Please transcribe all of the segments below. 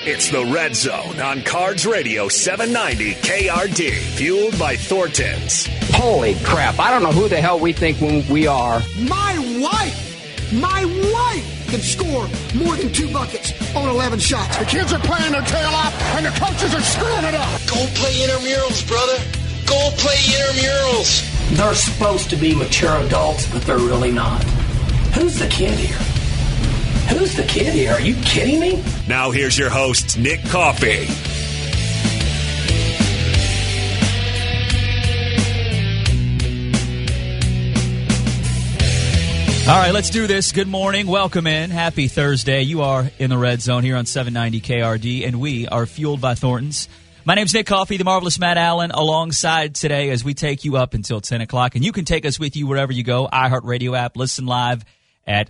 It's the Red Zone on Cards Radio 790 KRD, fueled by Thornton's. Holy crap, I don't know who the hell we think we are. My wife can score more than 2 buckets on 11 shots. The kids are playing their tail off, and the coaches are screwing it up. Go play intramurals, brother. Go play intramurals. They're supposed to be mature adults, but they're really not. Who's the kid here? Who's the kid here? Are you kidding me? Now here's your host, Nick Coffey. All right, let's do this. Good morning. Welcome in. Happy Thursday. You are in the Red Zone here on 790 KRD, and we are fueled by Thornton's. My name's Nick Coffey, the marvelous Matt Allen, alongside today as we take you up until 10 o'clock. And you can take us with you wherever you go. iHeartRadio app, listen live at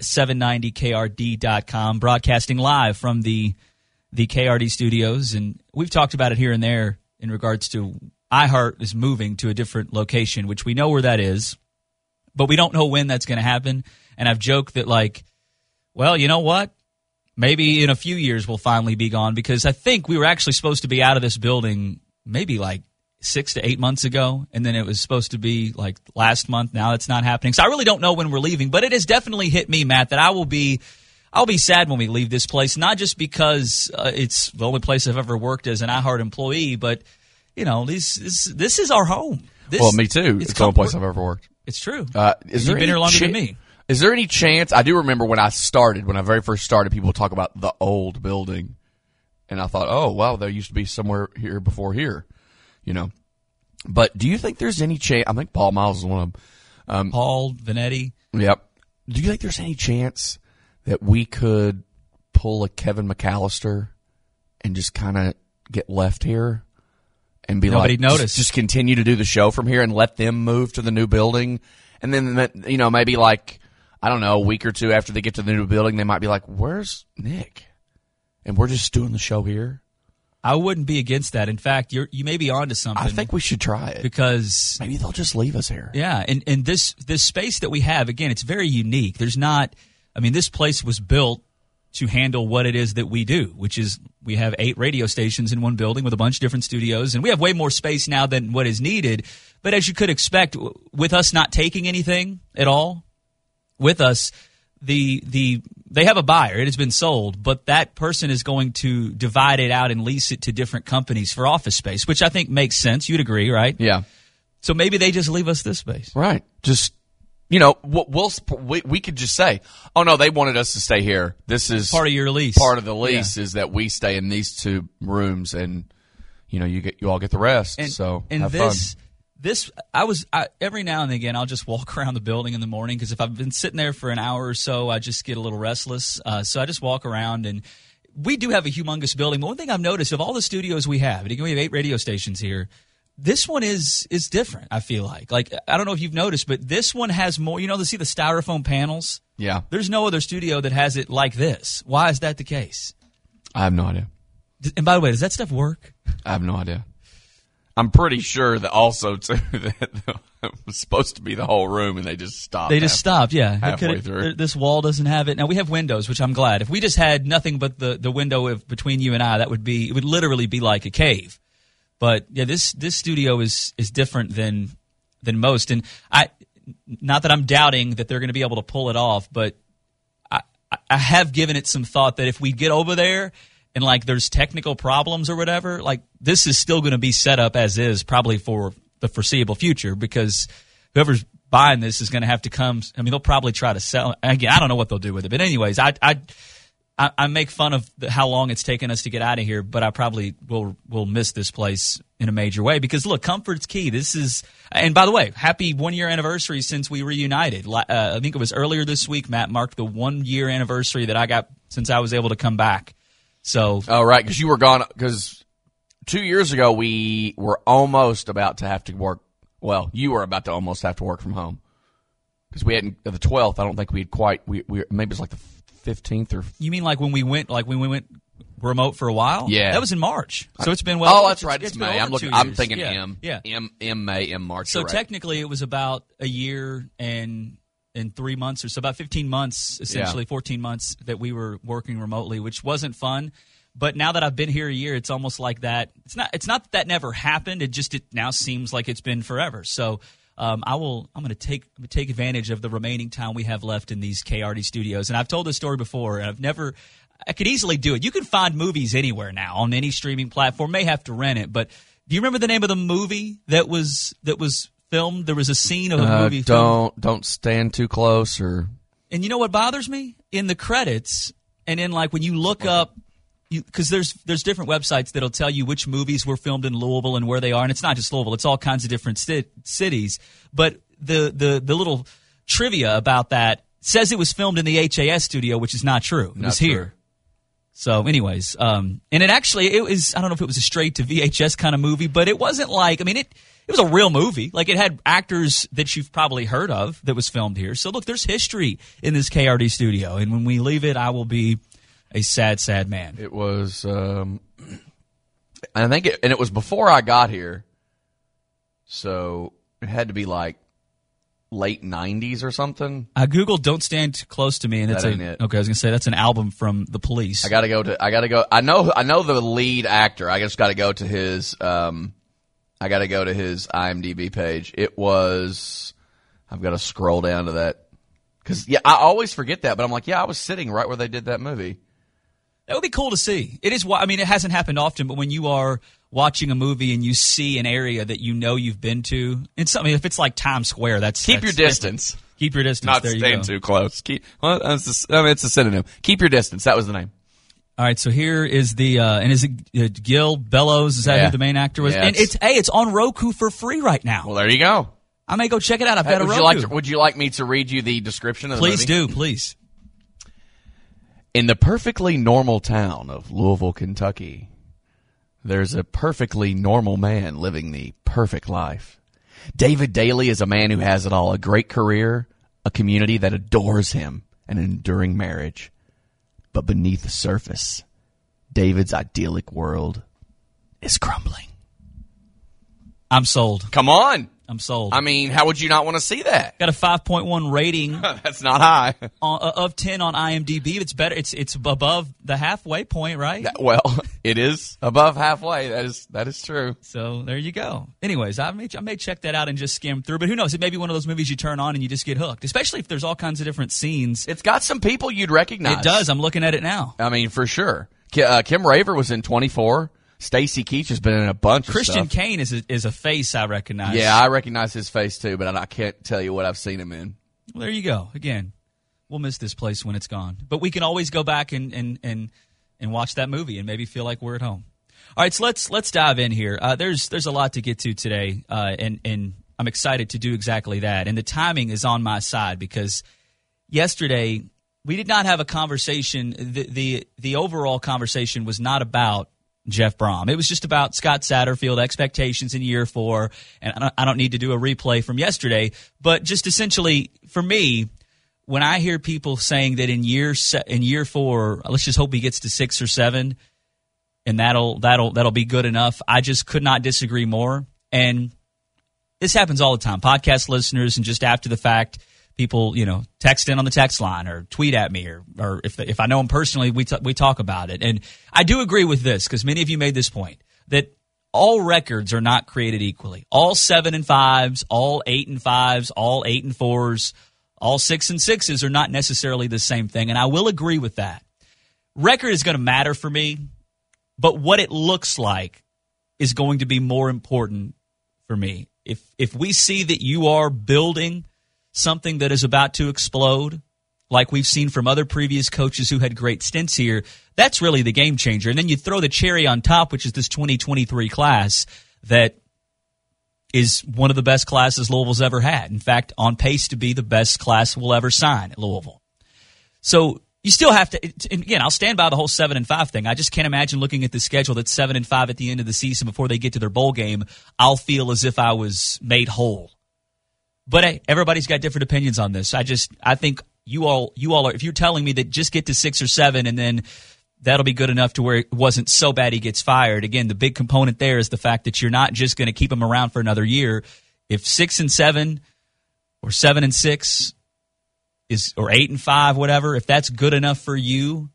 790krd.com, broadcasting live from the KRD studios. And we've talked about it here and there in regards to iHeart is moving to a different location, which we know where that is, but we don't know when that's going to happen. And I've joked that, like, well, you know what? Maybe in a few years we'll finally be gone, because I think we were actually supposed to be out of this building maybe like 6 to 8 months ago, and then it was supposed to be like last month. Now that's not happening. So I really don't know when we're leaving, but it has definitely hit me, Matt, that I'll be sad when we leave this place, not just because it's the only place I've ever worked as an iHeart employee, but, you know, this is our home. Well, me too. It's the only place I've ever worked. It's true. You've been here longer than me. Is there any chance? I do remember when I very first started, people would talk about the old building, and I thought, oh, wow, there used to be somewhere here before here, you know. But do you think there's any chance? I think Paul Miles is one of them. Paul Vanetti. Yep. Do you think there's any chance that we could pull a Kevin McAllister and just kind of get left here and be Nobody noticed. Just continue to do the show from here and let them move to the new building, and then, you know, maybe like, I don't know, a week or two after they get to the new building, they might be like, where's Nick? And we're just doing the show here. I wouldn't be against that. In fact, you may be onto something. I think we should try it. Because maybe they'll just leave us here. Yeah, and this space that we have, again, it's very unique. There's not, I mean, this place was built to handle what it is that we do, which is we have 8 radio stations in one building with a bunch of different studios, and we have way more space now than what is needed. But as you could expect, with us not taking anything at all with us, they have a buyer. It has been sold, but that person is going to divide it out and lease it to different companies for office space, which I think makes sense. You'd agree, right? Yeah. So maybe they just leave us this space. Right. Just, you know, we could just say, oh, no, they wanted us to stay here. This is part of your lease. Part of the lease is that we stay in these 2 rooms, and, you know, you all get the rest. And have fun. Every now and again, I'll just walk around the building in the morning, because if I've been sitting there for an hour or so, I just get a little restless. So I just walk around, and we do have a humongous building. But one thing I've noticed, of all the studios we have, we have 8 radio stations here, this one is different, I feel like. Like, I don't know if you've noticed, but this one has more, you know, see the styrofoam panels? Yeah. There's no other studio that has it like this. Why is that the case? I have no idea. And by the way, does that stuff work? I have no idea. I'm pretty sure that also, too, that it was supposed to be the whole room, and they just stopped. They just stopped, yeah. Halfway through. This wall doesn't have it. Now, we have windows, which I'm glad. If we just had nothing but the window between you and I, it would literally be like a cave. But, yeah, this studio is different than most. And not that I'm doubting that they're going to be able to pull it off, but I have given it some thought that if we get over there and, like, there's technical problems or whatever, like, this is still going to be set up as is probably for the foreseeable future, because whoever's buying this is going to have to come. I mean, they'll probably try to sell it. Again, I don't know what they'll do with it. But anyways, I make fun of how long it's taken us to get out of here, but I probably will miss this place in a major way, because, look, comfort's key. This is – and, by the way, happy 1-year anniversary since we reunited. I think it was earlier this week, Matt, marked the 1-year anniversary that I got since I was able to come back. So, oh, right, because you were gone. Because 2 years ago we were almost about to have to work. Well, you were about to almost have to work from home, because we hadn't the 12th. I don't think we had quite. We maybe it's like the 15th or. You mean like when we went remote for a while? Yeah, that was in March. So it's been well. Oh, that's right. It's May. I'm thinking M, March. So technically, it was about a year and 3 months or so, about 15 months, essentially 14 months that we were working remotely, which wasn't fun. But now that I've been here a year, it's almost like that. It's not that never happened. It now seems like it's been forever. So I'm going to take advantage of the remaining time we have left in these KRD studios. And I've told this story before, and I could easily do it. You can find movies anywhere now on any streaming platform. May have to rent it, but do you remember the name of the movie that was filmed? There was a scene of a movie. Don't stand too close, or. And you know what bothers me? In the credits, and in like when you look up. Because there's different websites that'll tell you which movies were filmed in Louisville and where they are, and it's not just Louisville; it's all kinds of different cities. But the little trivia about that says it was filmed in the HAS studio, which is not true. It was here. So, anyways, and it was, I don't know if it was a straight to VHS kind of movie, but it wasn't like, I mean, it was a real movie. Like, it had actors that you've probably heard of that was filmed here. So, look, there's history in this KRD studio, and when we leave it, I will be a sad, sad man. It was, I think it was before I got here, so it had to be like late 90s or something. I Googled "Don't Stand Too Close to Me," and that ain't it. Okay, I was gonna say that's an album from The Police. I gotta go. I know the lead actor. I just gotta go to his. I gotta go to his IMDb page. It was. I've got to scroll down to that because I always forget that. But I'm like, I was sitting right where they did that movie. That would be cool to see. It is. I mean, it hasn't happened often, but when you are watching a movie and you see an area that you know you've been to, and something, if it's like Times Square, keep your distance. Keep your distance. Not there staying too close. It's a synonym. Keep your distance. That was the name. All right, so here is the and is it Gil Bellows? Is that who the main actor was? Yeah, and it's on Roku for free right now. Well, there you go. I may go check it out. I've got a Roku. Would you like me to read you the description of the movie? Please do, please. In the perfectly normal town of Louisville, Kentucky, there's a perfectly normal man living the perfect life. David Daly is a man who has it all: a great career, a community that adores him, an enduring marriage. But beneath the surface, David's idyllic world is crumbling. I'm sold. Come on. I'm sold. I mean, how would you not want to see that? Got a 5.1 rating. That's not high. Of 10 on IMDb. It's better. It's above the halfway point, right? Well, it is above halfway. That is true. So there you go. Anyways, I may check that out and just skim through. But who knows? It may be one of those movies you turn on and you just get hooked, especially if there's all kinds of different scenes. It's got some people you'd recognize. It does. I'm looking at it now. I mean, for sure. Kim Raver was in 24. Stacy Keach has been in a bunch of stuff. Christian Kane is a face I recognize. Yeah, I recognize his face too, but I can't tell you what I've seen him in. Well, there you go. Again, we'll miss this place when it's gone. But we can always go back and watch that movie and maybe feel like we're at home. All right, so let's dive in here. There's a lot to get to today, and I'm excited to do exactly that. And the timing is on my side because yesterday we did not have a conversation. The overall conversation was not about Jeff Brom. It was just about Scott Satterfield, expectations in year 4, and I don't need to do a replay from yesterday, but just essentially for me, when I hear people saying that in year 4, let's just hope he gets to 6 or 7, and that'll be good enough. I just could not disagree more. And this happens all the time. Podcast listeners and just after the fact, people, text in on the text line or tweet at me, or if I know them personally, we talk about it. And I do agree with this because many of you made this point that all records are not created equally. All 7 and 5s, all 8 and 5s, all 8 and 4s, all 6 and 6s are not necessarily the same thing. And I will agree with that. Record is going to matter for me, but what it looks like is going to be more important for me. If we see that you are building something that is about to explode, like we've seen from other previous coaches who had great stints here, that's really the game changer. And then you throw the cherry on top, which is this 2023 class that is one of the best classes Louisville's ever had. In fact, on pace to be the best class we'll ever sign at Louisville. So you still have to, and again, I'll stand by the whole 7 and 5 thing. I just can't imagine looking at the schedule that's 7 and 5 at the end of the season before they get to their bowl game. I'll feel as if I was made whole. But hey, everybody's got different opinions on this. I think you all are, if you're telling me that just get to 6 or 7 and then that'll be good enough to where it wasn't so bad he gets fired. Again, the big component there is the fact that you're not just going to keep him around for another year. If 6 and 7 or 7 and 6 or 8 and 5, whatever, if that's good enough for you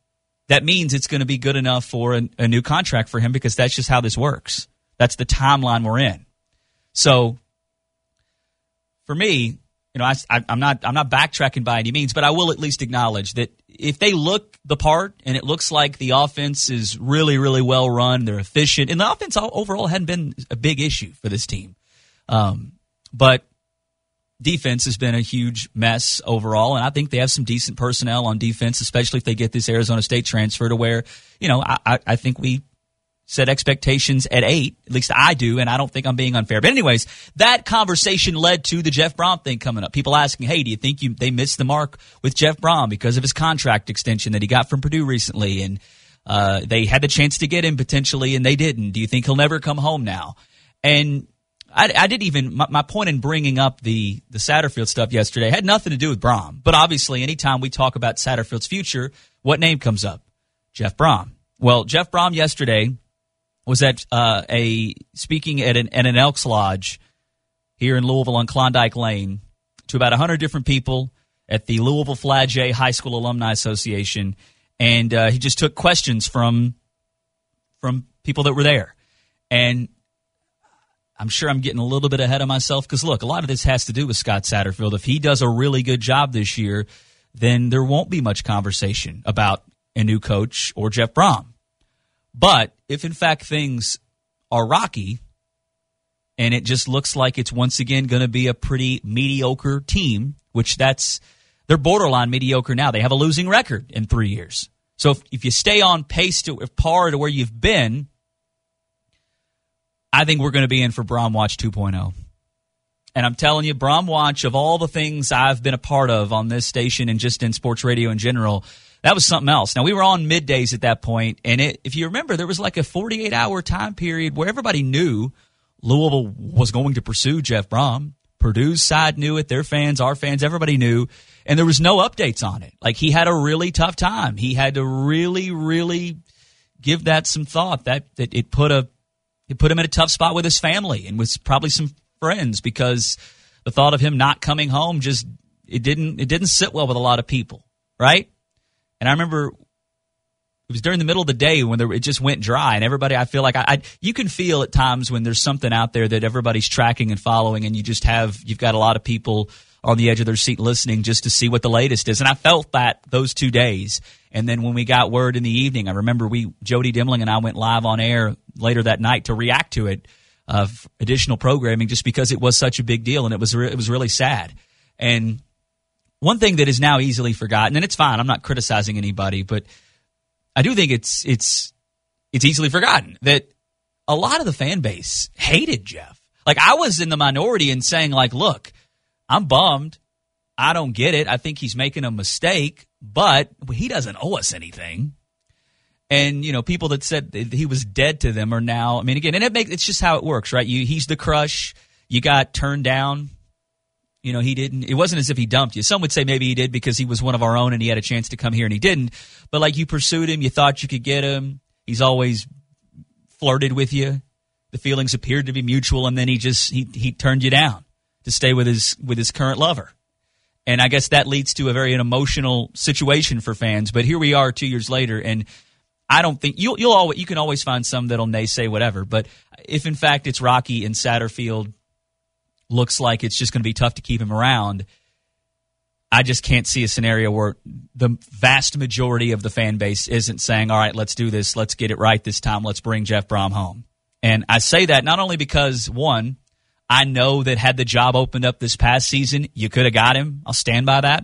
that means it's going to be good enough for a new contract for him, because that's just how this works. That's the timeline we're in. So for me, I'm not backtracking by any means, but I will at least acknowledge that if they look the part and it looks like the offense is really, really well run, they're efficient, and the offense overall hadn't been a big issue for this team. But defense has been a huge mess overall, and I think they have some decent personnel on defense, especially if they get this Arizona State transfer to where, I think we set expectations at 8. At least I do, and I don't think I'm being unfair. But anyways, that conversation led to the Jeff Brom thing coming up. People asking, hey, do you think they missed the mark with Jeff Brom because of his contract extension that he got from Purdue recently? And they had the chance to get him potentially, and they didn't. Do you think he'll never come home now? And I didn't even, my point in bringing up the Satterfield stuff yesterday had nothing to do with Brom. But obviously, anytime we talk about Satterfield's future, what name comes up? Jeff Brom. Well, Jeff Brom yesterday was at speaking at an Elks Lodge here in Louisville on Klondike Lane to about 100 different people at the Louisville Flagey High School Alumni Association, and he just took questions from people that were there. And I'm sure I'm getting a little bit ahead of myself because, look, a lot of this has to do with Scott Satterfield. If he does a really good job this year, then there won't be much conversation about a new coach or Jeff Brom. But if, in fact, things are rocky and it just looks like it's once again going to be a pretty mediocre team, which they're borderline mediocre now. They have a losing record in 3 years. So if you stay on pace to par to where you've been, I think we're going to be in for Brom Watch 2.0. And I'm telling you, Brom Watch, of all the things I've been a part of on this station and just in sports radio in general, that was something else. Now, we were on middays at that point, and if you remember, there was like a 48-hour time period where everybody knew Louisville was going to pursue Jeff Brom. Purdue's side knew it, their fans, our fans, everybody knew, and there was no updates on it. Like, he had a really tough time. He had to really, really give that some thought. That it put him in a tough spot with his family and with probably some friends, because the thought of him not coming home it didn't sit well with a lot of people, right? And I remember it was during the middle of the day when it just went dry, and everybody, I feel like you can feel at times when there's something out there that everybody's tracking and following, and you've got a lot of people on the edge of their seat listening just to see what the latest is. And I felt that those 2 days. And then when we got word in the evening, I remember Jody Demling and I went live on air later that night to react to it, of additional programming, just because it was such a big deal, and it was really sad. And one thing that is now easily forgotten, and it's fine, I'm not criticizing anybody, but I do think it's easily forgotten that a lot of the fan base hated Jeff. Like, I was in the minority in saying, like, look, I'm bummed. I don't get it. I think he's making a mistake, but he doesn't owe us anything. And, people that said that he was dead to them are now, again, and it's just how it works, right? He's the crush. You got turned down. It wasn't as if he dumped you. Some would say maybe he did because he was one of our own and he had a chance to come here and he didn't. But like, you pursued him, you thought you could get him. He's always flirted with you. The feelings appeared to be mutual, and then he turned you down to stay with his current lover. And I guess that leads to a very emotional situation for fans. But here we are 2 years later, and I don't think you can always find some that'll naysay whatever. But if in fact it's rocky and Satterfield looks like it's just going to be tough to keep him around, I just can't see a scenario where the vast majority of the fan base isn't saying, all right, let's do this. Let's get it right this time. Let's bring Jeff Brom home. And I say that not only because, one, I know that had the job opened up this past season, you could have got him. I'll stand by that.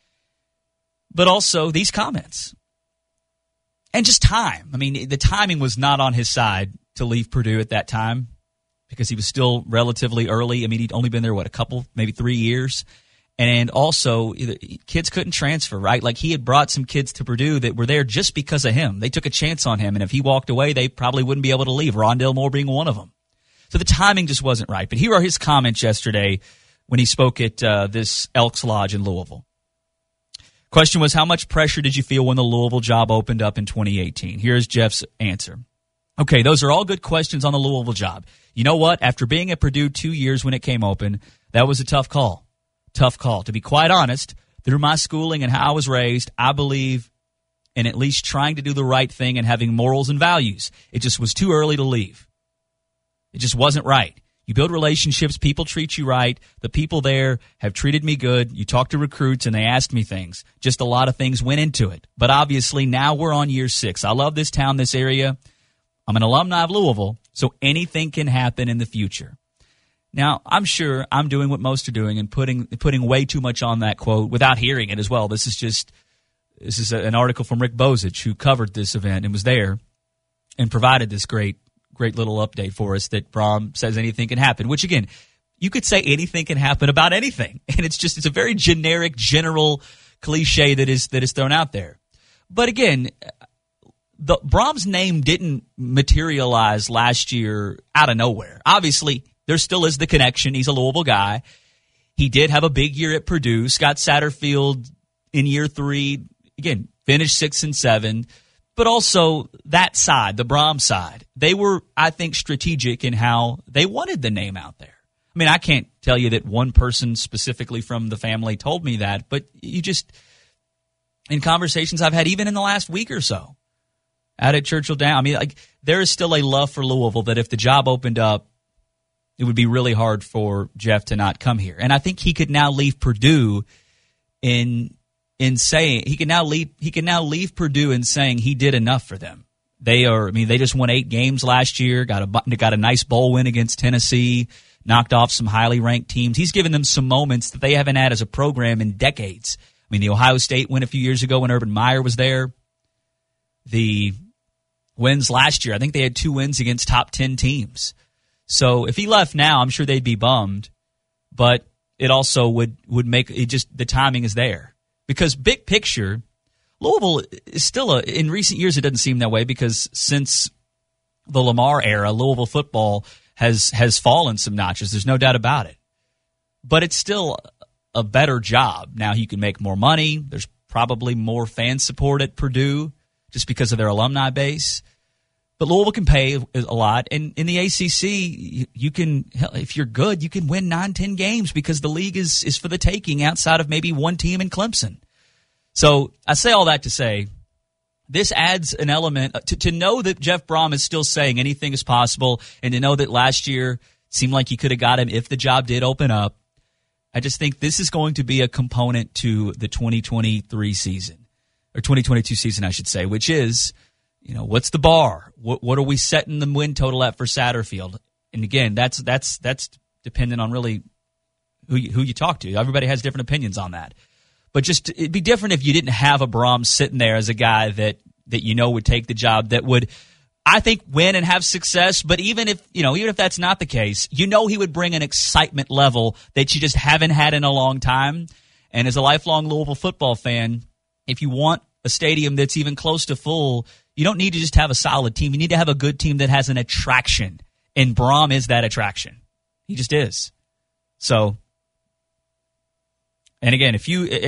But also these comments. And just time. The timing was not on his side to leave Purdue at that time, because he was still relatively early. He'd only been there, a couple, maybe 3 years. And also, kids couldn't transfer, right? Like, he had brought some kids to Purdue that were there just because of him. They took a chance on him, and if he walked away, they probably wouldn't be able to leave, Rondale Moore being one of them. So the timing just wasn't right. But here are his comments yesterday when he spoke at this Elks Lodge in Louisville. Question was, how much pressure did you feel when the Louisville job opened up in 2018? Here's Jeff's answer. Okay, those are all good questions on the Louisville job. You know what? After being at Purdue 2 years when it came open, that was a tough call. Tough call. To be quite honest, through my schooling and how I was raised, I believe and at least trying to do the right thing and having morals and values. It just was too early to leave. It just wasn't right. You build relationships, people treat you right. The people there have treated me good. You talk to recruits, and they asked me things. Just a lot of things went into it. But obviously, now we're on year 6. I love this town, this area. I'm an alumni of Louisville, so anything can happen in the future. Now, I'm sure I'm doing what most are doing and putting way too much on that quote without hearing it as well. This is an article from Rick Bozich, who covered this event and was there and provided this great little update for us that Brohm says anything can happen, which, again, you could say anything can happen about anything. And it's a very generic, general cliche that is thrown out there. But again, Brohm's name didn't materialize last year out of nowhere. Obviously, there still is the connection. He's a Louisville guy. He did have a big year at Purdue. Scott Satterfield in year 3, again, finished 6 and 7. But also that side, the Brohm side, they were, I think, strategic in how they wanted the name out there. I mean, I can't tell you that one person specifically from the family told me that, but you just, in conversations I've had even in the last week or so, out at Churchill Downs, I mean, like, there is still a love for Louisville that if the job opened up, it would be really hard for Jeff to not come here. And I think he could now leave Purdue in saying he can now leave Purdue in saying he did enough for them. They just won 8 games last year, got a nice bowl win against Tennessee, knocked off some highly ranked teams. He's given them some moments that they haven't had as a program in decades. I mean, the Ohio State win a few years ago when Urban Meyer was there. The wins last year, I think they had 2 wins against top 10 teams. So if he left now, I'm sure they'd be bummed, but it also would make it just, the timing is there. Because big picture, Louisville is still in recent years it doesn't seem that way, because since the Lamar era, Louisville football has fallen some notches. There's no doubt about it. But it's still a better job. Now you can make more money. There's probably more fan support at Purdue just because of their alumni base. But Louisville can pay a lot. And in the ACC, you can, if you're good, you can win 9-10 games because the league is for the taking outside of maybe one team in Clemson. So I say all that to say, this adds an element to know that Jeff Brohm is still saying anything is possible, and to know that last year seemed like you could have got him if the job did open up. I just think this is going to be a component to the 2023 season, or 2022 season, I should say, which is, what's the bar? What are we setting the win total at for Satterfield? And again, that's dependent on really who you talk to. Everybody has different opinions on that. But just it'd be different if you didn't have a Brohm sitting there as a guy that would take the job, that would, I think, win and have success. But even if that's not the case, he would bring an excitement level that you just haven't had in a long time. And as a lifelong Louisville football fan, if you want a stadium that's even close to full, you don't need to just have a solid team. You need to have a good team that has an attraction. And Brohm is that attraction. He just is. So, and again,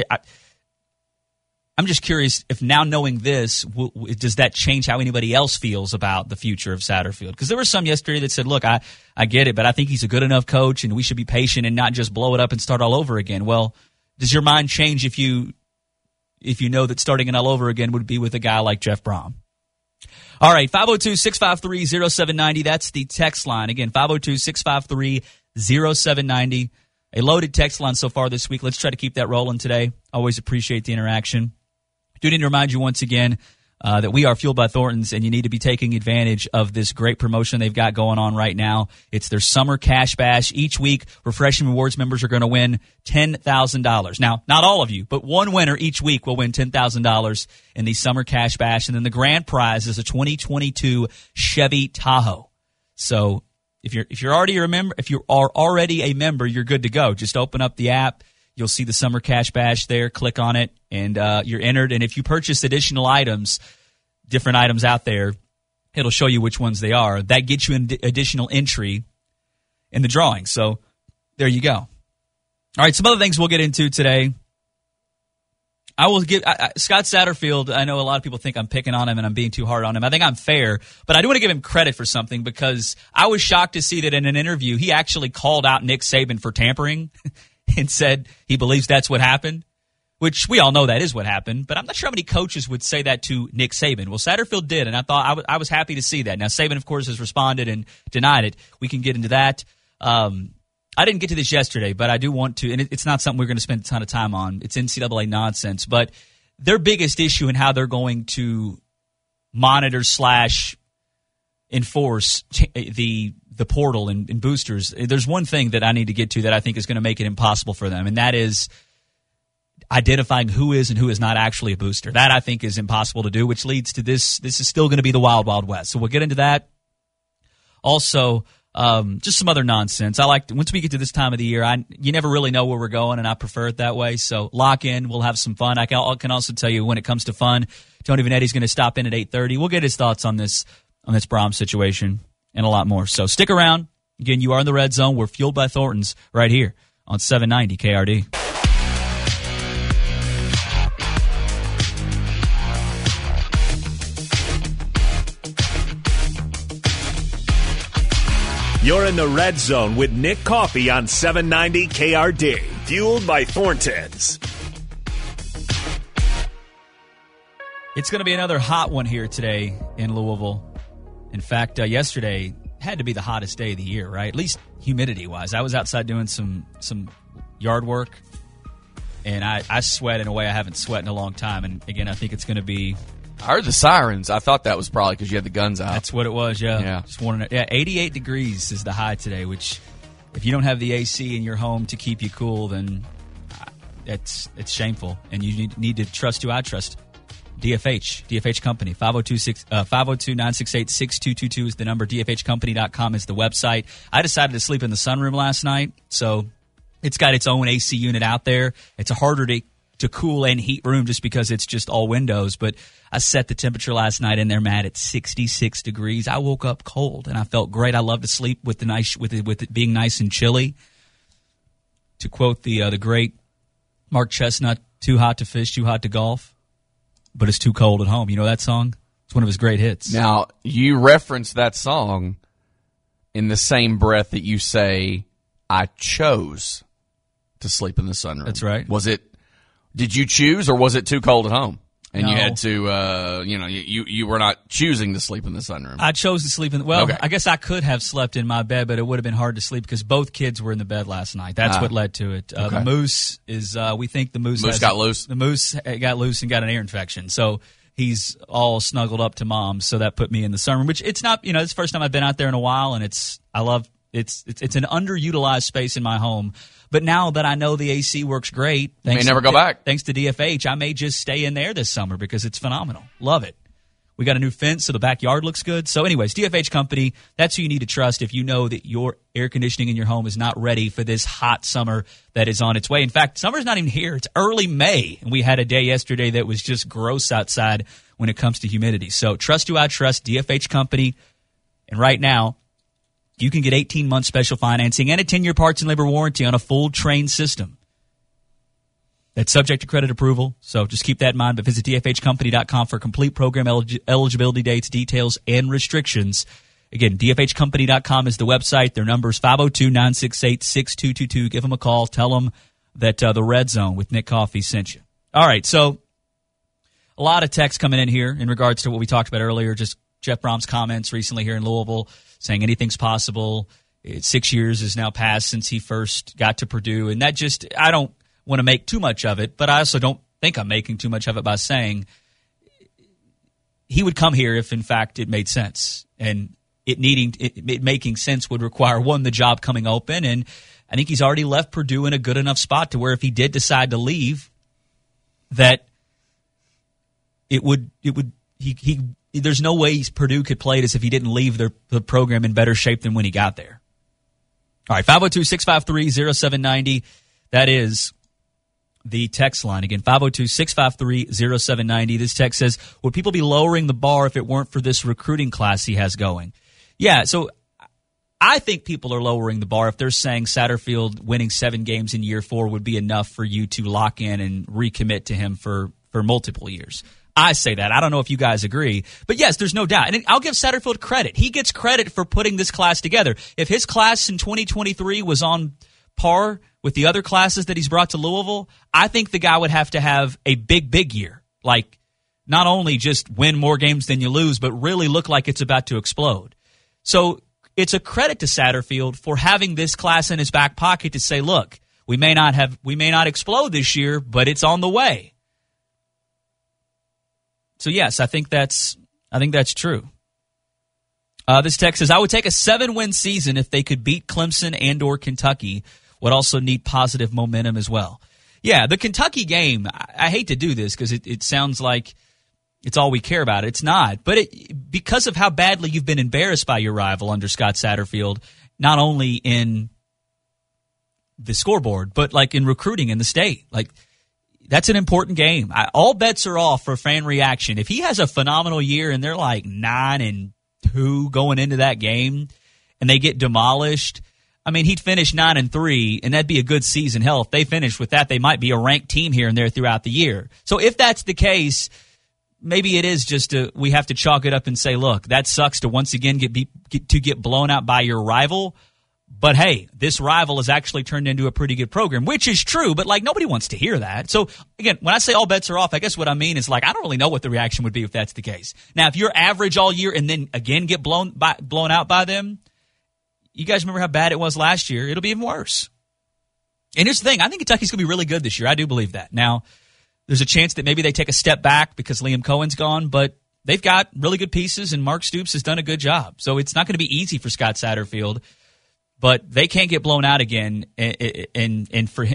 I'm just curious if now knowing this, does that change how anybody else feels about the future of Satterfield? Because there were some yesterday that said, look, I get it, but I think he's a good enough coach and we should be patient and not just blow it up and start all over again. Well, does your mind change if you know that starting it all over again would be with a guy like Jeff Brohm? All right, 502-653-0790. That's the text line. Again, 502-653-0790. A loaded text line so far this week. Let's try to keep that rolling today. Always appreciate the interaction. Do need to remind you once again that we are Fueled by Thornton's, and you need to be taking advantage of this great promotion they've got going on right now. It's their Summer Cash Bash. Each week, Refreshing Rewards members are going to win $10,000. Now, not all of you, but one winner each week will win $10,000 in the Summer Cash Bash, and then the grand prize is a 2022 Chevy Tahoe. So if you're already a member, you're good to go. Just open up the app. You'll see the Summer Cash Bash there. Click on it, and you're entered. And if you purchase additional items, different items out there, it'll show you which ones they are. That gets you an additional entry in the drawing. So there you go. All right, some other things we'll get into today. I will give Scott Satterfield. I know a lot of people think I'm picking on him and I'm being too hard on him. I think I'm fair, but I do want to give him credit for something, because I was shocked to see that in an interview he actually called out Nick Saban for tampering and said he believes that's what happened, which we all know that is what happened, but I'm not sure how many coaches would say that to Nick Saban. Well, Satterfield did, and I thought I was happy to see that. Now, Saban, of course, has responded and denied it. We can get into that. I didn't get to this yesterday, but I do want to, and it's not something we're going to spend a ton of time on. It's NCAA nonsense, but their biggest issue in how they're going to monitor / enforce the portal and boosters, there's one thing that I need to get to that I think is going to make it impossible for them, and that is identifying who is and who is not actually a booster. That, I think, is impossible to do, which leads to this. This is still going to be the wild, wild west. So we'll get into that. Also, just some other nonsense. I like once we get to this time of the year, you never really know where we're going, and I prefer it that way. So lock in. We'll have some fun. I can also tell you when it comes to fun, Tony Vanetti's going to stop in at 8:30. We'll get his thoughts on this Brahms situation and a lot more. So stick around. Again, you are in the Red Zone. We're fueled by Thornton's right here on 790 KRD. You're in the Red Zone with Nick Coffey on 790 KRD. Fueled by Thornton's. It's going to be another hot one here today in Louisville. In fact, yesterday had to be the hottest day of the year, right? At least humidity-wise. I was outside doing some yard work, and I sweat in a way I haven't sweat in a long time. And, again, I think it's going to be... I heard the sirens. I thought that was probably because you had the guns out. That's what it was, yeah. Just warning it. Yeah, 88 degrees is the high today, which if you don't have the AC in your home to keep you cool, then it's shameful. And you need to trust who I trust. DFH Company, 502-968-6222 is the number. DFHcompany.com is the website. I decided to sleep in the sunroom last night, so it's got its own AC unit out there. It's a harder to cool and heat room just because it's just all windows, but I set the temperature last night in there, Matt, at 66 degrees. I woke up cold, and I felt great. I love to sleep with it being nice and chilly. To quote the great Mark Chestnut, too hot to fish, too hot to golf, but it's too cold at home. You know that song? It's one of his great hits. Now, you reference that song in the same breath that you say, I chose to sleep in the sunroom. That's right. Did you choose, or was it too cold at home? And No. You had to, you were not choosing to sleep in the sunroom. I chose to sleep in. Okay. I guess I could have slept in my bed, but it would have been hard to sleep because both kids were in the bed last night. That's what led to it. Okay. The moose is. We think the moose got loose. The moose got loose and got an ear infection, so he's all snuggled up to mom. So that put me in the sunroom, which it's not. It's the first time I've been out there in a while, and it's an underutilized space in my home. But now that I know the AC works great, you may never go back. Thanks to DFH, I may just stay in there this summer because it's phenomenal. Love it. We got a new fence, so the backyard looks good. So anyways, DFH Company, that's who you need to trust if you know that your air conditioning in your home is not ready for this hot summer that is on its way. In fact, summer's not even here. It's early May, and we had a day yesterday that was just gross outside when it comes to humidity. So trust who I trust, DFH Company. And right now, you can get 18-month special financing and a 10-year parts and labor warranty on a full Train system. That's subject to credit approval, so just keep that in mind. But visit DFHcompany.com for complete program eligibility dates, details, and restrictions. Again, DFHcompany.com is the website. Their number is 502-968-6222. Give them a call. Tell them that the Red Zone with Nick Coffey sent you. All right, so a lot of text coming in here in regards to what we talked about earlier, just Jeff Brahms' comments recently here in Louisville, saying anything's possible. 6 years has now passed since he first got to Purdue. And that just, I don't want to make too much of it, but I also don't think I'm making too much of it by saying he would come here if, in fact, it made sense. And it making sense would require, one, the job coming open. And I think he's already left Purdue in a good enough spot to where if he did decide to leave, that there's no way Purdue could play it as if he didn't leave the program in better shape than when he got there. All right, 502-653-0790. That is the text line. Again, 502-653-0790. This text says, would people be lowering the bar if it weren't for this recruiting class he has going? Yeah, so I think people are lowering the bar if they're saying Satterfield winning 7 games in year 4 would be enough for you to lock in and recommit to him for multiple years. I say that. I don't know if you guys agree. But, yes, there's no doubt. And I'll give Satterfield credit. He gets credit for putting this class together. If his class in 2023 was on par with the other classes that he's brought to Louisville, I think the guy would have to have a big year. Like, not only just win more games than you lose, but really look like it's about to explode. So it's a credit to Satterfield for having this class in his back pocket to say, look, we may not explode this year, but it's on the way. So yes, I think that's true. This text says, I would take a 7-win season if they could beat Clemson and or Kentucky. Would also need positive momentum as well. Yeah, the Kentucky game, I hate to do this because it sounds like it's all we care about. It's not. But because of how badly you've been embarrassed by your rival under Scott Satterfield, not only in the scoreboard, but like in recruiting in the state. Like, that's an important game. All bets are off for fan reaction. If he has a phenomenal year and they're like 9-2 going into that game and they get demolished, I mean, he'd finish 9-3, and that'd be a good season. Hell, if they finish with that, they might be a ranked team here and there throughout the year. So if that's the case, maybe it is just we have to chalk it up and say, look, that sucks to once again get blown out by your rival. But hey, this rival has actually turned into a pretty good program, which is true, but like nobody wants to hear that. So again, when I say all bets are off, I guess what I mean is like I don't really know what the reaction would be if that's the case. Now, if you're average all year and then again get blown out by them, you guys remember how bad it was last year. It'll be even worse. And here's the thing. I think Kentucky's going to be really good this year. I do believe that. Now, there's a chance that maybe they take a step back because Liam Cohen's gone, but they've got really good pieces, and Mark Stoops has done a good job. So it's not going to be easy for Scott Satterfield, but they can't get blown out again and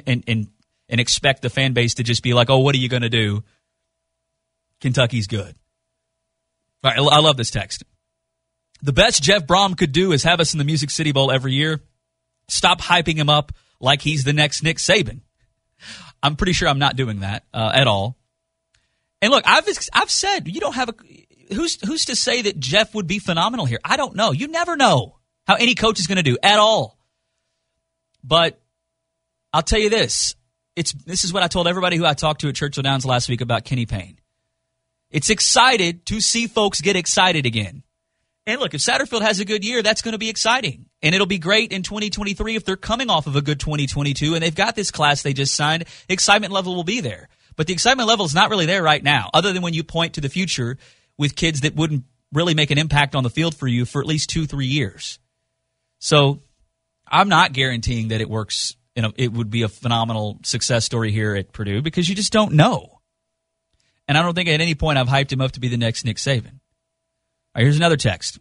expect the fan base to just be like, oh, what are you going to do? Kentucky's good. All right, I love this text. The best Jeff Brom could do is have us in the Music City Bowl every year. Stop hyping him up like he's the next Nick Saban. I'm pretty sure I'm not doing that at all. And look, I've said you don't have who's to say that Jeff would be phenomenal here? I don't know. You never know how any coach is going to do at all. But I'll tell you this. This is what I told everybody who I talked to at Churchill Downs last week about Kenny Payne. It's excited to see folks get excited again. And look, if Satterfield has a good year, that's going to be exciting. And it'll be great in 2023 if they're coming off of a good 2022 and they've got this class they just signed. Excitement level will be there. But the excitement level is not really there right now, other than when you point to the future with kids that wouldn't really make an impact on the field for you for at least 2-3 years. So I'm not guaranteeing that it works. It would be a phenomenal success story here at Purdue because you just don't know. And I don't think at any point I've hyped him up to be the next Nick Saban. All right, here's another text.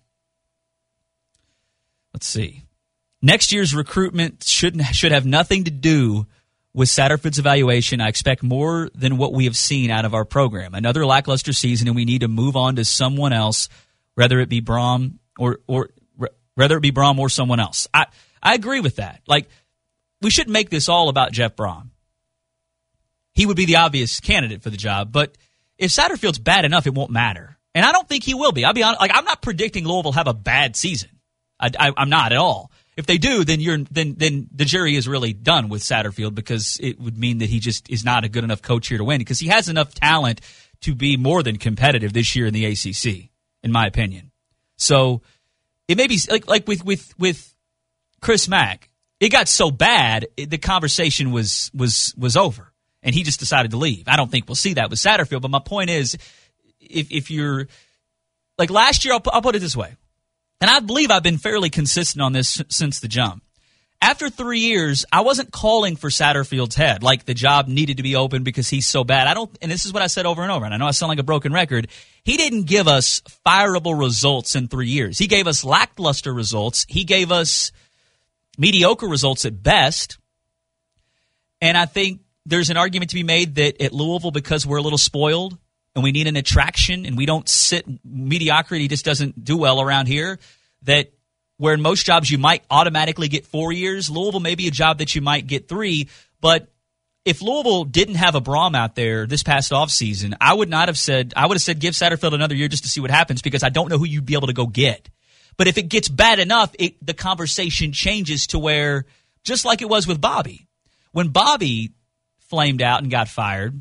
Let's see. Next year's recruitment should have nothing to do with Satterfield's evaluation. I expect more than what we have seen out of our program. Another lackluster season, and we need to move on to someone else, whether it be Brom or someone else. I agree with that. Like, we shouldn't make this all about Jeff Brom. He would be the obvious candidate for the job, but if Satterfield's bad enough, it won't matter. And I don't think he will be. I'll be honest. Like, I'm not predicting Louisville have a bad season. I'm not at all. If they do, then the jury is really done with Satterfield because it would mean that he just is not a good enough coach here to win because he has enough talent to be more than competitive this year in the ACC, in my opinion. So it may be like with Chris Mack. It got so bad, the conversation was over, and he just decided to leave. I don't think we'll see that with Satterfield, but my point is, if you're like last year, I'll put it this way, and I believe I've been fairly consistent on this since the jump. After 3 years, I wasn't calling for Satterfield's head, like the job needed to be open because he's so bad. And this is what I said over and over, and I know I sound like a broken record. He didn't give us fireable results in 3 years. He gave us lackluster results. He gave us mediocre results at best. And I think there's an argument to be made that at Louisville, because we're a little spoiled and we need an attraction and we don't mediocrity just doesn't do well around here, that where in most jobs you might automatically get 4 years, Louisville may be a job that you might get 3. But if Louisville didn't have a Brom out there this past offseason, I would have said give Satterfield another year just to see what happens because I don't know who you'd be able to go get. But if it gets bad enough, the conversation changes to where, just like it was with Bobby, when Bobby flamed out and got fired,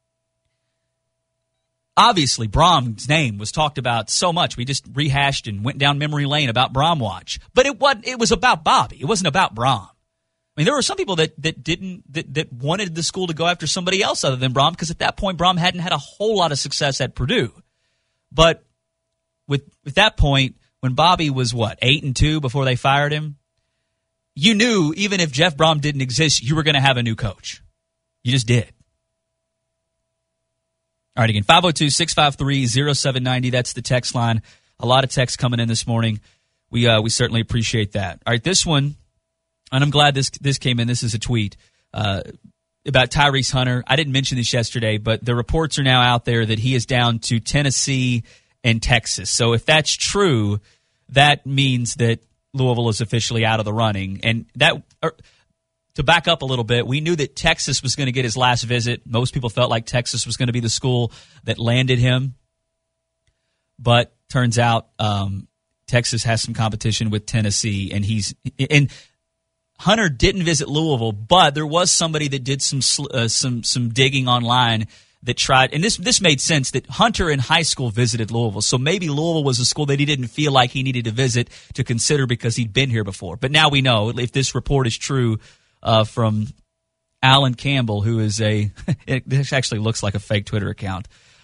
obviously Brom's name was talked about so much. We just rehashed and went down memory lane about Brom Watch. But it was about Bobby. It wasn't about Brom. mean, there were some people that wanted the school to go after somebody else other than Brom, because at that point, Brom hadn't had a whole lot of success at Purdue. But with that point, when Bobby was, 8-2 before they fired him, you knew even if Jeff Brom didn't exist, you were going to have a new coach. You just did. All right, again, 502-653-0790. That's the text line. A lot of texts coming in this morning. We certainly appreciate that. All right, this one, and I'm glad this came in. This is a tweet about Tyrese Hunter. I didn't mention this yesterday, but the reports are now out there that he is down to Tennessee and Texas. So if that's true, that means that Louisville is officially out of the running. And to back up a little bit, we knew that Texas was going to get his last visit. Most people felt like Texas was going to be the school that landed him. But turns out Texas has some competition with Tennessee, and Hunter didn't visit Louisville, but there was somebody that did some digging online that tried, and this made sense, that Hunter in high school visited Louisville. So maybe Louisville was a school that he didn't feel like he needed to visit to consider because he'd been here before. But now we know, if this report is true, from Alan Campbell, who is this actually looks like a fake Twitter account.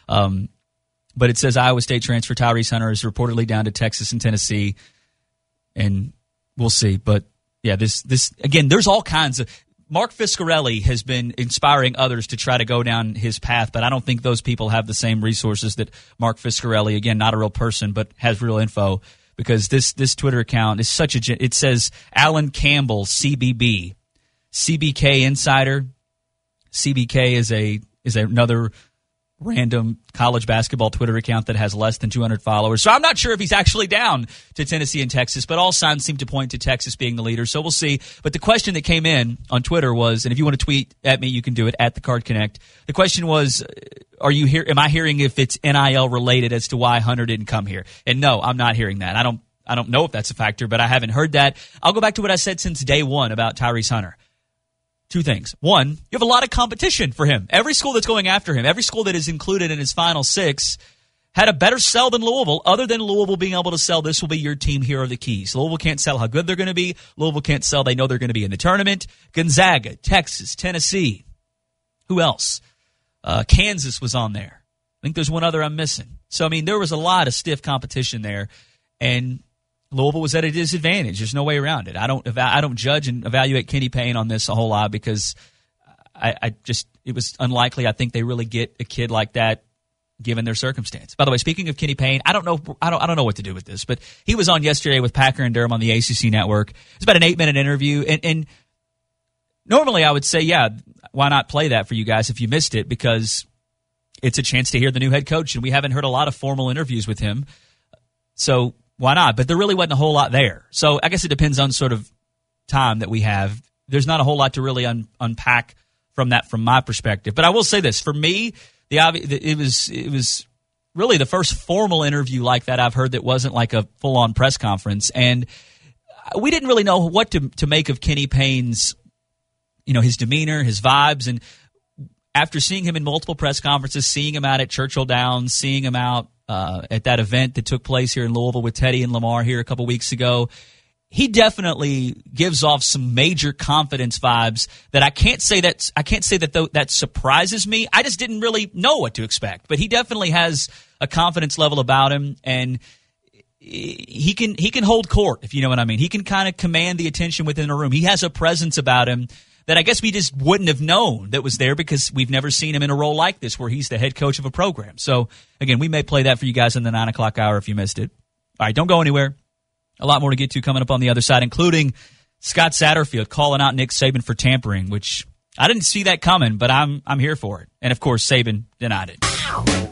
But it says Iowa State transfer Tyrese Hunter is reportedly down to Texas and Tennessee, and we'll see. But yeah, this again, there's all kinds of. Mark Fiscarelli has been inspiring others to try to go down his path, but I don't think those people have the same resources that Mark Fiscarelli, again, not a real person, but has real info, because this Twitter account is it says Alan Campbell, CBB, CBK Insider. CBK is another random college basketball Twitter account that has less than 200 followers. So I'm not sure if he's actually down to Tennessee and Texas, but all signs seem to point to Texas being the leader. So we'll see. But the question that came in on Twitter was, and if you want to tweet at me, you can do it at the Card Connect. The question was, am I hearing if it's NIL related as to why Hunter didn't come here? And no, I'm not hearing that. I don't know if that's a factor, but I haven't heard that. I'll go back to what I said since day one about Tyrese Hunter. Two things. One, you have a lot of competition for him. Every school that's going after him, every school that is included in his final six, had a better sell than Louisville, other than Louisville being able to sell, this will be your team, here are the keys. Louisville can't sell how good they're going to be. Louisville can't sell they know they're going to be in the tournament. Gonzaga, Texas, Tennessee. Who else? Kansas was on there. I think there's one other I'm missing. So, I mean, there was a lot of stiff competition there, and Louisville was at a disadvantage. There's no way around it. I don't judge and evaluate Kenny Payne on this a whole lot, because it was unlikely. I think they really get a kid like that given their circumstance. By the way, speaking of Kenny Payne, I don't know what to do with this, but he was on yesterday with Packer and Durham on the ACC network. It's about an 8-minute interview, and normally I would say, yeah, why not play that for you guys if you missed it, because it's a chance to hear the new head coach, and we haven't heard a lot of formal interviews with him. So why not? But there really wasn't a whole lot there. So I guess it depends on sort of time that we have. There's not a whole lot to really unpack from that from my perspective. But I will say this. For me, it was really the first formal interview like that I've heard that wasn't like a full-on press conference. And we didn't really know what to make of Kenny Payne's, his demeanor, his vibes. And after seeing him in multiple press conferences, seeing him out at Churchill Downs, seeing him out at that event that took place here in Louisville with Teddy and Lamar here a couple weeks ago, he definitely gives off some major confidence vibes that I can't say that surprises me. I just didn't really know what to expect, but he definitely has a confidence level about him, and he can hold court, if you know what I mean. He can kind of command the attention within a room. He has a presence about him that I guess we just wouldn't have known that was there, because we've never seen him in a role like this where he's the head coach of a program. So, again, we may play that for you guys in the 9 o'clock hour if you missed it. All right, don't go anywhere. A lot more to get to coming up on the other side, including Scott Satterfield calling out Nick Saban for tampering, which I didn't see that coming, but I'm here for it. And, of course, Saban denied it. Come on.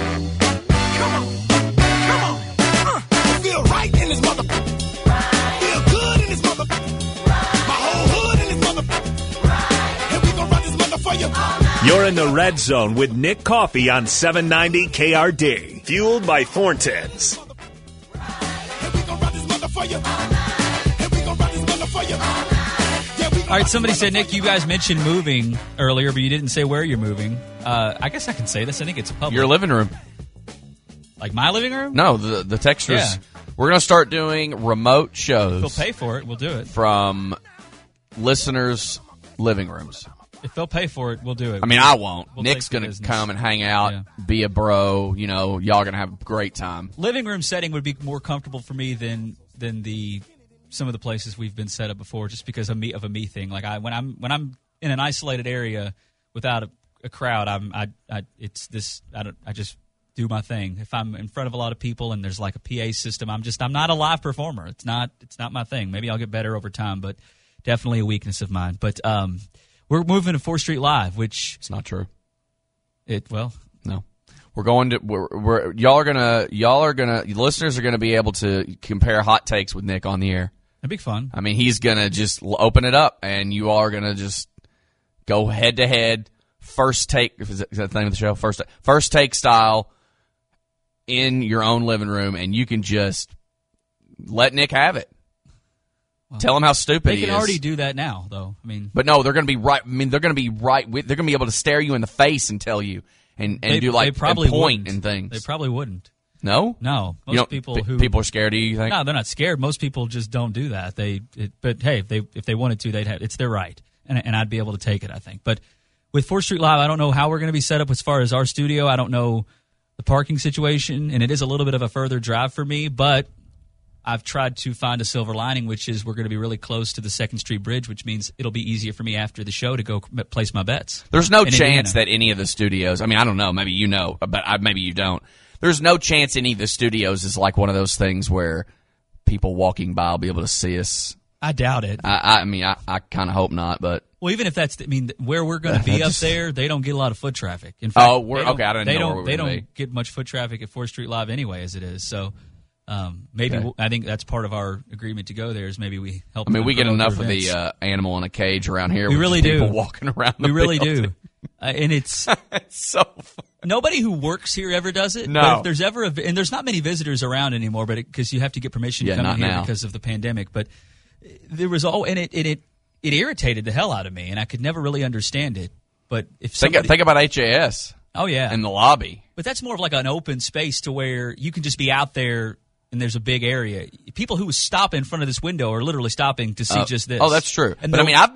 Feel right in this mother. Feel good in this mother. My whole hood in this mother. And we gonna run this mother for you. You're in the Red Zone with Nick Coffey on 790 KRD. Fueled by Thornton's. All right, somebody said, Nick, you guys mentioned moving earlier, but you didn't say where you're moving. I guess I can say this. I think it's public. Your living room. Like my living room? No, the textures. Yeah. We're going to start doing remote shows. We'll pay for it. We'll do it. From listeners' living rooms. If they'll pay for it, we'll do it. I mean, I won't. We'll Nick's take the going to business. come and hang out, be a bro. You know, y'all going to have a great time. Living room setting would be more comfortable for me than some of the places we've been set up before, just because of a me thing. Like when I'm in an isolated area without a crowd, I just do my thing. If I'm in front of a lot of people and there's like a PA system, I'm not a live performer. It's not my thing. Maybe I'll get better over time, but definitely a weakness of mine. But we're moving to 4th Street Live, which It's not true. No. We're going to. Listeners are gonna be able to compare hot takes with Nick on the air. That'd be fun. I mean, he's gonna just open it up, and you all are gonna just go head to head. First take is that the name of the show? First take style in your own living room, and you can just let Nick have it. Tell him how stupid he is. They can already do that now, though. I mean, but no, they're going to be right. I mean, they're going to be right. They're going to be able to stare you in the face and tell you and do like they probably and point wouldn't. and things. They probably wouldn't. No, Most people people are scared of you. You think? No, they're not scared. Most people just don't do that. But hey, if they wanted to, they'd have. It's their right, and I'd be able to take it, I think. But with 4th Street Live, I don't know how we're going to be set up as far as our studio. I don't know the parking situation, and it is a little bit of a further drive for me, but I've tried to find a silver lining, which is we're going to be really close to the 2nd Street Bridge, which means it'll be easier for me after the show to go place my bets. There's no chance Indiana. that any of the studios, I mean, I don't know, maybe you know, but maybe you don't. There's no chance any of the studios is like one of those things where people walking by will be able to see us. I doubt it. I mean, I kind of hope not, but. Well, even if where we're going to be up there, they don't get a lot of foot traffic. In I fact, didn't know where we were they gonna don't get much foot traffic at 4th Street Live anyway, as it is. So maybe I think that's part of our agreement to go there. Is maybe we help. I mean, we get promote enough their of events. the animal in a cage around here. We with really people do. Walking around. We really building. do, and it's so fun. Nobody who works here ever does it. No. But if there's ever and there's not many visitors around anymore, but because you have to get permission to come not in here now. because of the pandemic. But there was it irritated the hell out of me, and I could never really understand it. But if think about HAS. Oh yeah, in the lobby. But that's more of like an open space to where you can just be out there and there's a big area. People who stop in front of this window are literally stopping to see just this. Oh, that's true. And but I mean, I've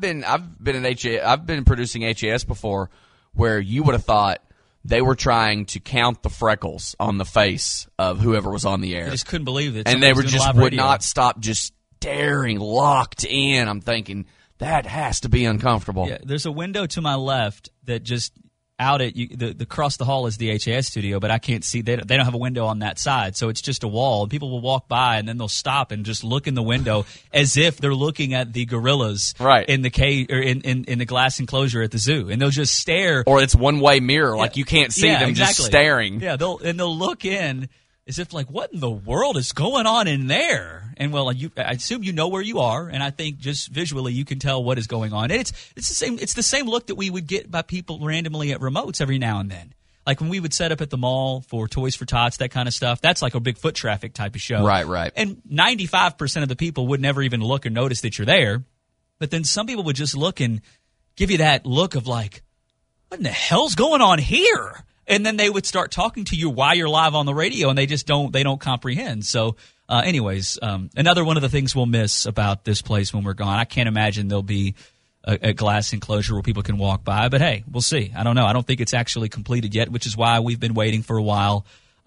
been producing HAS before, where you would have thought they were trying to count the freckles on the face of whoever was on the air. I just couldn't believe it. And they were Somebody's doing just live would radio. not stop, just staring, locked in. I'm thinking that has to be uncomfortable. Yeah, there's a window to my left that just out at the across the hall is the HAS studio, but I can't see. They don't have a window on that side, so it's just a wall. And people will walk by and then they'll stop and just look in the window as if they're looking at the gorillas in the cage or in the glass enclosure at the zoo, and they'll just stare. Or it's one way mirror, like you can't see them exactly. just staring. Yeah, they'll look in as if like, what in the world is going on in there? And well, I assume you know where you are, and I think just visually you can tell what is going on. And it's the same look that we would get by people randomly at remotes every now and then. Like when we would set up at the mall for Toys for Tots, that kind of stuff. That's like a big foot traffic type of show. Right. And 95% of the people would never even look or notice that you're there. But then some people would just look and give you that look of like, what in the hell's going on here? And then they would start talking to you while you're live on the radio, and they don't comprehend. So anyways, another one of the things we'll miss about this place when we're gone. I can't imagine there'll be a glass enclosure where people can walk by. But hey, we'll see. I don't know. I don't think it's actually completed yet, which is why we've been waiting for a while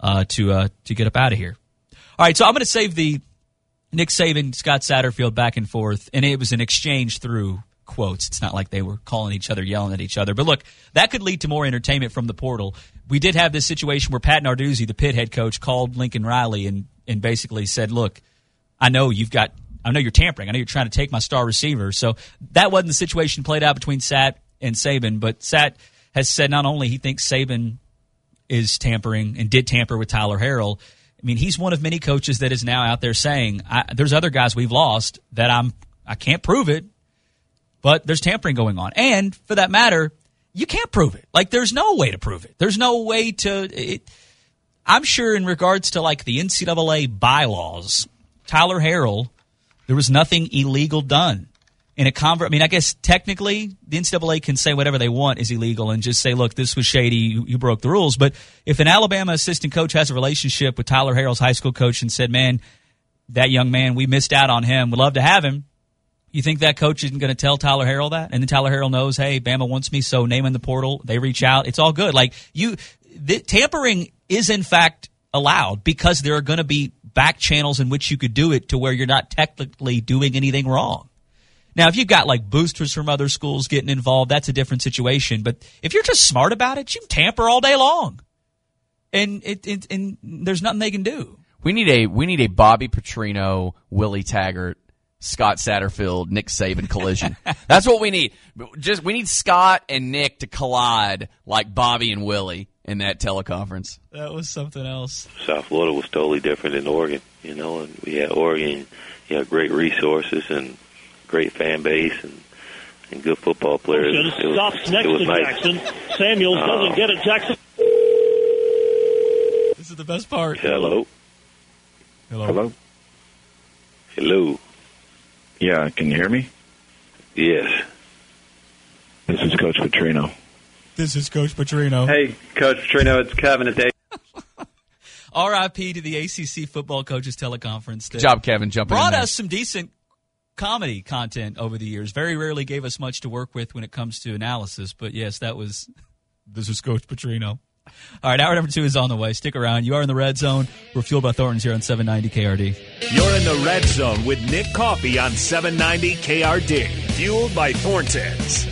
to get up out of here. All right, so I'm going to save the Nick Saban, Scott Satterfield back and forth, and it was an exchange through quotes. It's not like they were calling each other, yelling at each other. But look, that could lead to more entertainment from the portal. We did have this situation where Pat Narduzzi, the Pitt head coach, called Lincoln Riley and basically said, look, I know you're tampering. I know you're trying to take my star receiver. So that wasn't the situation played out between Sat and Saban. But Sat has said not only he thinks Saban is tampering and did tamper with Tyler Harrell. I mean, he's one of many coaches that is now out there saying, there's other guys we've lost that I can't prove it, but there's tampering going on. And for that matter, you can't prove it. Like, there's no way to prove it. There's no way to I'm sure in regards to, like, the NCAA bylaws, Tyler Harrell, there was nothing illegal done. I guess technically the NCAA can say whatever they want is illegal and just say, look, this was shady, you broke the rules. But if an Alabama assistant coach has a relationship with Tyler Harrell's high school coach and said, man, that young man, we missed out on him, we'd love to have him, You think that coach isn't going to tell Tyler Harrell that? And then Tyler Harrell knows, hey, Bama wants me, so name in the portal. They reach out. It's all good. Like, tampering is, in fact, allowed because there are going to be back channels in which you could do it to where you're not technically doing anything wrong. Now, if you've got, like, boosters from other schools getting involved, that's a different situation. But if you're just smart about it, you can tamper all day long. And there's nothing they can do. We need a Bobby Petrino, Willie Taggart, Scott Satterfield, Nick Saban collision. That's what we need. We need Scott and Nick to collide like Bobby and Willie in that teleconference. That was something else. South Florida was totally different than Oregon, and we had Oregon, great resources and great fan base and good football players. Stops next to nice. Jackson. Samuels doesn't get it. Jackson. This is the best part. Hello. Hello? Hello. Yeah, can you hear me? Yes. This is Coach Petrino. Hey, Coach Petrino, it's Kevin at Dave. R.I.P. to the ACC football coaches teleconference. Good job, Kevin, jumping in brought there. us some decent comedy content over the years. Very rarely gave us much to work with when it comes to analysis, but yes, this is Coach Petrino. All right, hour number 2 is on the way. Stick around. You are in the Red Zone. We're fueled by Thornton's here on 790 KRD. You're in the Red Zone with Nick Coffey on 790 KRD. Fueled by Thornton's.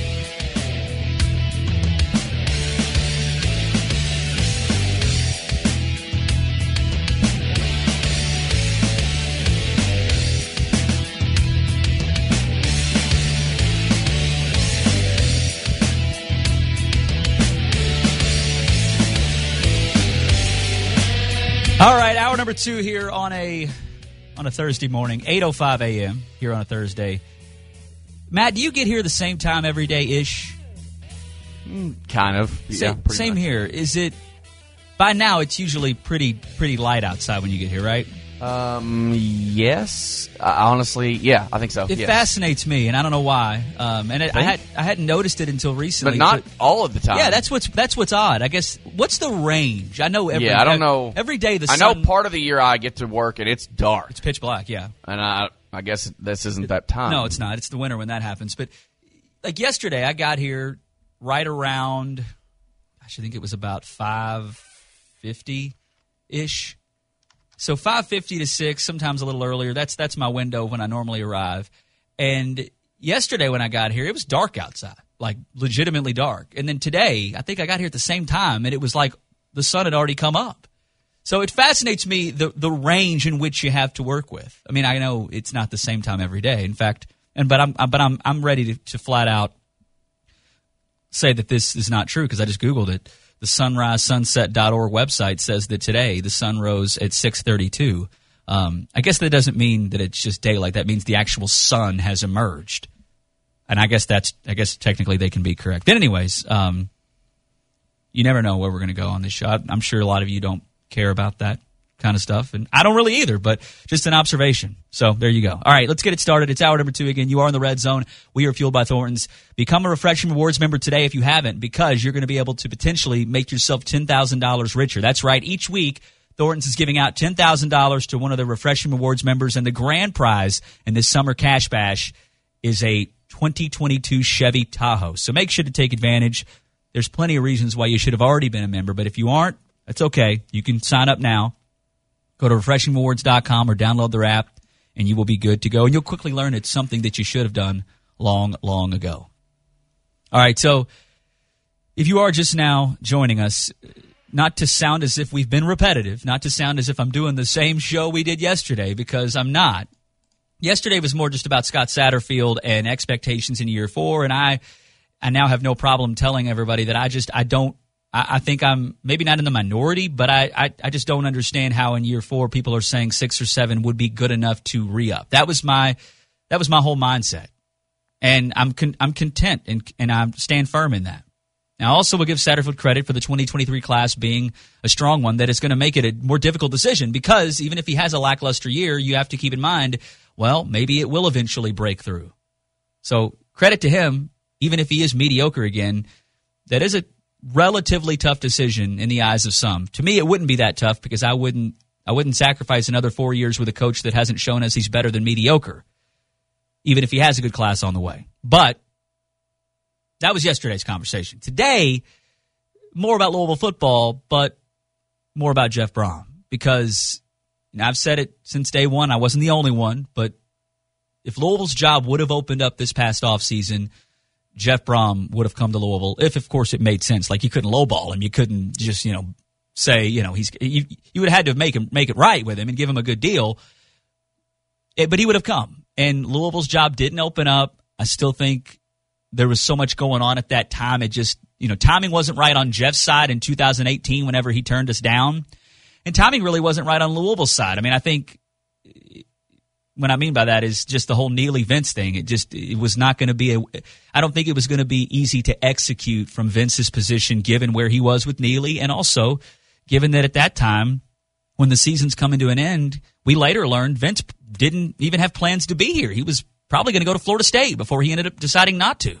All right, hour number 2 here on a Thursday morning, 8:05 a.m. here on a Thursday. Matt, do you get here the same time every day-ish? Kind of. Yeah, same here. Is it by now? It's usually pretty light outside when you get here, right? Yes. Honestly, yeah, I think so. It yes. fascinates me, and I don't know why. I hadn't noticed it until recently, but not all of the time. Yeah, that's what's odd. I guess. What's the range? I know. I don't know. Every day the sun. I know part of the year I get to work and it's dark. It's pitch black. Yeah, and I guess this isn't that time. No, it's not. It's the winter when that happens. But like yesterday, I got here right around. I think it was about 5:50 ish. So 5:50 to 6, sometimes a little earlier. That's my window when I normally arrive. And yesterday when I got here, it was dark outside, like legitimately dark. And then today, I think I got here at the same time, and it was like the sun had already come up. So it fascinates me the range in which you have to work with. I mean, I know it's not the same time every day. In fact, but I'm ready to flat out say that this is not true because I just Googled it. The sunrisesunset.org website says that today the sun rose at 6:32. I guess that doesn't mean that it's just daylight. That means the actual sun has emerged. And I guess technically they can be correct. But anyways, you never know where we're going to go on this show. I'm sure a lot of you don't care about that kind of stuff, and I don't really either, but just an observation. So there you go. All right, let's get it started. It's hour number 2 again. You are in the Red Zone. We are fueled by Thornton's. Become a Refreshment Rewards member today if you haven't, because you're going to be able to potentially make yourself $10,000 richer. That's right. Each week, Thornton's is giving out $10,000 to one of the Refreshment Rewards members, and the grand prize in this summer cash bash is a 2022 Chevy Tahoe. So make sure to take advantage. There's plenty of reasons why you should have already been a member, but if you aren't, that's okay. You can sign up now. Go to refreshingrewards.com or download their app, and you will be good to go. And you'll quickly learn it's something that you should have done long, long ago. All right, so if you are just now joining us, not to sound as if we've been repetitive, not to sound as if I'm doing the same show we did yesterday, because I'm not. Yesterday was more just about Scott Satterfield and expectations in year 4, and I now have no problem telling everybody that I think I'm maybe not in the minority, but I just don't understand how in year 4 people are saying 6 or 7 would be good enough to re-up. That was my whole mindset, and I'm content and I stand firm in that. Now, I also will give Satterfield credit for the 2023 class being a strong one that is going to make it a more difficult decision, because even if he has a lackluster year, you have to keep in mind, well, maybe it will eventually break through. So credit to him, even if he is mediocre again. That is a relatively tough decision in the eyes of some. To me, it wouldn't be that tough, because I wouldn't sacrifice another 4 years with a coach that hasn't shown us he's better than mediocre. even if he has a good class on the way. But that was yesterday's conversation. Today, more about Louisville football, but more about Jeff Brohm. Because I've said it since day one. I wasn't the only one, but if Louisville's job would have opened up this past offseason, Jeff Brohm would have come to Louisville if, of course, it made sense. Like, you couldn't lowball him. You couldn't just, say, you would have had to make it right with him and give him a good deal. But he would have come. And Louisville's job didn't open up. I still think there was so much going on at that time. It just, timing wasn't right on Jeff's side in 2018 whenever he turned us down. And timing really wasn't right on Louisville's side. I mean, I think what I mean by that is just the whole Neely Vince thing. It was not going to be I don't think it was going to be easy to execute from Vince's position given where he was with Neely, and also given that at that time when the season's coming to an end, we later learned Vince didn't even have plans to be here. He was probably going to go to Florida State before he ended up deciding not to.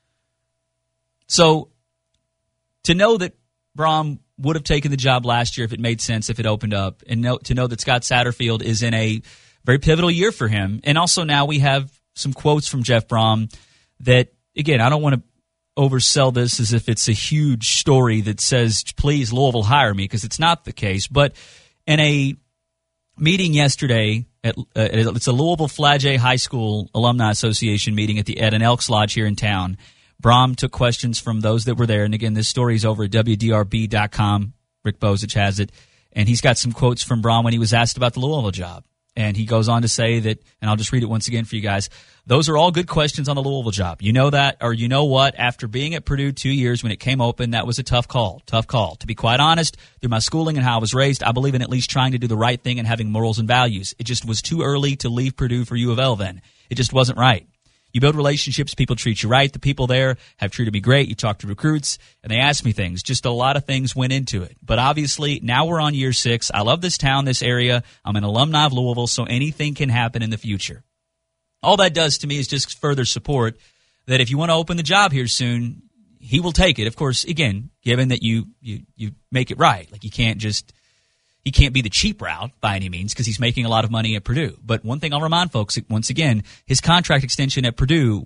So to know that Brohm would have taken the job last year if it made sense, if it opened up, and to know that Scott Satterfield is in a very pivotal year for him. And also now we have some quotes from Jeff Brohm that, again, I don't want to oversell this as if it's a huge story that says, please, Louisville, hire me, because it's not the case. But in a meeting yesterday, it's a Louisville Flagey High School Alumni Association meeting at an Elks Lodge here in town. Brohm took questions from those that were there. And again, this story is over at WDRB.com. Rick Bozich has it. And he's got some quotes from Brohm when he was asked about the Louisville job. And he goes on to say that, and I'll just read it once again for you guys, those are all good questions on the Louisville job. You know that, or you know what? After being at Purdue 2 years when it came open, that was a tough call. Tough call. To be quite honest, through my schooling and how I was raised, I believe in at least trying to do the right thing and having morals and values. It just was too early to leave Purdue for U of L then. It just wasn't right. You build relationships, people treat you right. The people there have treated me great. You talk to recruits, and they ask me things. Just a lot of things went into it. But obviously, now we're on year 6. I love this town, this area. I'm an alumni of Louisville, so anything can happen in the future. All that does to me is just further support that if you want to open the job here soon, he will take it. Of course, again, given that you make it right. Like, he can't be the cheap route by any means because he's making a lot of money at Purdue. But one thing I'll remind folks, once again, his contract extension at Purdue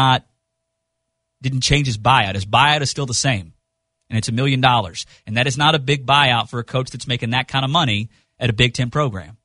didn't change his buyout. His buyout is still the same, and it's $1 million. And that is not a big buyout for a coach that's making that kind of money at a Big Ten program.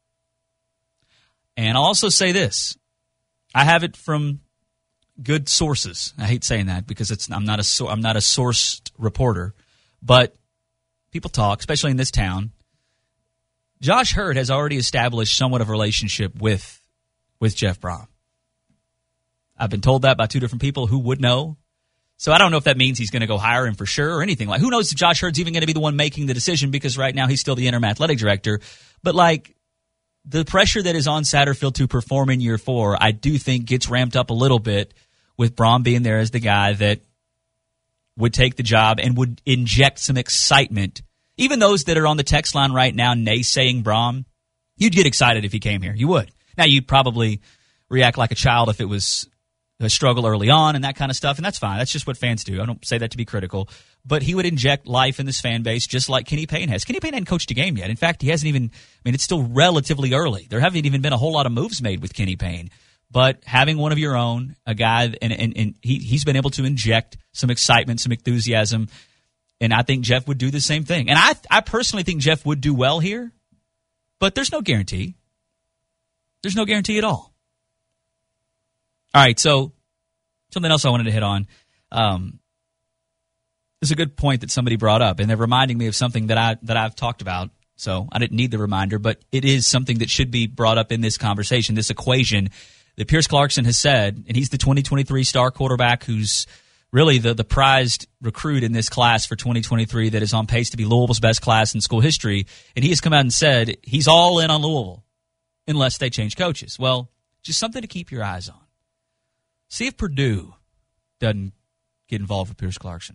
And I'll also say this. I have it from good sources. I hate saying that because I'm not a sourced reporter, but people talk, especially in this town. Josh Hurd has already established somewhat of a relationship with Jeff Brohm. I've been told that by 2 different people who would know. So I don't know if that means he's going to go hire him for sure or anything. Like, who knows if Josh Hurd's even going to be the one making the decision, because right now he's still the interim athletic director. But, like, the pressure that is on Satterfield to perform in year 4, I do think gets ramped up a little bit with Brohm being there as the guy that would take the job and would inject some excitement. Even those that are on the text line right now naysaying Brohm, you'd get excited if he came here. You would. Now, you'd probably react like a child if it was a struggle early on and that kind of stuff, and that's fine. That's just what fans do. I don't say that to be critical. But he would inject life in this fan base just like Kenny Payne has. Kenny Payne hadn't coached a game yet. In fact, he hasn't even – it's still relatively early. There haven't even been a whole lot of moves made with Kenny Payne. But having one of your own, a guy – and he's been able to inject some excitement, some enthusiasm. And I think Jeff would do the same thing. And I personally think Jeff would do well here, but there's no guarantee. There's no guarantee at all. All right, so something else I wanted to hit on. It's a good point that somebody brought up, and they're reminding me of something that I've talked about. So I didn't need the reminder, but it is something that should be brought up in this conversation, this equation that Pierce Clarkson has said, and he's the 2023 star quarterback who's really the prized recruit in this class for 2023 that is on pace to be Louisville's best class in school history. And he has come out and said he's all in on Louisville unless they change coaches. Well, just something to keep your eyes on. See if Purdue doesn't get involved with Pierce Clarkson.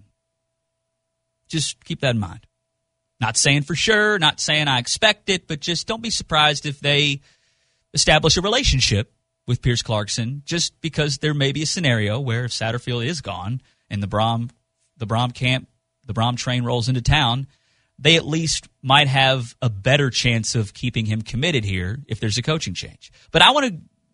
Just keep that in mind. Not saying for sure, not saying I expect it, but just don't be surprised if they establish a relationship with Pierce Clarkson, just because there may be a scenario where if Satterfield is gone and the Brohm camp, the Brohm train rolls into town, they at least might have a better chance of keeping him committed here if there's a coaching change. But I want to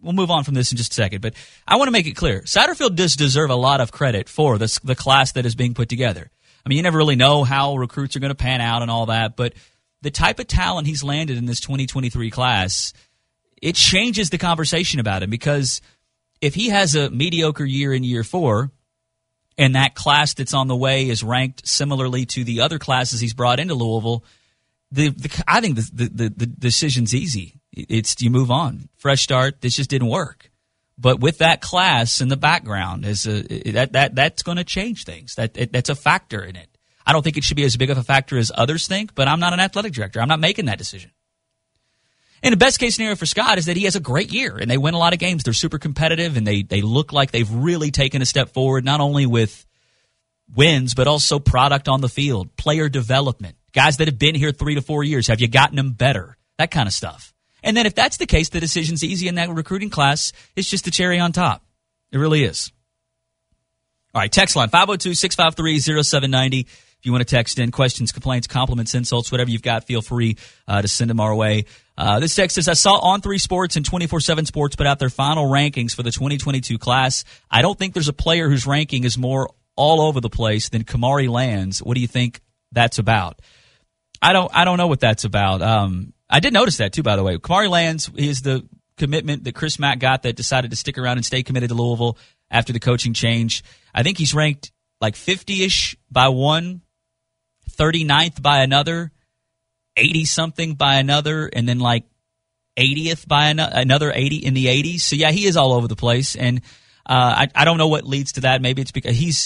we'll move on from this in just a second, but I want to make it clear. Satterfield does deserve a lot of credit for the class that is being put together. I mean, you never really know how recruits are going to pan out and all that, but the type of talent he's landed in this 2023 class, it changes the conversation about him, because if he has a mediocre year in year 4 and that class that's on the way is ranked similarly to the other classes he's brought into Louisville, I think the decision's easy. It's you move on. Fresh start. This just didn't work. But with that class in the background, that's going to change things. That's a factor in it. I don't think it should be as big of a factor as others think, but I'm not an athletic director. I'm not making that decision. And the best case scenario for Scott is that he has a great year and they win a lot of games. They're super competitive and they look like they've really taken a step forward, not only with wins, but also product on the field, player development, guys that have been here 3 to 4 years. Have you gotten them better? That kind of stuff. And then if that's the case, the decision's easy in that recruiting class. It's just the cherry on top. It really is. All right, text line, 502-653-0790. If you want to text in questions, complaints, compliments, insults, whatever you've got, feel free to send them our way. This text says, I saw On3 Sports and 24/7 Sports put out their final rankings for the 2022 class. I don't think there's a player whose ranking is more all over the place than Kamari Lands. What do you think that's about? I don't know what that's about. I did notice that too, by the way. Kamari Lands is the commitment that Chris Mack got that decided to stick around and stay committed to Louisville after the coaching change. I think he's ranked like 50-ish by one, 39th by another, 80-something by another, and then like 80th by another 80 in the 80s. So, yeah, he is all over the place. And I don't know what leads to that. Maybe it's because he's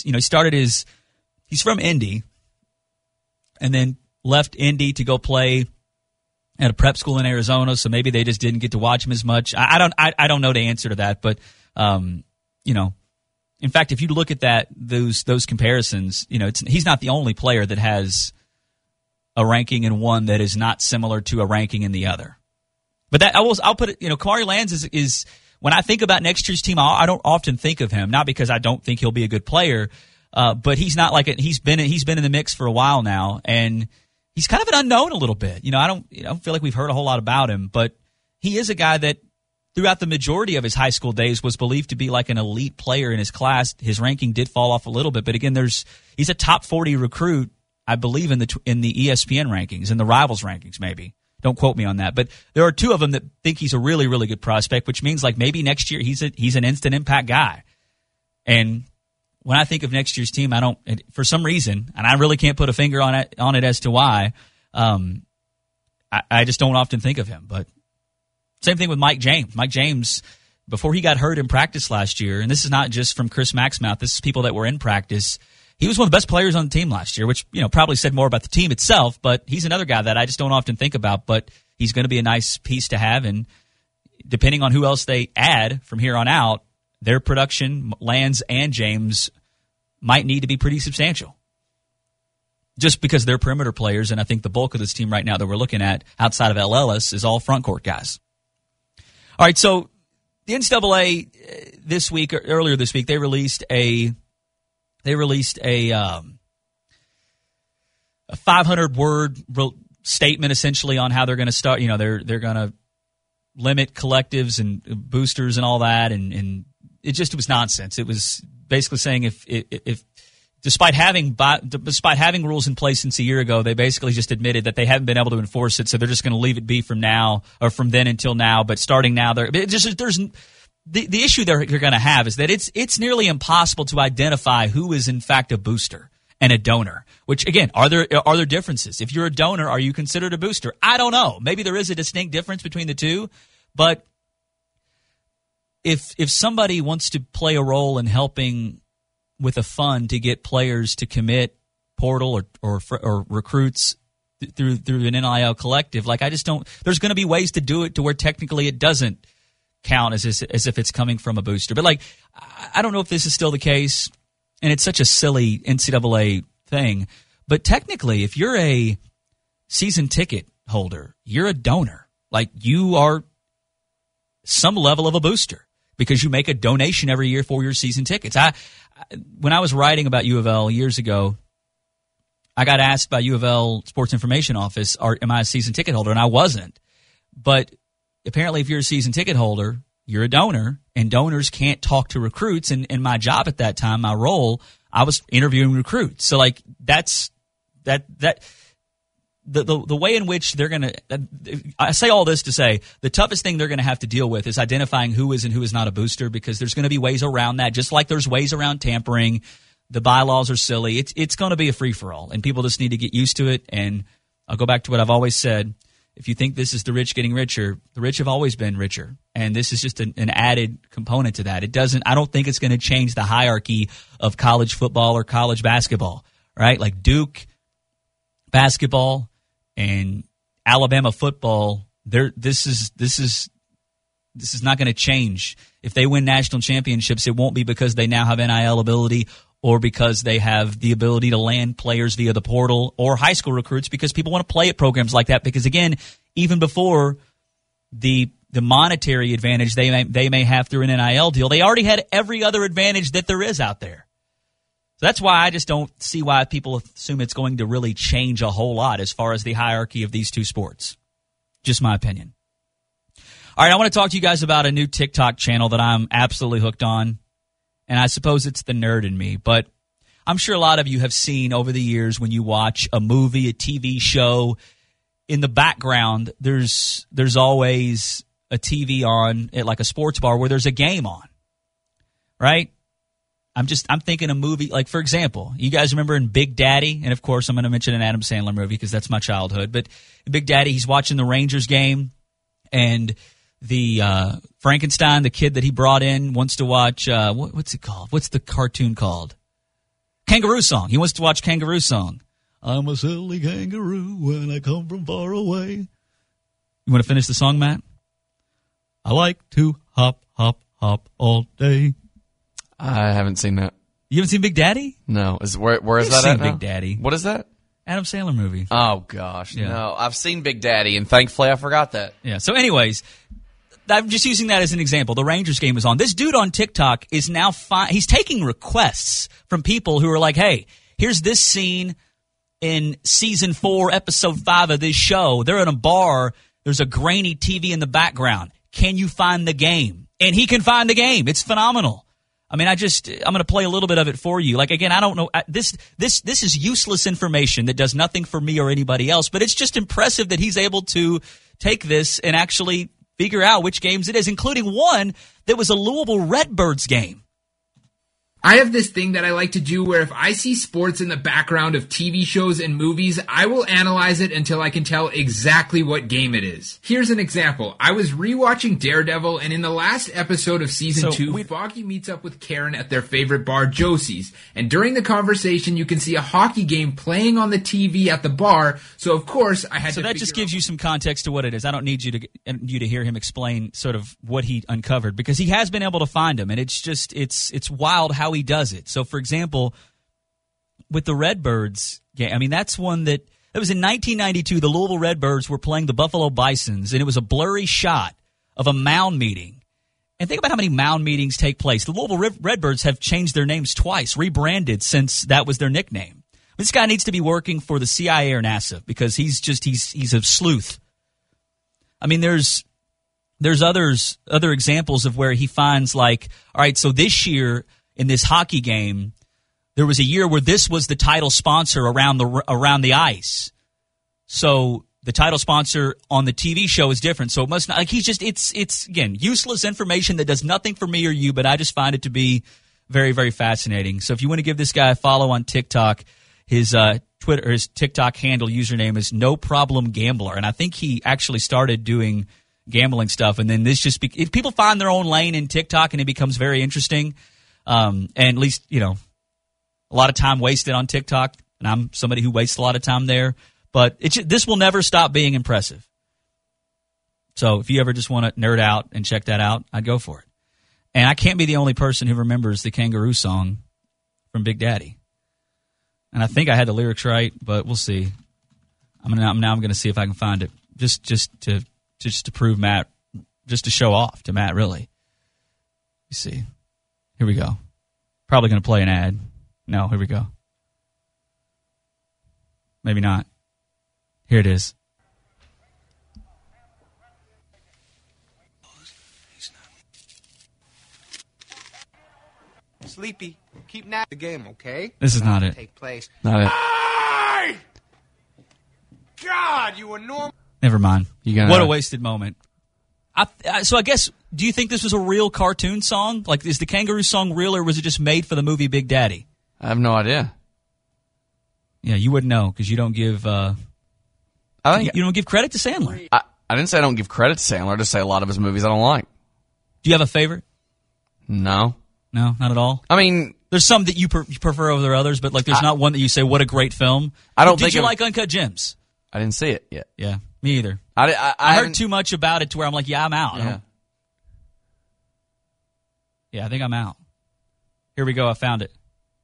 from Indy and then left Indy to go play at a prep school in Arizona, so maybe they just didn't get to watch him as much. I don't know the answer to that, but in fact, if you look at those comparisons, he's not the only player that has a ranking in one that is not similar to a ranking in the other. But I'll put it. Kamari Lands is when I think about next year's team, I don't often think of him, not because I don't think he'll be a good player, but he's not like he's been in the mix for a while now, and he's kind of an unknown a little bit. I don't feel like we've heard a whole lot about him, but he is a guy that throughout the majority of his high school days was believed to be like an elite player in his class. His ranking did fall off a little bit, but again, he's a top 40 recruit, I believe, in the ESPN rankings, in the Rivals rankings maybe. Don't quote me on that, but there are 2 of them that think he's a really, really good prospect, which means like maybe next year he's an instant impact guy. And when I think of next year's team, I don't, for some reason, and I really can't put a finger on it as to why. I just don't often think of him. But same thing with Mike James. Mike James, before he got hurt in practice last year, and this is not just from Chris Mack's mouth, this is people that were in practice. He was one of the best players on the team last year, which probably said more about the team itself. But he's another guy that I just don't often think about. But he's going to be a nice piece to have, and depending on who else they add from here on out, their production, Lands and James, might need to be pretty substantial. Just because they're perimeter players, and I think the bulk of this team right now that we're looking at outside of El Ellis is all front court guys. All right, so the NCAA earlier this week, they released a 500-word statement essentially on how they're going to start. They're going to limit collectives and boosters and all that, and it was nonsense. It was basically saying if despite having rules in place since a year ago, they basically just admitted that they haven't been able to enforce it, so they're just going to leave it be from now or from then until now. But starting now, the issue they're going to have is that it's nearly impossible to identify who is in fact a booster and a donor. Which again, are there differences? If you're a donor, are you considered a booster? I don't know. Maybe there is a distinct difference between the two, but if somebody wants to play a role in helping with a fund to get players to commit portal or recruits through an NIL collective, like I just don't. There's going to be ways to do it to where technically it doesn't count as if it's coming from a booster. But like, I don't know if this is still the case, and it's such a silly NCAA thing. But technically, if you're a season ticket holder, you're a donor. Like you are some level of a booster because you make a donation every year for your season tickets. When I was writing about U of L years ago, I got asked by U of L Sports Information Office, am I a season ticket holder? And I wasn't. But apparently if you're a season ticket holder you're a donor, and donors can't talk to recruits. And in my job at that time, my role, I was interviewing recruits. So like that's the way in which they're going to, I say all this to say the toughest thing they're going to have to deal with is identifying who is and who is not a booster, because there's going to be ways around that, just like there's ways around tampering. The bylaws are silly. It's going to be a free-for-all, and people just need to get used to it. And I'll go back to what I've always said. If you think this is the rich getting richer, the rich have always been richer, and this is just an added component to that. I don't think it's going to change the hierarchy of college football or college basketball, right? Like Duke basketball and Alabama football, this is not going to change. If they win national championships, it won't be because they now have NIL ability or because they have the ability to land players via the portal, or high school recruits because people want to play at programs like that. Because again, even before the monetary advantage they may have through an NIL deal, they already had every other advantage that there is out there. So that's why I just don't see why people assume it's going to really change a whole lot as far as the hierarchy of these two sports. Just my opinion. All right, I want to talk to you guys about a new TikTok channel that I'm absolutely hooked on. And I suppose it's the nerd in me, but I'm sure a lot of you have seen over the years when you watch a movie, a TV show, in the background, there's always a TV on at like a sports bar where there's a game on, right? I'm thinking a movie, like for example, you guys remember in Big Daddy, and of course I'm going to mention an Adam Sandler movie because that's my childhood, but in Big Daddy, he's watching the Rangers game, and the Frankenstein, the kid that he brought in, wants to watch, what's it called? What's the cartoon called? Kangaroo Song. He wants to watch Kangaroo Song. I'm a silly kangaroo when I come from far away. You want to finish the song, Matt? I like to hop, hop, hop all day. I haven't seen that. You haven't seen Big Daddy? No. Where is that at now? Big Daddy. What is that? Adam Sandler movie. Oh, gosh. Yeah. No, I've seen Big Daddy, and thankfully I forgot that. Yeah, so anyways, I'm just using that as an example. The Rangers game is on. This dude on TikTok is now he's taking requests from people who are like, hey, here's this scene in season 4, episode 5 of this show. They're in a bar. There's a grainy TV in the background. Can you find the game? And he can find the game. It's phenomenal. I mean, I'm going to play a little bit of it for you. Like, again, I don't know. This is useless information that does nothing for me or anybody else, but it's just impressive that he's able to take this and actually figure out which games it is, including one that was a Louisville Redbirds game. I have this thing that I like to do where if I see sports in the background of TV shows and movies, I will analyze it until I can tell exactly what game it is. Here's an example. I was rewatching Daredevil, and in the last episode of season 2, Foggy meets up with Karen at their favorite bar, Josie's. And during the conversation, you can see a hockey game playing on the TV at the bar. So of course, I had to. So that just gives you some context to what it is. I don't need you to hear him explain sort of what he uncovered, because he has been able to find them, and it's just it's wild how he does it. So, for example, with the Redbirds game, I mean, that's one that was in 1992. The Louisville Redbirds were playing the Buffalo Bisons, and it was a blurry shot of a mound meeting. And think about how many mound meetings take place. The Louisville Redbirds have changed their names twice, rebranded since that was their nickname. This guy needs to be working for the CIA or NASA because he's a sleuth. I mean, there's other examples of where he finds, like, all right, so this year in this hockey game, there was a year where this was the title sponsor around the ice. So the title sponsor on the TV show is different. So it must not, like, it's again, useless information that does nothing for me or you, but I just find it to be very, very fascinating. So if you want to give this guy a follow on TikTok, his Twitter, his TikTok handle username is No Problem Gambler. And I think he actually started doing gambling stuff. And then this just, if people find their own lane in TikTok and it becomes very interesting, and at least, you know, a lot of time wasted on TikTok, and I'm somebody who wastes a lot of time there. But this will never stop being impressive. So if you ever just want to nerd out and check that out, I'd go for it. And I can't be the only person who remembers the Kangaroo Song from Big Daddy. And I think I had the lyrics right, but we'll see. I'm going to see if I can find it, just to prove Matt, just to show off to Matt, really. You see. Here we go. Probably going to play an ad. No, here we go. Maybe not. Here it is. sleepy. Keep napping the game, okay? This is not it. Take place. Not it. Hey! God, you were normal. Never mind. You what a wasted moment. So I guess, do you think this was a real cartoon song? Like, is the Kangaroo song real, or was it just made for the movie Big Daddy? I have no idea. Yeah, you wouldn't know because you don't give. You don't give credit to Sandler. I didn't say I don't give credit to Sandler. I just say a lot of his movies I don't like. Do you have a favorite? No, not at all. I mean, there's some that you prefer over others, but like, there's not one that you say, "What a great film." I don't. Did you like Uncut Gems? I didn't see it yet. Yeah, me either. I heard too much about it to where I'm like, yeah, I'm out. Yeah, I think I'm out. Here we go. I found it.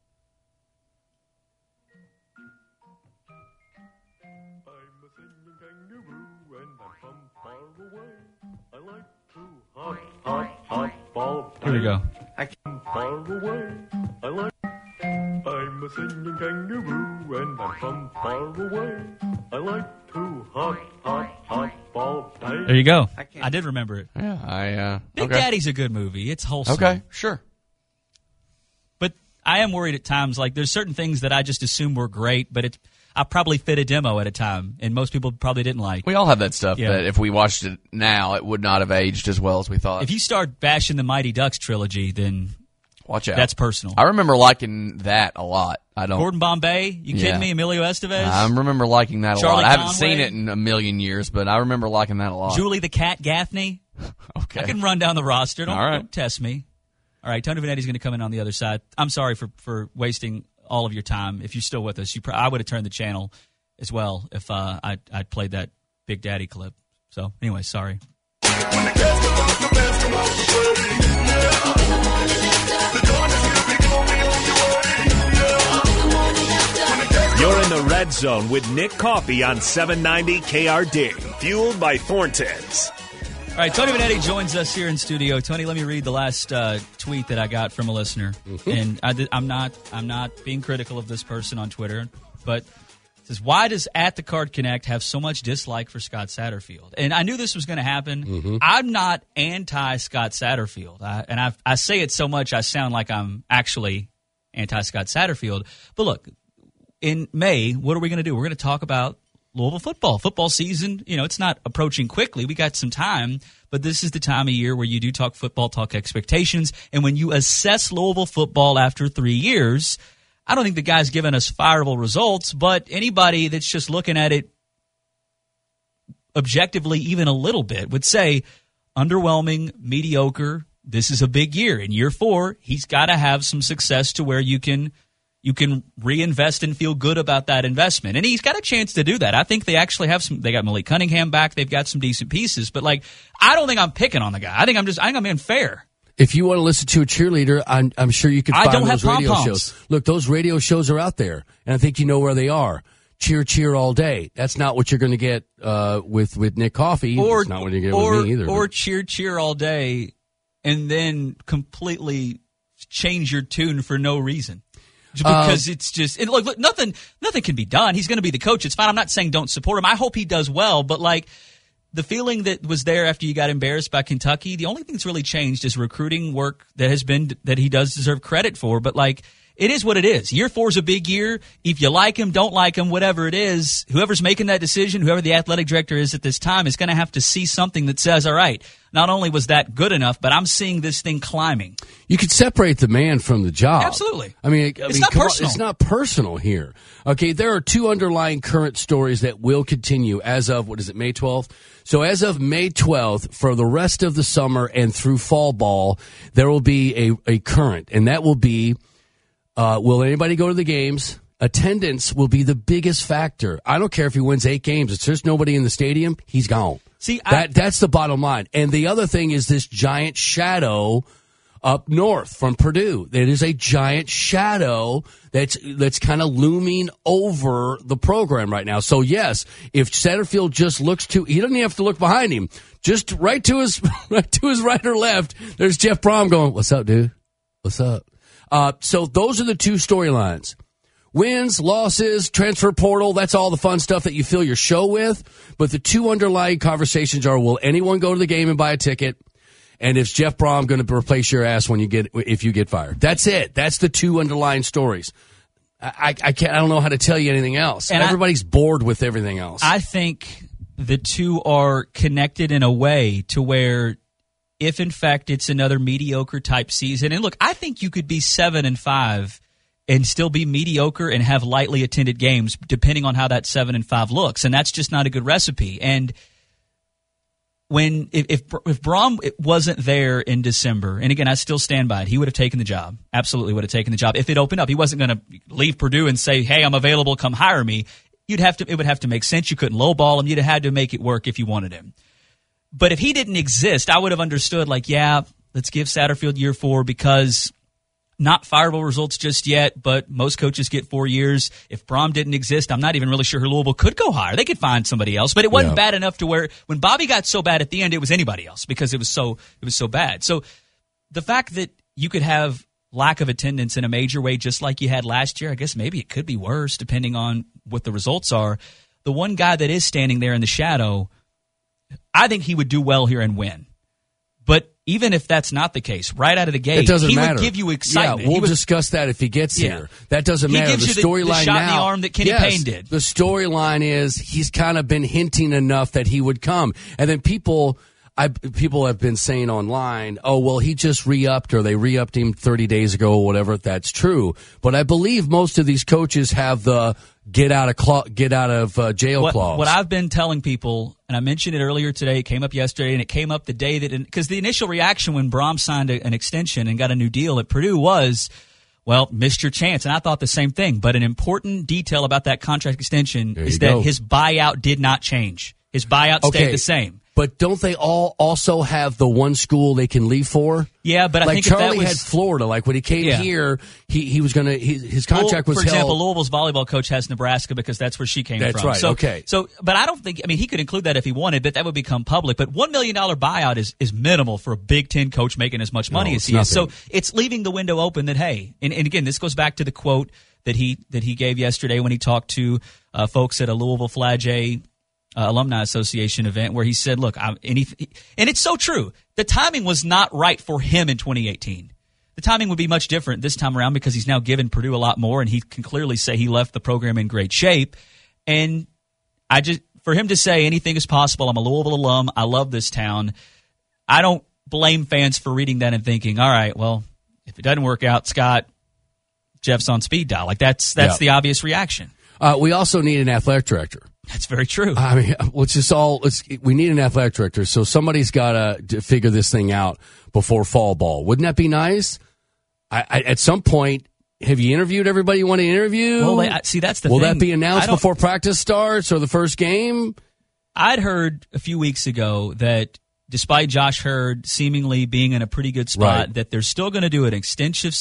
Here we go. I'm far away. I'm a singing kangaroo, and I'm from far away. I like to hop all day. There you go. I did remember it. Yeah, Big Daddy's a good movie. It's wholesome. Okay, sure. But I am worried at times. Like, there's certain things that I just assume were great, but I probably fit a demo at a time, and most people probably didn't like. We all have that stuff that if we watched it now, it would not have aged as well as we thought. If you start bashing the Mighty Ducks trilogy, then watch out. That's personal. I remember liking that a lot. Gordon Bombay? You kidding me? Emilio Estevez? I remember liking that Charlie a lot. I haven't Conway? seen it in a million years, but I remember liking that a lot. Julie the Cat Gaffney? Okay. I can run down the roster. All right. Don't test me. All right, Tony Vanetti's going to come in on the other side. I'm sorry for wasting all of your time. If you're still with us, I would have turned the channel as well if I'd played that Big Daddy clip. So, anyway, sorry. You're in the Red Zone with Nick Coffey on 790 KRD, fueled by Thornton's. All right, Tony Vanetti joins us here in studio. Tony, let me read the last tweet that I got from a listener, and I'm not being critical of this person on Twitter, but it says, "Why does At the Card Connect have so much dislike for Scott Satterfield?" And I knew this was going to happen. I'm not anti Scott Satterfield, and I say it so much I sound like I'm actually anti Scott Satterfield. But look, in May, what are we going to do? We're going to talk about Louisville football. Football season, it's not approaching quickly. We got some time, but this is the time of year where you do talk football, talk expectations. And when you assess Louisville football after 3 years, I don't think the guy's given us fireable results, but anybody that's just looking at it objectively even a little bit would say underwhelming, mediocre. This is a big year. In year 4, he's got to have some success to where you can reinvest and feel good about that investment. And he's got a chance to do that. I think they actually have they got Malik Cunningham back. They've got some decent pieces. But, I don't think I'm picking on the guy. I think I'm being fair. If you want to listen to a cheerleader, I'm sure you can find those radio shows. Look, those radio shows are out there, and I think you know where they are. Cheer, cheer all day. That's not what you're going to get with Nick Coffey. It's not what you're going to get with me either. Or cheer, cheer all day, and then completely change your tune for no reason. Because it's just look, nothing can be done. He's going to be the coach. It's fine. I'm not saying don't support him. I hope he does well. But the feeling that was there after you got embarrassed by Kentucky, the only thing that's really changed is recruiting work that he does deserve credit for. But it is what it is. Year 4 is a big year. If you like him, don't like him, whatever it is, whoever's making that decision, whoever the athletic director is at this time, is going to have to see something that says, all right, not only was that good enough, but I'm seeing this thing climbing. You could separate the man from the job. Absolutely. It's not personal. It's not personal here. Okay, there are 2 underlying current stories that will continue as of, May 12th? So as of May 12th, for the rest of the summer and through fall ball, there will be a current, and that will be, will anybody go to the games? Attendance will be the biggest factor. I don't care if he wins 8 games. If there's nobody in the stadium, he's gone. See, that's the bottom line. And the other thing is this giant shadow up north from Purdue. It is a giant shadow that's kind of looming over the program right now. So yes, if Satterfield just looks he doesn't even have to look behind him. Just right to his right or left, there's Jeff Brom going, "What's up, dude? What's up?" So those are the 2 storylines. Wins, losses, transfer portal, that's all the fun stuff that you fill your show with. But the 2 underlying conversations are, will anyone go to the game and buy a ticket? And is Jeff Brom going to replace your ass if you get fired? That's it. That's the two underlying stories. I don't know how to tell you anything else. And everybody's bored with everything else. I think the two are connected in a way to where if in fact it's another mediocre type season, and look, I think you could be 7-5 and still be mediocre and have lightly attended games depending on how that 7-5 looks, and that's just not a good recipe. And if Brom wasn't there in December, and again, I still stand by it, he would have taken the job. Absolutely would have taken the job. If it opened up, he wasn't going to leave Purdue and say, hey, I'm available, come hire me. It would have to make sense. You couldn't lowball him. You'd have had to make it work if you wanted him. But if he didn't exist, I would have understood, like, yeah, let's give Satterfield year 4 because not fireable results just yet, but most coaches get 4 years. If Brom didn't exist, I'm not even really sure who Louisville could go hire. They could find somebody else, but it wasn't bad enough to where when Bobby got so bad at the end, it was anybody else because it was so bad. So the fact that you could have lack of attendance in a major way just like you had last year, I guess maybe it could be worse depending on what the results are. The one guy that is standing there in the shadow, I think he would do well here and win. But even if that's not the case, right out of the gate, he would give you excitement. Yeah, we'll discuss that if he gets here. That doesn't matter. He gives you the shot in the arm that Kenny Payne did. The storyline is he's kind of been hinting enough that he would come. And then people have been saying online, oh, well, he just re-upped or they re-upped him 30 days ago or whatever. That's true. But I believe most of these coaches have the get out of jail clause. What I've been telling people, and I mentioned it earlier today, it came up yesterday, and it came up the day that, because the initial reaction when Brom signed an extension and got a new deal at Purdue was, well, missed your chance. And I thought the same thing. But an important detail about that contract extension is that his buyout did not change. His buyout stayed the same. But don't they all also have the one school they can leave for? Yeah, but I think Charlie if that had Florida. Like when he came here, he was going to his contract was for held. example, Louisville's volleyball coach has Nebraska because that's where she came from. That's right. So, okay. So, but I don't think. I mean, he could include that if he wanted, but that would become public. But $1 million buyout is minimal for a Big Ten coach making as much money as he is. So it's leaving the window open that hey, and again, this goes back to the quote that he gave yesterday when he talked to folks at a Louisville Flagey Alumni Association event where he said, look, and it's so true. The timing was not right for him in 2018. The timing would be much different this time around because he's now given Purdue a lot more, and he can clearly say he left the program in great shape. And for him to say anything is possible, I'm a Louisville alum, I love this town, I don't blame fans for reading that and thinking, all right, well, if it doesn't work out, Scott, Jeff's on speed dial. Like that's the obvious reaction. We also need an athletic director. That's very true. I mean, we need an athletic director, so somebody's got to figure this thing out before fall ball. Wouldn't that be nice? At some point, have you interviewed everybody you want to interview? Well, see, that's the thing. Will that be announced before practice starts or the first game? I'd heard a few weeks ago that despite Josh Hurd seemingly being in a pretty good spot, that they're still going to do an extensive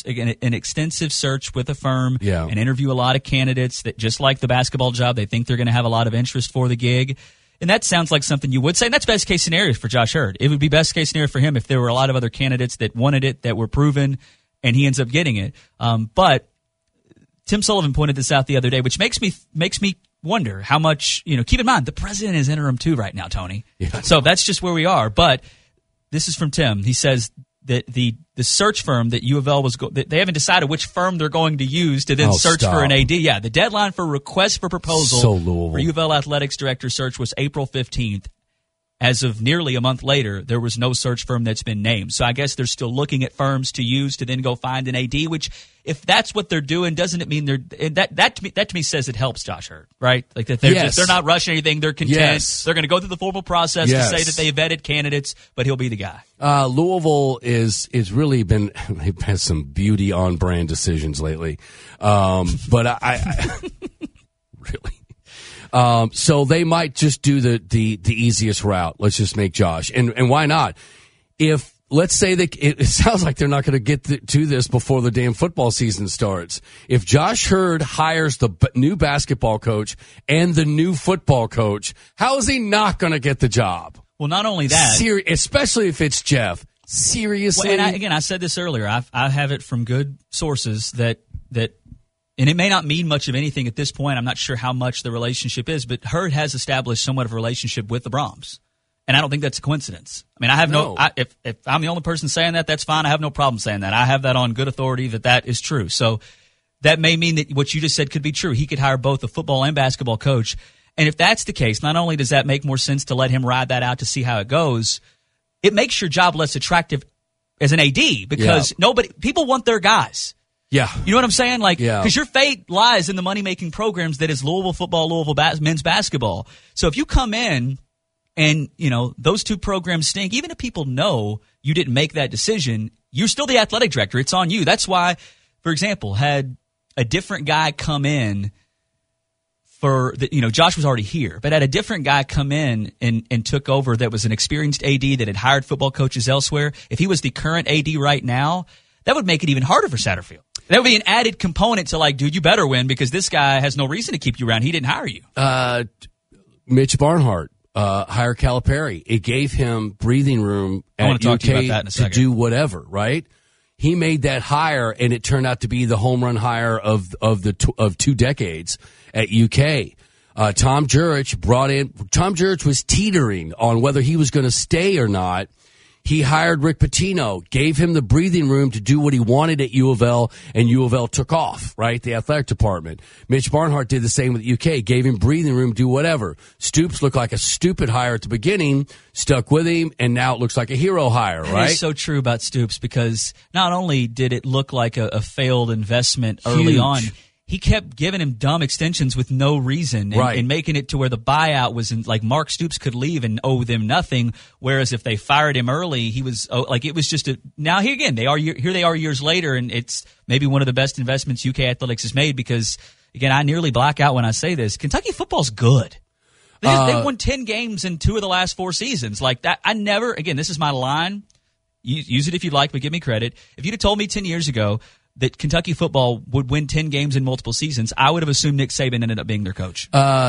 search with a firm and interview a lot of candidates that, just like the basketball job, they think they're going to have a lot of interest for the gig. And that sounds like something you would say. And that's best case scenario for Josh Hurd. It would be best case scenario for him if there were a lot of other candidates that wanted it, that were proven, and he ends up getting it. But Tim Sullivan pointed this out the other day, which makes me wonder how much, keep in mind, the president is interim too right now, Tony. Yeah. So that's just where we are. But this is from Tim. He says that the search firm that U of L they haven't decided which firm they're going to use to then search for an AD. Yeah, the deadline for request for proposal for U of L athletics director search was April 15th. As of nearly a month later, there was no search firm that's been named. So I guess they're still looking at firms to use to then go find an AD, which if that's what they're doing, doesn't it mean that to me says it helps Josh Hurd, right? Like that they're not rushing anything, they're content. Yes. They're going to go through the formal process to say that they vetted candidates, but he'll be the guy. Louisville is really been they've had some beauty on brand decisions lately. But I really so they might just do the easiest route. Let's just make Josh. And why not? If, let's say it sounds like they're not going to get to this before the damn football season starts. If Josh Hurd hires the new basketball coach and the new football coach, how is he not going to get the job? Well, not only that. Especially if it's Jeff. Seriously? Well, and I said this earlier. I have it from good sources that and it may not mean much of anything at this point. I'm not sure how much the relationship is, but Hurd has established somewhat of a relationship with the Broms. And I don't think that's a coincidence. I mean, I have if I'm the only person saying that, that's fine. I have no problem saying that. I have that on good authority that is true. So that may mean that what you just said could be true. He could hire both a football and basketball coach. And if that's the case, not only does that make more sense to let him ride that out to see how it goes, it makes your job less attractive as an AD because people want their guys. Yeah. You know what I'm saying? Because your fate lies in the money-making programs that is Louisville football, Louisville men's basketball. So if you come in and, those two programs stink, even if people know you didn't make that decision, you're still the athletic director. It's on you. That's why, for example, had a different guy come in Josh was already here, but had a different guy come in and took over that was an experienced AD that had hired football coaches elsewhere, if he was the current AD right now, that would make it even harder for Satterfield. That would be an added component to dude, you better win because this guy has no reason to keep you around. He didn't hire you. Mitch Barnhart, hire Calipari. It gave him breathing room at UK to do whatever, right? He made that hire, and it turned out to be the home run hire of 2 decades at UK. Tom Jurich was teetering on whether he was going to stay or not. He hired Rick Pitino, gave him the breathing room to do what he wanted at U of L, and U of L took off, right? The athletic department. Mitch Barnhart did the same with UK, gave him breathing room, do whatever. Stoops looked like a stupid hire at the beginning, stuck with him, and now it looks like a hero hire, right? That is so true about Stoops because not only did it look like a failed investment early on, he kept giving him dumb extensions with no reason and making it to where the buyout was Mark Stoops could leave and owe them nothing. Whereas if they fired him early, he was it was just now here again, they are years later, and it's maybe one of the best investments UK athletics has made because again, I nearly black out when I say this. Kentucky football's good. They won 10 games in 2 of the last 4 seasons. Like that, this is my line. Use it if you'd like, but give me credit. If you'd have told me 10 years ago that Kentucky football would win 10 games in multiple seasons, I would have assumed Nick Saban ended up being their coach.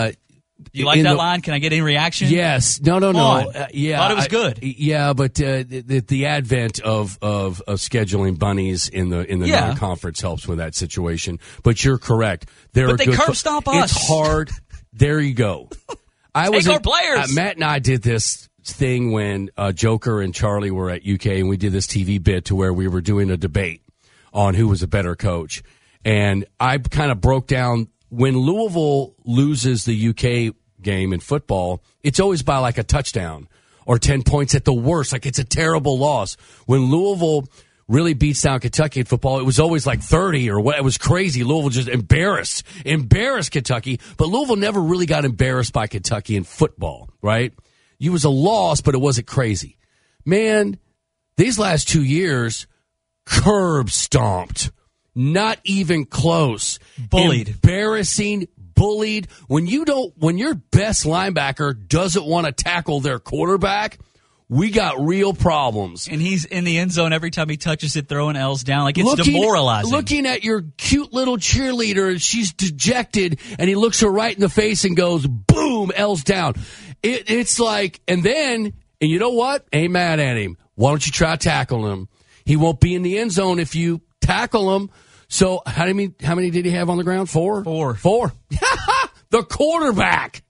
You like that line? Can I get any reaction? Yes. No. Yeah. Thought it was good. Yeah, but the advent of scheduling bunnies in the non-conference helps with that situation. But you're correct. But they curb stomp us. It's hard. There you go. Take our players. Matt and I did this thing when Joker and Charlie were at UK, and we did this TV bit to where we were doing a debate on who was a better coach. And I kind of broke down when Louisville loses the UK game in football, it's always by like a touchdown or 10 points at the worst. Like it's a terrible loss. When Louisville really beats down Kentucky in football, it was always like 30 or what. It was crazy. Louisville just embarrassed Kentucky. But Louisville never really got embarrassed by Kentucky in football, right? It was a loss, but it wasn't crazy. Man, these last 2 years, curb stomped. Not even close. Bullied. Embarrassing, bullied. When your best linebacker doesn't want to tackle their quarterback, we got real problems. And he's in the end zone every time he touches it, throwing L's down. Like it's demoralizing. Looking at your cute little cheerleader, and she's dejected, and he looks her right in the face and goes, boom, L's down. It's like, and you know what? Ain't mad at him. Why don't you try tackling him? He won't be in the end zone if you tackle him. So how many did he have on the ground? 4? 4. The quarterback,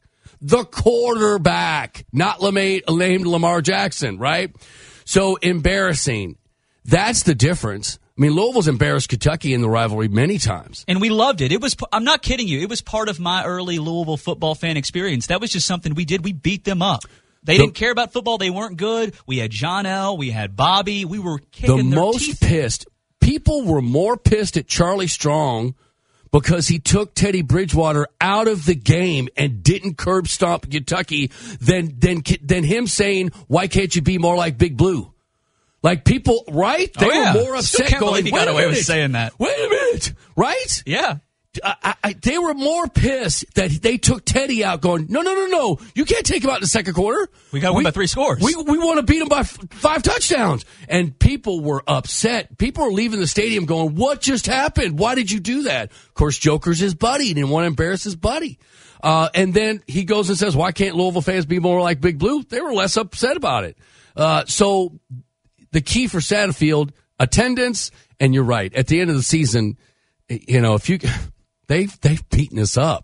not named Lamar Jackson, right? So embarrassing. That's the difference. I mean, Louisville's embarrassed Kentucky in the rivalry many times. And we loved it. I'm not kidding you. It was part of my early Louisville football fan experience. That was just something we did. We beat them up. They didn't care about football. They weren't good. We had John L. We had Bobby. We were kicking their teeth. Pissed. People were more pissed at Charlie Strong because he took Teddy Bridgewater out of the game and didn't curb stomp Kentucky than him saying, why can't you be more like Big Blue? Like people, right? They were more upset. Still can't believe he got away with saying that. Wait a minute. Right? Yeah. They were more pissed that they took Teddy out going, no. You can't take him out in the second quarter. We got to win by 3 scores. We want to beat him by 5 touchdowns. And people were upset. People were leaving the stadium going, what just happened? Why did you do that? Of course, Joker's his buddy. He didn't want to embarrass his buddy. And then he goes and says, why can't Louisville fans be more like Big Blue? They were less upset about it. So the key for Satterfield, attendance, and you're right. At the end of the season, if you... They've beaten us up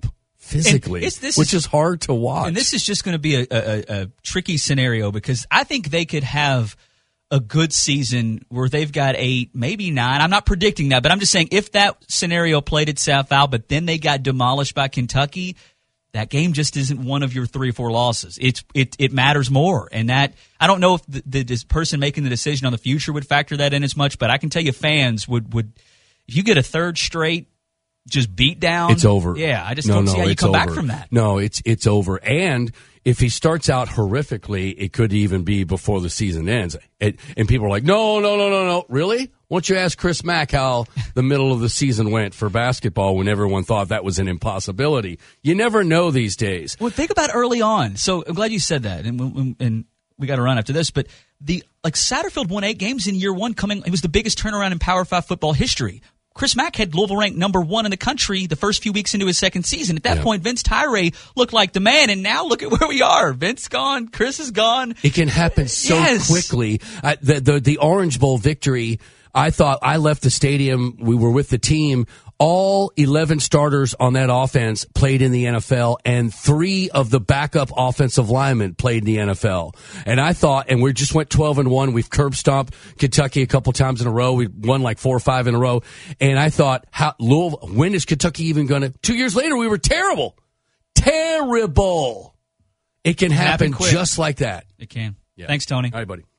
physically, which is hard to watch. And this is just going to be a tricky scenario because I think they could have a good season where they've got 8, maybe 9. I'm not predicting that, but I'm just saying if that scenario played itself out, but then they got demolished by Kentucky, that game just isn't one of your 3 or 4 losses. It matters more, and that I don't know if this person making the decision on the future would factor that in as much, but I can tell you fans would if you get a third straight just beat down, it's over. Yeah, I just don't see how you come back from that. No, it's over. And if he starts out horrifically, it could even be before the season ends. And people are like, no. Really? Why don't you ask Chris Mack how the middle of the season went for basketball when everyone thought that was an impossibility? You never know these days. Well, think about early on. So I'm glad you said that. And we got to run after this. But Satterfield won 8 games in year 1 it was the biggest turnaround in Power 5 football history. Chris Mack had Louisville ranked number 1 in the country the first few weeks into his second season. At that point, Vince Tyree looked like the man, and now look at where we are. Vince gone, Chris is gone. It can happen so quickly. The Orange Bowl victory, I thought I left the stadium. We were with the team. All 11 starters on that offense played in the NFL, and 3 of the backup offensive linemen played in the NFL. And I thought, and we just went 12-1. We've curb stomped Kentucky a couple times in a row. We won like 4 or 5 in a row. And I thought, Louisville, when is Kentucky even going to? 2 years later, we were terrible. Terrible. It can happen just like that. It can. Yeah. Thanks, Tony. All right, buddy.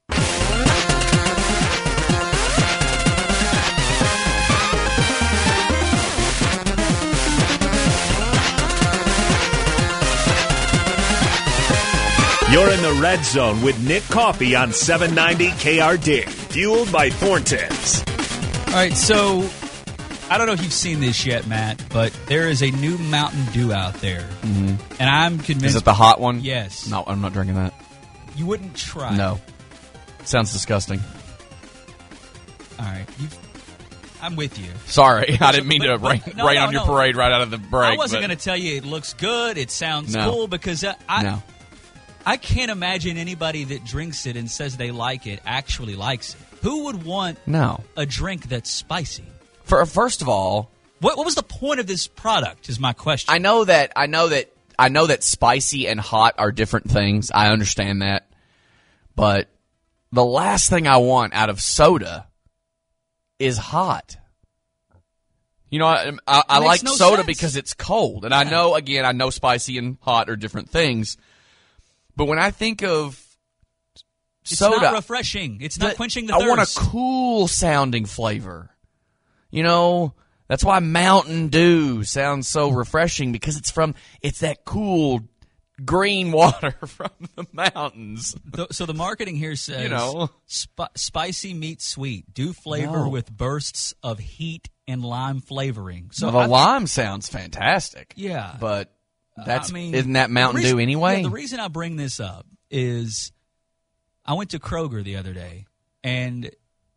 You're in the Red Zone with Nick Coffey on 790 KRD. Fueled by Thornton's. All right, so I don't know if you've seen this yet, Matt, but there is a new Mountain Dew out there. Mm-hmm. And I'm convinced. Is it the hot one? Yes. No, I'm not drinking that. You wouldn't try. No. Sounds disgusting. All right. I'm with you. Sorry, I didn't mean to rain on your parade right out of the break. I wasn't going to tell you it looks good, it sounds cool, because I can't imagine anybody that drinks it and says they like it actually likes it. Who would want a drink that's spicy? First of all, what was the point of this product is my question. I know that spicy and hot are different things. I understand that. But the last thing I want out of soda is hot. You know, I like soda because it's cold. And I know spicy and hot are different things. But when I think of soda, it's not refreshing. It's not quenching the thirst. I want a cool sounding flavor. You know, that's why Mountain Dew sounds so refreshing, because it's that cool green water from the mountains. So the marketing here says, spicy meets sweet, dew flavor with bursts of heat and lime flavoring. So the lime sounds fantastic. Yeah, but isn't that Mountain Dew anyway? Yeah, the reason I bring this up is I went to Kroger the other day, and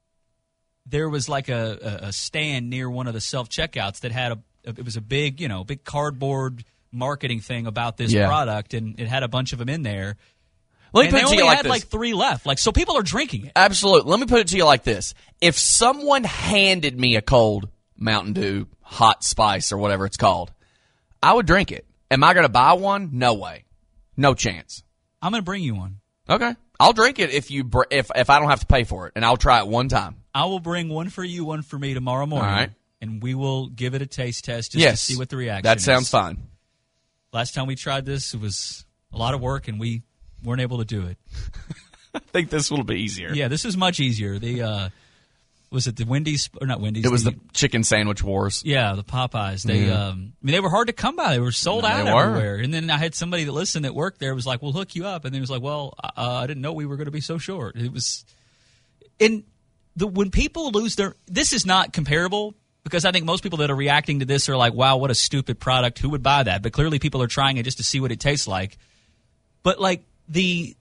there was like a stand near one of the self-checkouts that had it was a big cardboard marketing thing about this product, and it had a bunch of them in there. Let me put it to you like this. Like 3 left. So people are drinking it. Absolutely. Let me put it to you like this. If someone handed me a cold Mountain Dew hot spice or whatever it's called, I would drink it. Am I going to buy one? No way. No chance. I'm going to bring you one. Okay. I'll drink it if I don't have to pay for it, and I'll try it one time. I will bring one for you, one for me tomorrow morning. All right. And we will give it a taste test just to see what the reaction is. That sounds fine. Last time we tried this, it was a lot of work, and we weren't able to do it. I think this will be easier. Yeah, this is much easier. Was it the Wendy's or not Wendy's? It was the chicken sandwich wars. Yeah, the Popeyes. They were hard to come by. They were sold out everywhere. And then I had somebody that listened that worked there was like, "We'll hook you up," and then he was like, "Well, I didn't know we were going to be so short." It was, when people lose this is not comparable, because I think most people that are reacting to this are like, "Wow, what a stupid product! Who would buy that?" But clearly, people are trying it just to see what it tastes like. But like the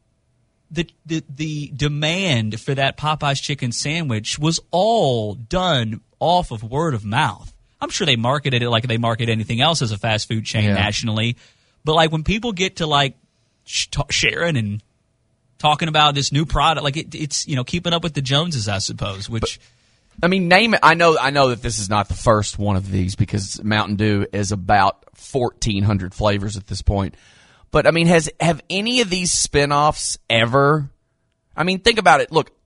demand for that Popeyes chicken sandwich was all done off of word of mouth. I'm sure they marketed it like they market anything else as a fast food chain nationally. But like when people get to like sharing and talking about this new product, like it's keeping up with the Joneses, I suppose, which I mean, name it. I know that this is not the first one of these because Mountain Dew is about 1,400 flavors at this point. But, I mean, have any of these spinoffs ever... I mean, think about it. Look,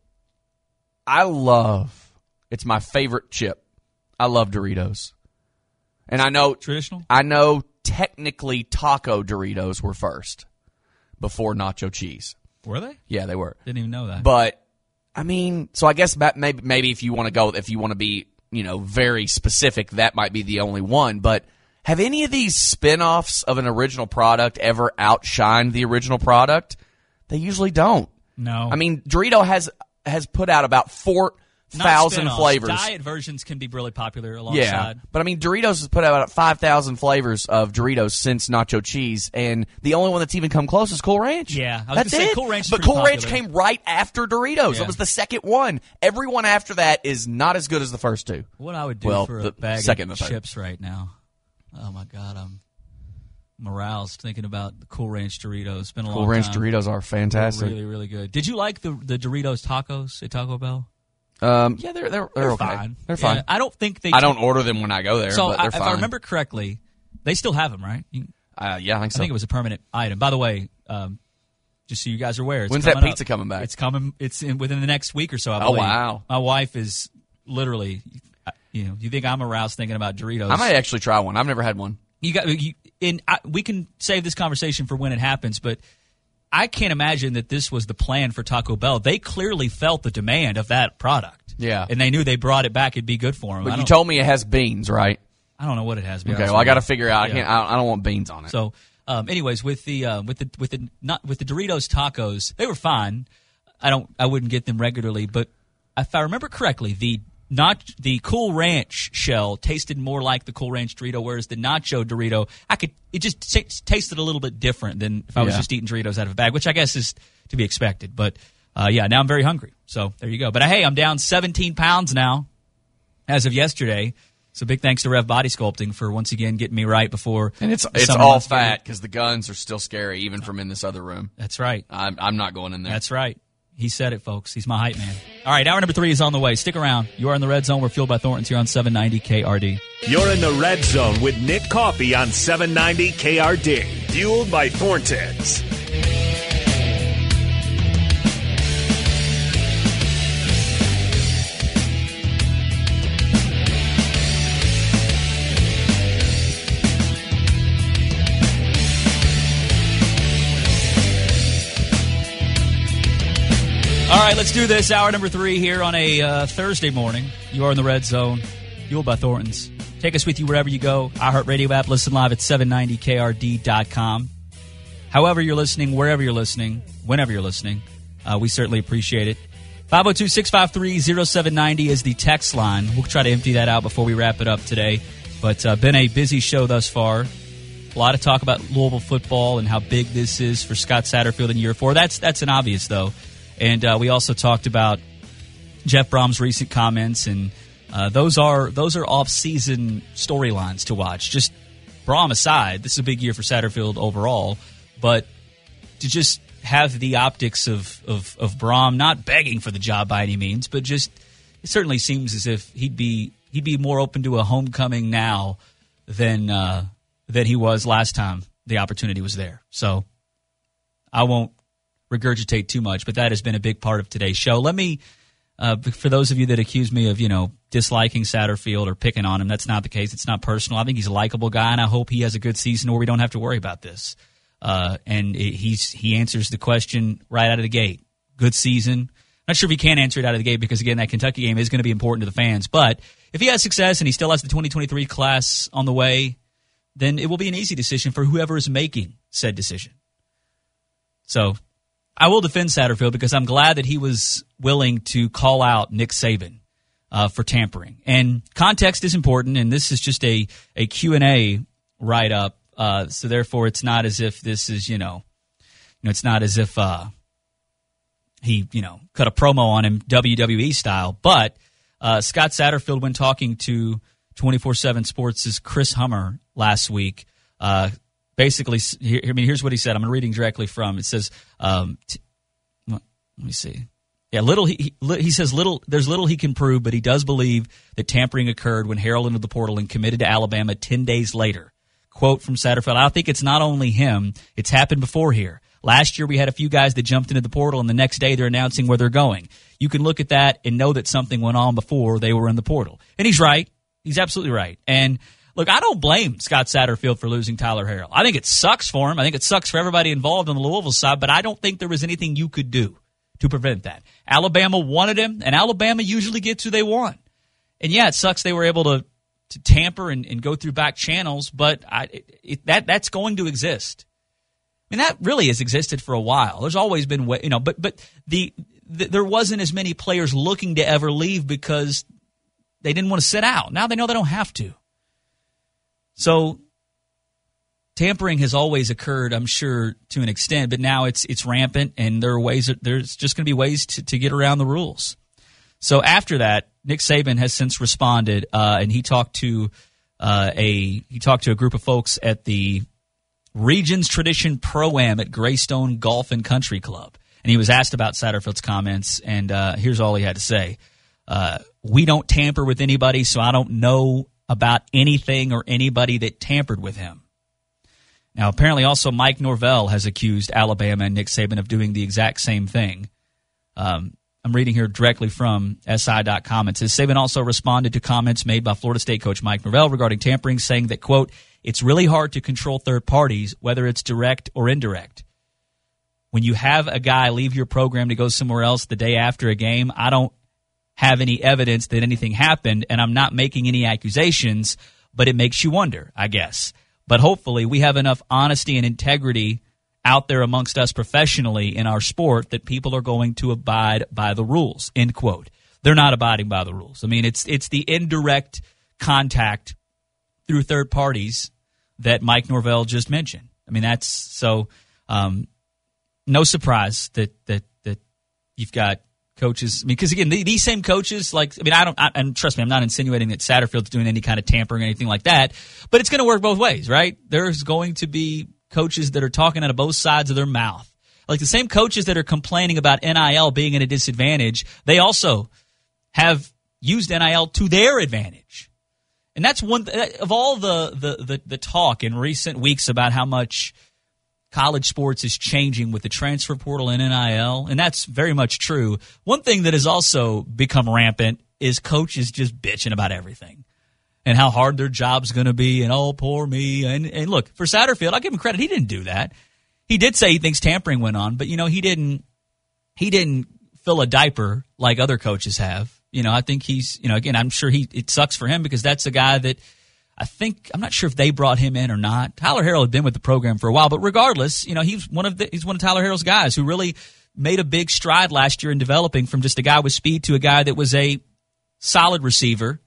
it's my favorite chip. I love Doritos. And I know... Traditional? I know technically Taco Doritos were first before nacho cheese. Were they? Yeah, they were. Didn't even know that. But, I mean, so I guess maybe if you want to be, very specific, that might be the only one. But have any of these spinoffs of an original product ever outshined the original product? They usually don't. No. I mean, Dorito has put out about 4,000 flavors. Diet versions can be really popular alongside. Yeah, but I mean, Doritos has put out about 5,000 flavors of Doritos since nacho cheese, and the only one that's even come close is Cool Ranch. Yeah, I was that's gonna say it. Cool Ranch is but pretty Cool Ranch popular. came right after Doritos. Yeah. That was the second one. Everyone after that is not as good as the first two. What I would do for a bag second of and the third. chips right now. Oh, my God. I'm aroused thinking about the Cool Ranch Doritos. It's been a long Cool Ranch time. Doritos are fantastic. They're really, really good. Did you like the Doritos tacos at Taco Bell? Yeah, they're okay. Fine. They're fine. Yeah, I don't think they... I don't order them when I go there, So but they're if fine. I remember correctly, they still have them, right? Yeah, I think so. I think it was a permanent item. By the way, just so you guys are aware, it's When's that coming pizza up. coming back? It's coming. It's within the next week or so. I Oh, believe. wow. My wife is literally. You think I'm aroused thinking about Doritos? I might actually try one. I've never had one. We can save this conversation for when it happens, but I can't imagine that this was the plan for Taco Bell. They clearly felt the demand of that product. Yeah. And they knew they brought it back, it'd be good for them. But you told me it has beans, right? I don't know what it has. Okay, well, I got to figure out. I don't want beans on it. So, anyways, with the Doritos tacos, they were fine. I wouldn't get them regularly, but if I remember correctly, the Cool Ranch shell tasted more like the Cool Ranch Dorito, whereas the Nacho Dorito, it just tasted a little bit different than if I was just eating Doritos out of a bag, which I guess is to be expected. But now I'm very hungry, so there you go. But hey, I'm down 17 pounds now as of yesterday. So big thanks to Rev Body Sculpting for once again getting me right before. And it's summer all months fat because the guns are still scary, even from in this other room. That's right. I'm not going in there. That's right. He said it, folks. He's my hype man. All right, hour number 3 is on the way. Stick around. You are in the Red Zone. We're fueled by Thornton's here on 790 KRD. You're in the Red Zone with Nick Coffey on 790 KRD. Fueled by Thornton's. All right, let's do this. Hour number 3 here on a Thursday morning. You are in the Red Zone, fueled by Thornton's. Take us with you wherever you go. iHeartRadio app, listen live at 790KRD.com. However you're listening, wherever you're listening, whenever you're listening, we certainly appreciate it. 502-653-0790 is the text line. We'll try to empty that out before we wrap it up today. But been a busy show thus far. A lot of talk about Louisville football and how big this is for Scott Satterfield in year 4. That's an obvious, though. And we also talked about Jeff Brom's recent comments, and those are off-season storylines to watch. Just Brom aside, this is a big year for Satterfield overall, but to just have the optics of Brom not begging for the job by any means, but just it certainly seems as if he'd be more open to a homecoming now than he was last time the opportunity was there. So I won't regurgitate too much, but that has been a big part of today's show. Let me, for those of you that accuse me of, disliking Satterfield or picking on him, that's not the case. It's not personal. I think he's a likable guy, and I hope he has a good season where we don't have to worry about this. He answers the question right out of the gate. Good season. Not sure if he can answer it out of the gate because, again, that Kentucky game is going to be important to the fans. But if he has success and he still has the 2023 class on the way, then it will be an easy decision for whoever is making said decision. So I will defend Satterfield because I'm glad that he was willing to call out Nick Saban for tampering. And context is important, and this is just a Q&A write-up, so therefore it's not as if this is, it's not as if he, cut a promo on him WWE style. But Scott Satterfield, when talking to 24/7 Sports' Chris Hummer last week, basically, here's what he said. I'm reading directly from. It says, let me see. Yeah, he says there's little he can prove, but he does believe that tampering occurred when Harrell entered the portal and committed to Alabama 10 days later. Quote from Satterfield, I think it's not only him. It's happened before here. Last year we had a few guys that jumped into the portal, and the next day they're announcing where they're going. You can look at that and know that something went on before they were in the portal. And he's right. He's absolutely right. And look, I don't blame Scott Satterfield for losing Tyler Harrell. I think it sucks for him. I think it sucks for everybody involved on the Louisville side, but I don't think there was anything you could do to prevent that. Alabama wanted him, and Alabama usually gets who they want. And yeah, it sucks they were able to tamper and go through back channels, but that's going to exist. I mean, that really has existed for a while. There's always been, but there wasn't as many players looking to ever leave because they didn't want to sit out. Now they know they don't have to. So tampering has always occurred, I'm sure, to an extent, but now it's rampant, and there's just going to be ways to get around the rules. So after that, Nick Saban has since responded, and he talked to a group of folks at the Regions Tradition Pro-Am at Greystone Golf and Country Club, and he was asked about Satterfield's comments, and here's all he had to say. We don't tamper with anybody, so I don't know about anything or anybody that tampered with him. Now, apparently also Mike Norvell has accused Alabama and Nick Saban of doing the exact same thing. I'm reading here directly from SI.com. It says, Saban also responded to comments made by Florida State coach Mike Norvell regarding tampering, saying that, quote, it's really hard to control third parties, whether it's direct or indirect. When you have a guy leave your program to go somewhere else the day after a game, I don't have any evidence that anything happened, and I'm not making any accusations, but it makes you wonder, I guess. But hopefully we have enough honesty and integrity out there amongst us professionally in our sport that people are going to abide by the rules, end quote. They're not abiding by the rules. I mean, it's the indirect contact through third parties that Mike Norvell just mentioned. I mean, that's so no surprise that you've got coaches. I mean, because again, these same coaches, and trust me, I'm not insinuating that Satterfield's doing any kind of tampering or anything like that, but it's going to work both ways, right? There's going to be coaches that are talking out of both sides of their mouth. Like the same coaches that are complaining about NIL being at a disadvantage, they also have used NIL to their advantage. And that's one of all the talk in recent weeks about how much college sports is changing with the transfer portal and NIL, and that's very much true. One thing that has also become rampant is coaches just bitching about everything and how hard their job's going to be, and oh, poor me. And look, for Satterfield, I'll give him credit. He didn't do that. He did say he thinks tampering went on, but he didn't fill a diaper like other coaches have. I think he's, again, I'm sure it sucks for him because that's a guy that I'm not sure if they brought him in or not. Tyler Harrell had been with the program for a while, but regardless, he's one of Tyler Harrell's guys who really made a big stride last year in developing from just a guy with speed to a guy that was a solid receiver.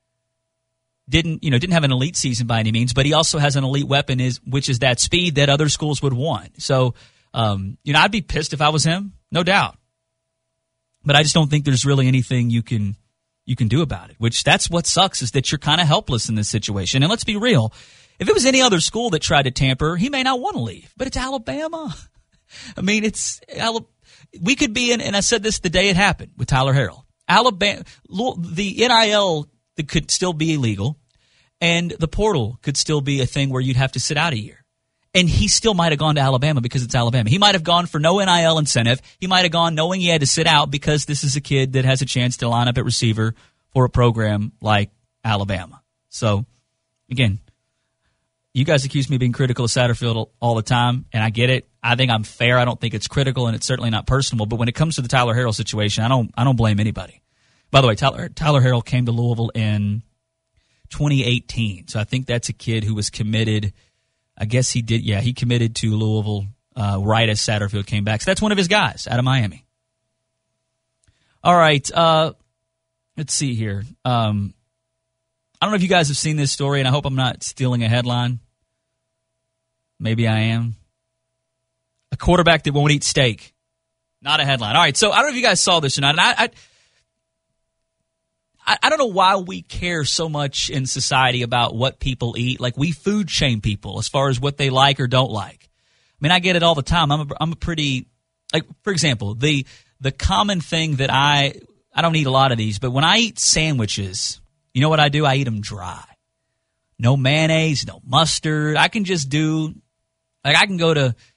Didn't have an elite season by any means, but he also has an elite weapon, which is that speed that other schools would want. So, I'd be pissed if I was him, no doubt. But I just don't think there's really anything you can do about it, which that's what sucks, is that you're kind of helpless in this situation. And let's be real. If it was any other school that tried to tamper, he may not want to leave, but it's Alabama. I mean, we could be in, and I said this the day it happened with Tyler Harrell. Alabama, the NIL could still be illegal, and the portal could still be a thing where you'd have to sit out a year. And he still might have gone to Alabama because it's Alabama. He might have gone for no NIL incentive. He might have gone knowing he had to sit out because this is a kid that has a chance to line up at receiver for a program like Alabama. So, again, you guys accuse me of being critical of Satterfield all the time, and I get it. I think I'm fair. I don't think it's critical, and it's certainly not personal. But when it comes to the Tyler Harrell situation, I don't blame anybody. By the way, Tyler Harrell came to Louisville in 2018. So I think that's a kid who was committed. I guess he did. Yeah, he committed to Louisville right as Satterfield came back. So that's one of his guys out of Miami. All right. Let's see here. I don't know if you guys have seen this story, and I hope I'm not stealing a headline. Maybe I am. A quarterback that won't eat steak. Not a headline. All right. So I don't know if you guys saw this or not. And I don't know why we care so much in society about what people eat. Like, we food shame people as far as what they like or don't like. I mean, I get it all the time. I'm a pretty, like, for example, the the common thing that I don't eat a lot of these, but when I eat sandwiches, you know what I do? I eat them dry. No mayonnaise, no mustard. I can just do, like I can go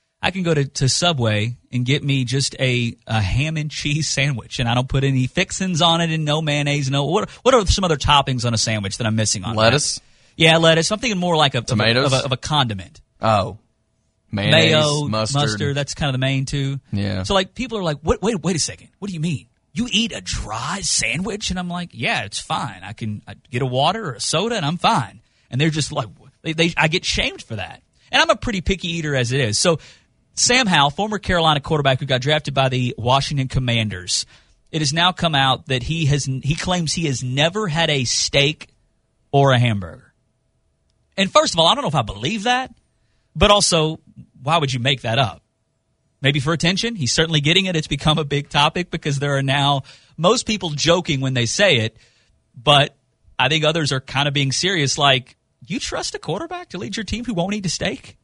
to Subway and get me just a ham and cheese sandwich, and I don't put any fixins on it and no mayonnaise. No, what are some other toppings on a sandwich that I'm missing on lettuce? That? Yeah, lettuce. I'm thinking more like tomatoes of a condiment. Oh, mayonnaise, mayo, mustard. That's kind of the main two. Yeah. So like people are like, wait a second. What do you mean? You eat a dry sandwich? And I'm like, yeah, it's fine. I get a water or a soda and I'm fine. And they're just like, I get shamed for that. And I'm a pretty picky eater as it is. So Sam Howell, former Carolina quarterback who got drafted by the Washington Commanders, it has now come out that he claims he has never had a steak or a hamburger. And first of all, I don't know if I believe that, but also, why would you make that up? Maybe for attention. He's certainly getting it. It's become a big topic because there are now most people joking when they say it, but I think others are kind of being serious, like, you trust a quarterback to lead your team who won't eat a steak?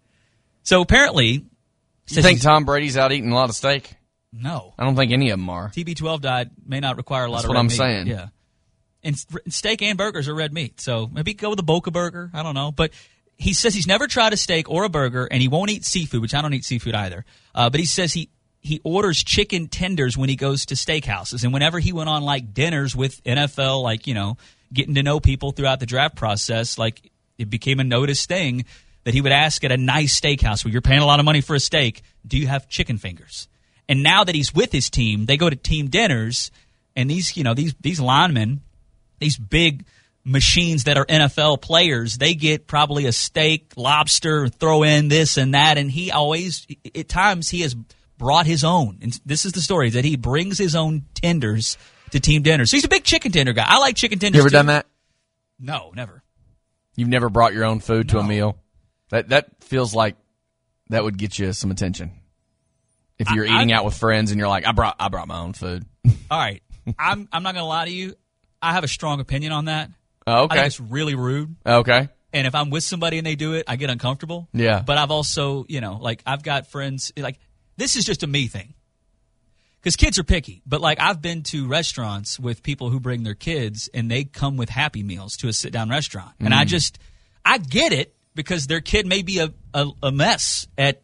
So apparently... You think Tom Brady's out eating a lot of steak? No. I don't think any of them are. TB12 diet may not require a lot of red meat. That's what I'm saying. Yeah. And steak and burgers are red meat. So maybe go with a Boca burger. I don't know. But he says he's never tried a steak or a burger, and he won't eat seafood, which I don't eat seafood either. But he says he orders chicken tenders when he goes to steakhouses. And whenever he went on, like, dinners with NFL, like, you know, getting to know people throughout the draft process, like, it became a noticed thing that he would ask at a nice steakhouse where you're paying a lot of money for a steak, do you have chicken fingers? And now that he's with his team, they go to team dinners, and these linemen, these big machines that are NFL players, they get probably a steak, lobster, throw in this and that, and he always, at times, he has brought his own. And this is the story, that he brings his own tenders to team dinners. So he's a big chicken tender guy. I like chicken tenders. You ever done that? No, never. You've never brought your own food to a meal? That feels like that would get you some attention. If you're eating out with friends and you're like, I brought my own food. All right. I'm not going to lie to you. I have a strong opinion on that. Oh, okay. I think it's really rude. Okay. And if I'm with somebody and they do it, I get uncomfortable. Yeah. But I've also, like, I've got friends, like, this is just a me thing. Because kids are picky. But, like, I've been to restaurants with people who bring their kids, and they come with Happy Meals to a sit-down restaurant. And I get it, because their kid may be a mess at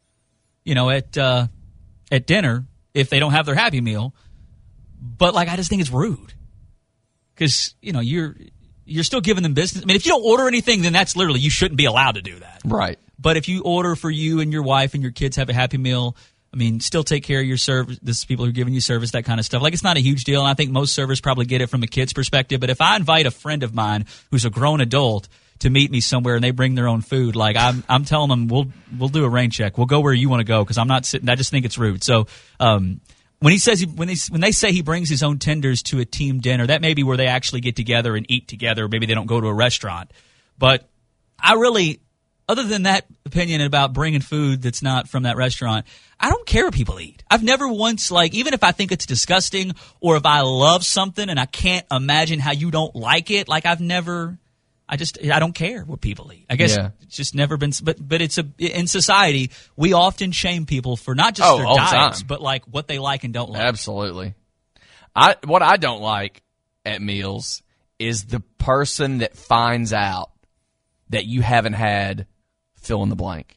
dinner if they don't have their Happy Meal. But, like, I just think it's rude. Because, you're still giving them business. I mean, if you don't order anything, then that's literally, you shouldn't be allowed to do that. Right. But if you order for you and your wife and your kids have a Happy Meal, I mean, still take care of your service. This is people who are giving you service, that kind of stuff. Like, it's not a huge deal, and I think most servers probably get it from a kid's perspective. But if I invite a friend of mine who's a grown adult to meet me somewhere and they bring their own food, like, I'm telling them, we'll do a rain check. We'll go where you want to go, because I'm not sitting. I just think it's rude. So when he says when they say he brings his own tenders to a team dinner, that may be where they actually get together and eat together. Or maybe they don't go to a restaurant. But I really, other than that opinion about bringing food that's not from that restaurant, I don't care what people eat. I've never once, like, even if I think it's disgusting or if I love something and I can't imagine how you don't like it, like, I don't care what people eat. I guess It's just never been, but it's in society, we often shame people for not just their diets, but like what they like and don't like. Absolutely. What I don't like at meals is the person that finds out that you haven't had fill in the blank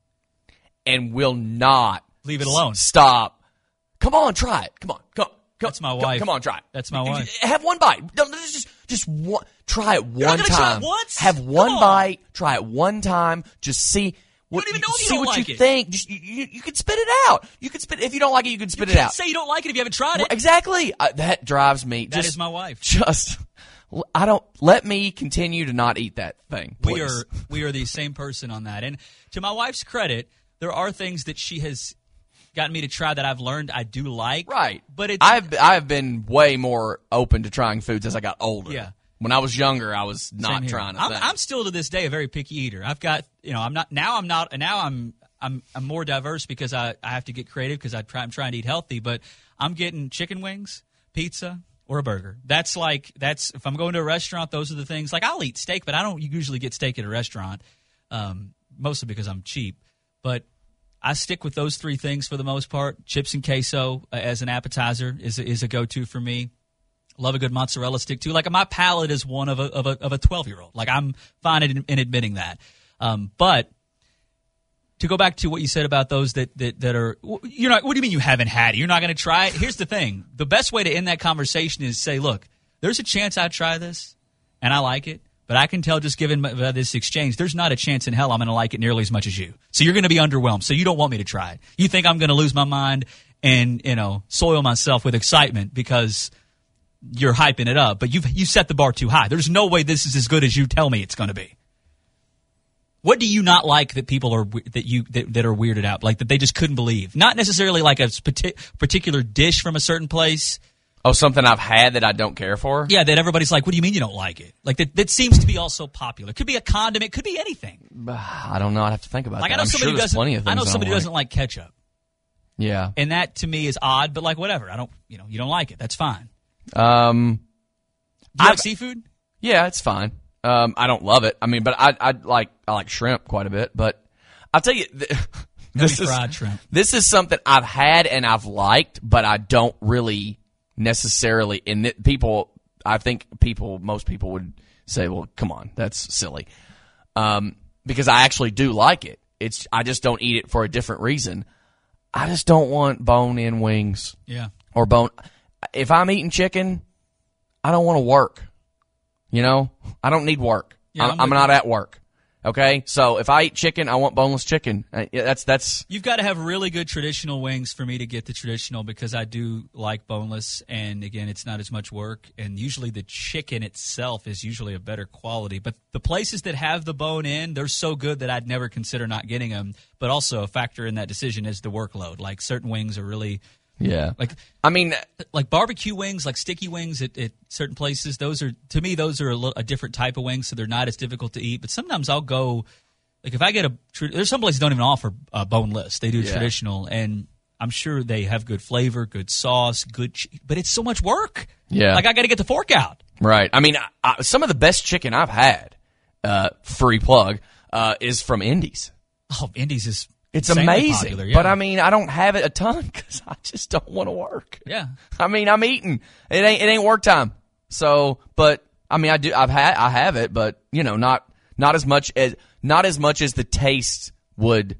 and will not leave it alone. Stop. Come on, try it. Come on. That's my wife. Come on, try it. That's my wife. Have one bite. Just one. Try it one time. Try it once? Have one bite. Try it one time. Just see. You don't even know if you see don't what like you it. think. Just, you can spit it out. You can spit. If you don't like it, you can spit it out. Say you don't like it if you haven't tried it. Exactly. That drives me. That is my wife. Let me continue to not eat that thing. Please. We are the same person on that. And to my wife's credit, there are things that she has gotten me to try that I've learned I do like. Right. But I've been way more open to trying foods as I got older. Yeah. When I was younger, I was not trying a thing. I'm still to this day a very picky eater. I've got, I'm more diverse because I have to get creative because I'm trying to eat healthy, but I'm getting chicken wings, pizza, or a burger. If I'm going to a restaurant, those are the things. Like, I'll eat steak, but I don't usually get steak at a restaurant, mostly because I'm cheap. But I stick with those three things for the most part. Chips and queso as an appetizer is a go-to for me. Love a good mozzarella stick too. Like my palate is one of a 12-year-old. Like I'm fine in admitting that. But to go back to what you said about those that are, you're not. What do you mean you haven't had it? You're not going to try it? Here's the thing: the best way to end that conversation is say, look, there's a chance I'd try this, and I like it. But I can tell just given this exchange, there's not a chance in hell I'm going to like it nearly as much as you. So you're going to be underwhelmed. So you don't want me to try it. You think I'm going to lose my mind and, soil myself with excitement because you're hyping it up. But you set the bar too high. There's no way this is as good as you tell me it's going to be. What do you not like that people are that are weirded out, like that they just couldn't believe? Not necessarily like a particular dish from a certain place. Oh, something I've had that I don't care for? Yeah, that everybody's like, what do you mean you don't like it? Like, that seems to be also popular. Could be a condiment. Could be anything. I don't know. I'd have to think about that. I know somebody who doesn't like ketchup. Yeah. And that, to me, is odd, but like, whatever. You don't like it. That's fine. Do you like seafood? Yeah, it's fine. I don't love it. I mean, but I like shrimp quite a bit. But I'll tell you... fried shrimp. This is something I've had and I've liked, but I don't really... necessarily, and most people would say, well, come on, that's silly. Because I actually do like it. I just don't eat it for a different reason. I just don't want bone-in wings. Yeah. Or if I'm eating chicken, I don't want to work. I don't need work. Yeah, I'm not at work. Okay, so if I eat chicken, I want boneless chicken. That's. You've got to have really good traditional wings for me to get the traditional because I do like boneless, and again, it's not as much work. And usually, the chicken itself is usually a better quality. But the places that have the bone in, they're so good that I'd never consider not getting them. But also, a factor in that decision is the workload. Like certain wings are really. Yeah. Like barbecue wings, like sticky wings at certain places, those are a different type of wings, so they're not as difficult to eat. But sometimes I'll go, like if I get there's some places that don't even offer boneless. They do traditional, and I'm sure they have good flavor, good sauce, but it's so much work. Yeah. Like I got to get the fork out. Right. I mean, some of the best chicken I've had, free plug, is from Indies. Oh, Indies is... It's amazing, popular, yeah. But I mean, I don't have it a ton because I just don't want to work. Yeah, I mean, I'm eating. It ain't work time. So, but I mean, I have it, but not as much as the taste would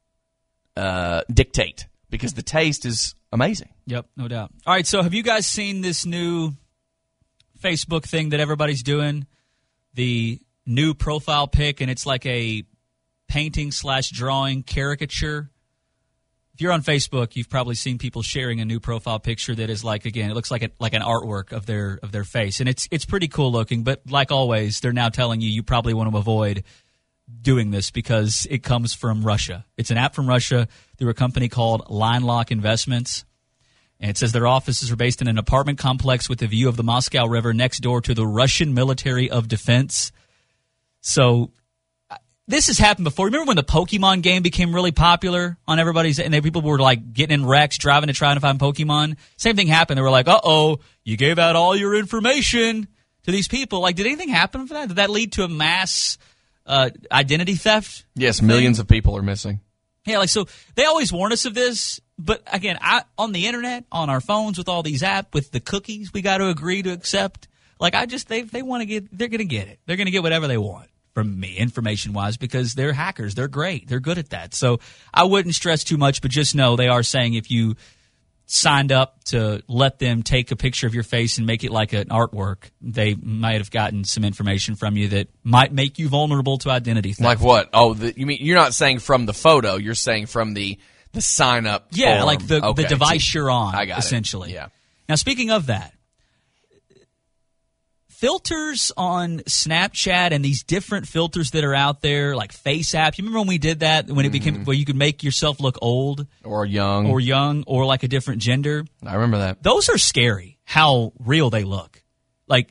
dictate because the taste is amazing. Yep, no doubt. All right, so have you guys seen this new Facebook thing that everybody's doing? The new profile pic, and it's like a painting/drawing caricature. If you're on Facebook, you've probably seen people sharing a new profile picture that is like, again, it looks like an artwork of their face, and it's pretty cool looking. But like always, they're now telling you probably want to avoid doing this because it comes from Russia. It's an app from Russia through a company called LineLock Investments, and it says their offices are based in an apartment complex with a view of the Moscow River next door to the Russian Military of Defense. So. This has happened before. Remember when the Pokemon game became really popular on everybody's, and people were like getting in wrecks, driving to try to find Pokemon? Same thing happened. They were like, uh-oh, you gave out all your information to these people. Like, did anything happen for that? Did that lead to a mass identity theft? Yes, millions of people are missing. Yeah, so they always warn us of this. But again, on the internet, on our phones with all these apps, with the cookies we got to agree to accept. Like, they want to they're going to get it. They're going to get whatever they want from me, information-wise, because they're hackers. They're great. They're good at that. So I wouldn't stress too much, but just know they are saying if you signed up to let them take a picture of your face and make it like an artwork, they might have gotten some information from you that might make you vulnerable to identity theft. Like what? Oh, you mean you're not saying from the photo, you're saying from the sign-up Yeah, form. like the device you're on, I got essentially. It. Yeah. Now, speaking of that, filters on Snapchat and these different filters that are out there, like Face App. You remember when we did that, when it became where you could make yourself look old or young, or like a different gender? I remember that. Those are scary. How real they look. Like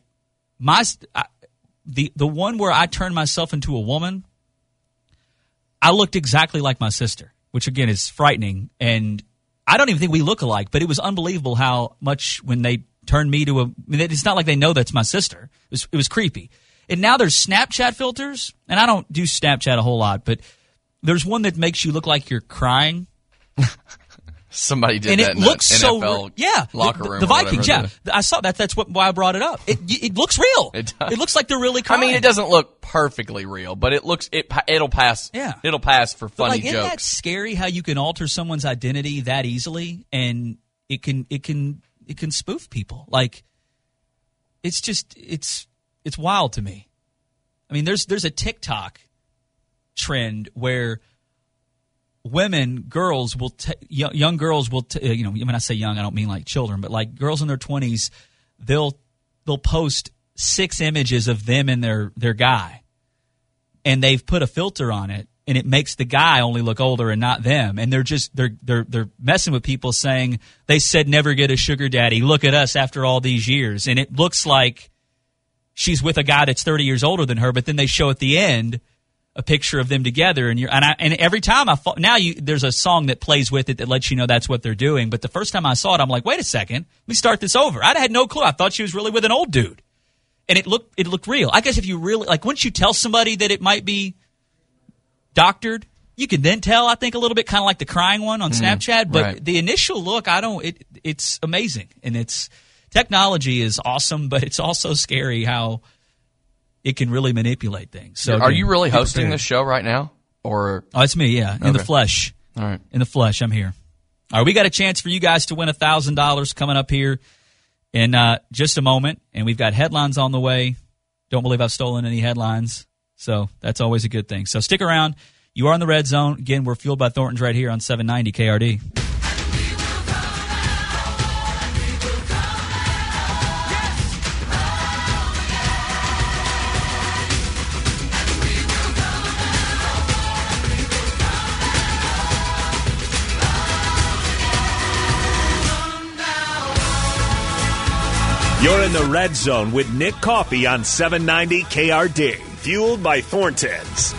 the one where I turned myself into a woman, I looked exactly like my sister, which again is frightening. And I don't even think we look alike, but it was unbelievable how much when they turned me to it's not like they know that's my sister. It was creepy. And now there's Snapchat filters, and I don't do Snapchat a whole lot, but There's one that makes you look like you're crying. Somebody did and that it in looks the so NFL yeah. locker room. The or Vikings, whatever. I saw that. That's why I brought it up. It looks real. It does. It looks like they're really crying. I mean, it doesn't look perfectly real, but it'll pass. Yeah. It'll pass for But, funny like, jokes. isn't that scary how you can alter someone's identity that easily, and it can spoof people? Like, it's just it's wild to me. I mean, there's a TikTok trend where girls will young girls will when I say young, I don't mean like children, but like girls in their 20s, they'll post 6 images of them and their guy, and they've put a filter on it, and it makes the guy only look older and not them, and they're messing with people, saying they said never get a sugar daddy, look at us after all these years, and it looks like she's with a guy that's 30 years older than her, but then they show at the end a picture of them together, and every time there's a song that plays with it that lets you know that's what they're doing. But the first time I saw it, I'm like, wait a second, let me start this over. I had no clue. I thought she was really with an old dude, and it looked real. I guess if you really once you tell somebody that it might be doctored, you can then tell. I think a little bit, kind of like the crying one on Snapchat. But right. The initial look, it's amazing, and technology is awesome, but it's also scary how it can really manipulate things. So, are you really hosting this show right now? Or it's me, yeah, in the flesh. All right. In the flesh, I'm here. All right, we got a chance for you guys to win $1,000 coming up here in just a moment, and we've got headlines on the way. Don't believe I've stolen any headlines, so that's always a good thing. So stick around. You are in the Red Zone. Again, we're fueled by Thornton's right here on 790 KRD. You're in the Red Zone with Nick Coffey on 790 KRD. Fueled by Thornton's.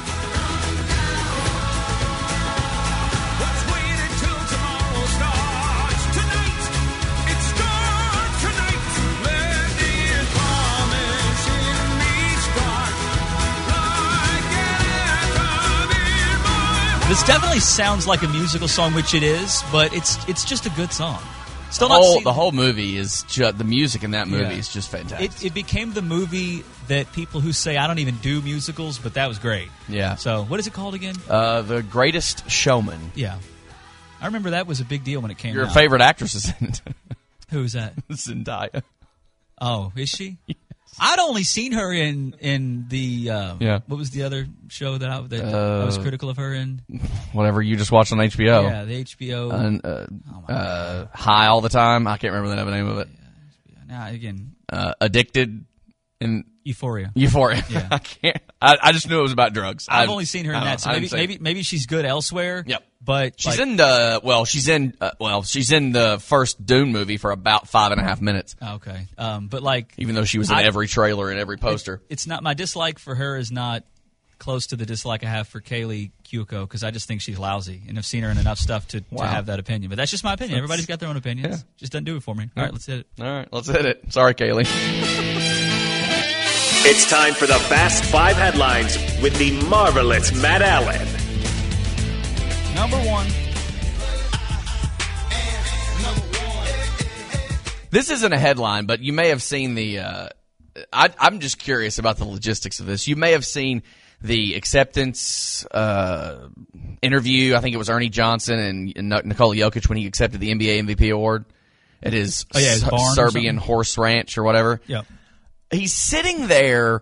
This definitely sounds like a musical song, which it is, but it's just a good song. Still the whole movie is the music in that movie is just fantastic. It became the movie that people who say I don't even do musicals, but that was great. Yeah. So what is it called again? The Greatest Showman. Yeah. I remember that was a big deal when it came out. Your favorite actress is in it. Who is that? Zendaya. Oh, is she? Yes. I'd only seen her in the what was the other show that I was critical of her in? Whatever you just watched on HBO. Yeah, the HBO. High All the Time. I can't remember the name of it. Now again, Addicted in Euphoria. Yeah. I can't. I just knew it was about drugs. I've only seen her in that, so maybe she's good elsewhere. Yep. But she's in the first Dune movie for about 5.5 minutes. Okay. But even though she was in every trailer and every poster, it's not my dislike for her is not close to the dislike I have for Kaylee Cuoco, because I just think she's lousy and I've seen her in enough stuff to have that opinion. But that's just my opinion. Everybody's got their own opinions. Yeah. Just doesn't do it for me. All right, let's hit it. Sorry, Kaylee. It's time for the Fast 5 headlines with the marvelous Matt Allen. Number one. This isn't a headline, but you may have seen the I'm just curious about the logistics of this. You may have seen the acceptance interview. I think it was Ernie Johnson and Nikola Jokic when he accepted the NBA MVP award at his Serbian horse ranch or whatever. Yeah. He's sitting there.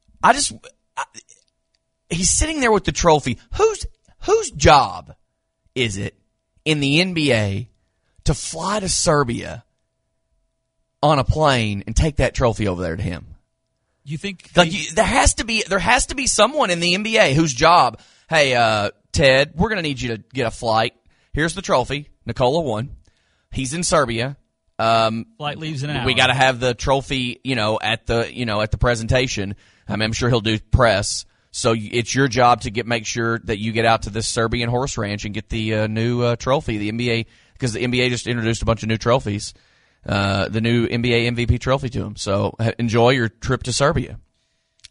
He's sitting there with the trophy. Whose job is it in the NBA to fly to Serbia on a plane and take that trophy over there to him? You think there has to be someone in the NBA whose job, hey, Ted, we're going to need you to get a flight. Here's the trophy. Nikola won. He's in Serbia. Flight leaves in an hour. We got to have the trophy, at the presentation. I'm sure he'll do press. So it's your job to make sure that you get out to this Serbian horse ranch and get the new trophy. The NBA, because the NBA just introduced a bunch of new trophies. The new NBA MVP trophy to him. So enjoy your trip to Serbia.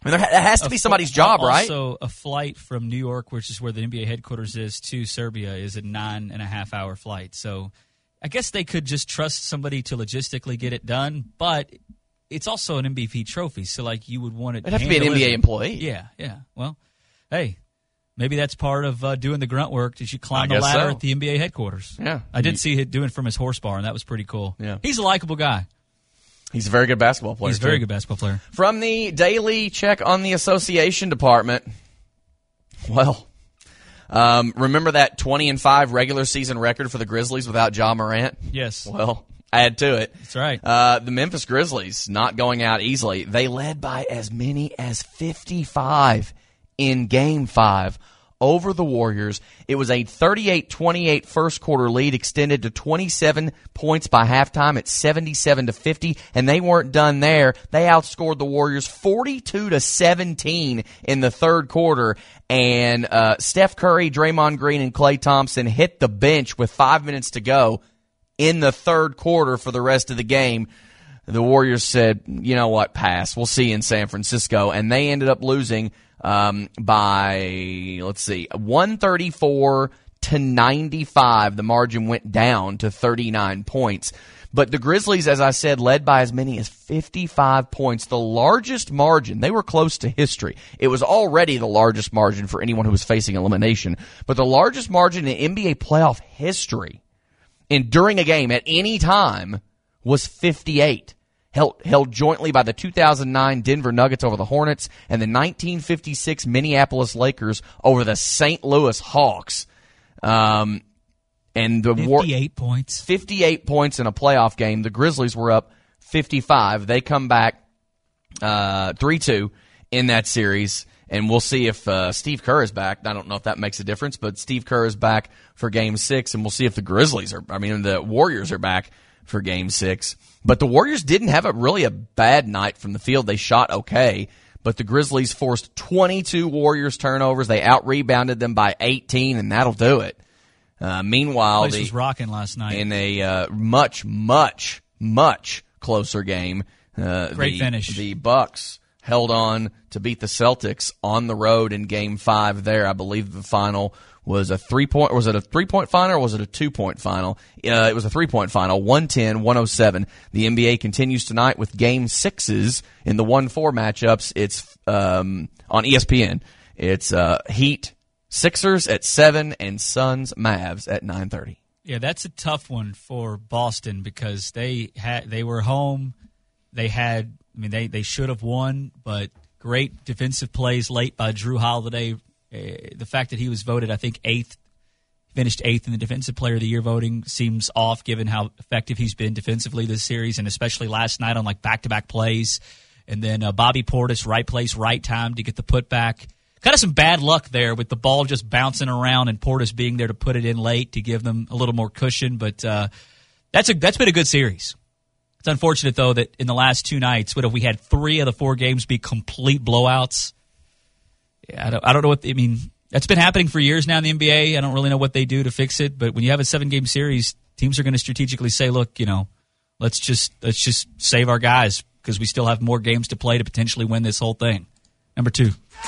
I mean, that has to be somebody's job, right? Also, a flight from New York, which is where the NBA headquarters is, to Serbia is a 9.5-hour flight. So I guess they could just trust somebody to logistically get it done, but it's also an MVP trophy, so like you would want it. It'd have to be an NBA employee. Yeah. Well, hey, maybe that's part of doing the grunt work. Did you climb the ladder at the NBA headquarters? Yeah, I did see it doing from his horse bar, and that was pretty cool. Yeah, he's a likable guy. He's a very good basketball player. He's a very good basketball player. From the daily check on the association department. Well, remember that 20-5 regular season record for the Grizzlies without Ja Morant? Yes. Well, add to it. That's right. The Memphis Grizzlies not going out easily. They led by as many as 55 in Game 5 over the Warriors. It was a 38-28 first quarter lead, extended to 27 points by halftime at 77-50, and they weren't done there. They outscored the Warriors 42-17 in the third quarter, and Steph Curry, Draymond Green, and Klay Thompson hit the bench with 5 minutes to go in the third quarter for the rest of the game. The Warriors said, you know what, pass. We'll see you in San Francisco, and they ended up losing by, 134-95. The margin went down to 39 points. But the Grizzlies, as I said, led by as many as 55 points, the largest margin. They were close to history. It was already the largest margin for anyone who was facing elimination, but the largest margin in NBA playoff history during a game at any time was 58. Held jointly by the 2009 Denver Nuggets over the Hornets and the 1956 Minneapolis Lakers over the St. Louis Hawks. And the 58 points. 58 points in a playoff game. The Grizzlies were up 55. They come back 3-2 in that series. And we'll see if Steve Kerr is back. I don't know if that makes a difference, but Steve Kerr is back for Game 6, and we'll see if the Warriors are back for Game 6. But the Warriors didn't have a bad night from the field. They shot okay, but the Grizzlies forced 22 Warriors turnovers. They out-rebounded them by 18, and that'll do it. Meanwhile, the place was rocking last night in a much, much, much closer game. Great finish. The Bucks held on to beat the Celtics on the road in Game 5 there. I believe the final was a 3-point. Was it a 3-point final or was it a 2-point final? It was a 3-point final, 110-107. The NBA continues tonight with Game 6s in the 1-4 matchups. It's on ESPN. It's Heat Sixers at 7 and Suns Mavs at 9:30. Yeah, that's a tough one for Boston because they were home. They should have won, but great defensive plays late by Drew Holiday. The fact that he was voted, I think, finished 8th in the Defensive Player of the Year voting seems off given how effective he's been defensively this series, and especially last night on back-to-back plays. And then Bobby Portis, right place, right time to get the putback. Kind of some bad luck there with the ball just bouncing around and Portis being there to put it in late to give them a little more cushion. But that's been a good series. It's unfortunate, though, that in the last 2 nights, what if we had 3 of the 4 games be complete blowouts? Yeah, I don't know what – that's been happening for years now in the NBA. I don't really know what they do to fix it. But when you have a 7-game series, teams are going to strategically say, look, let's just save our guys because we still have more games to play to potentially win this whole thing. Number 2.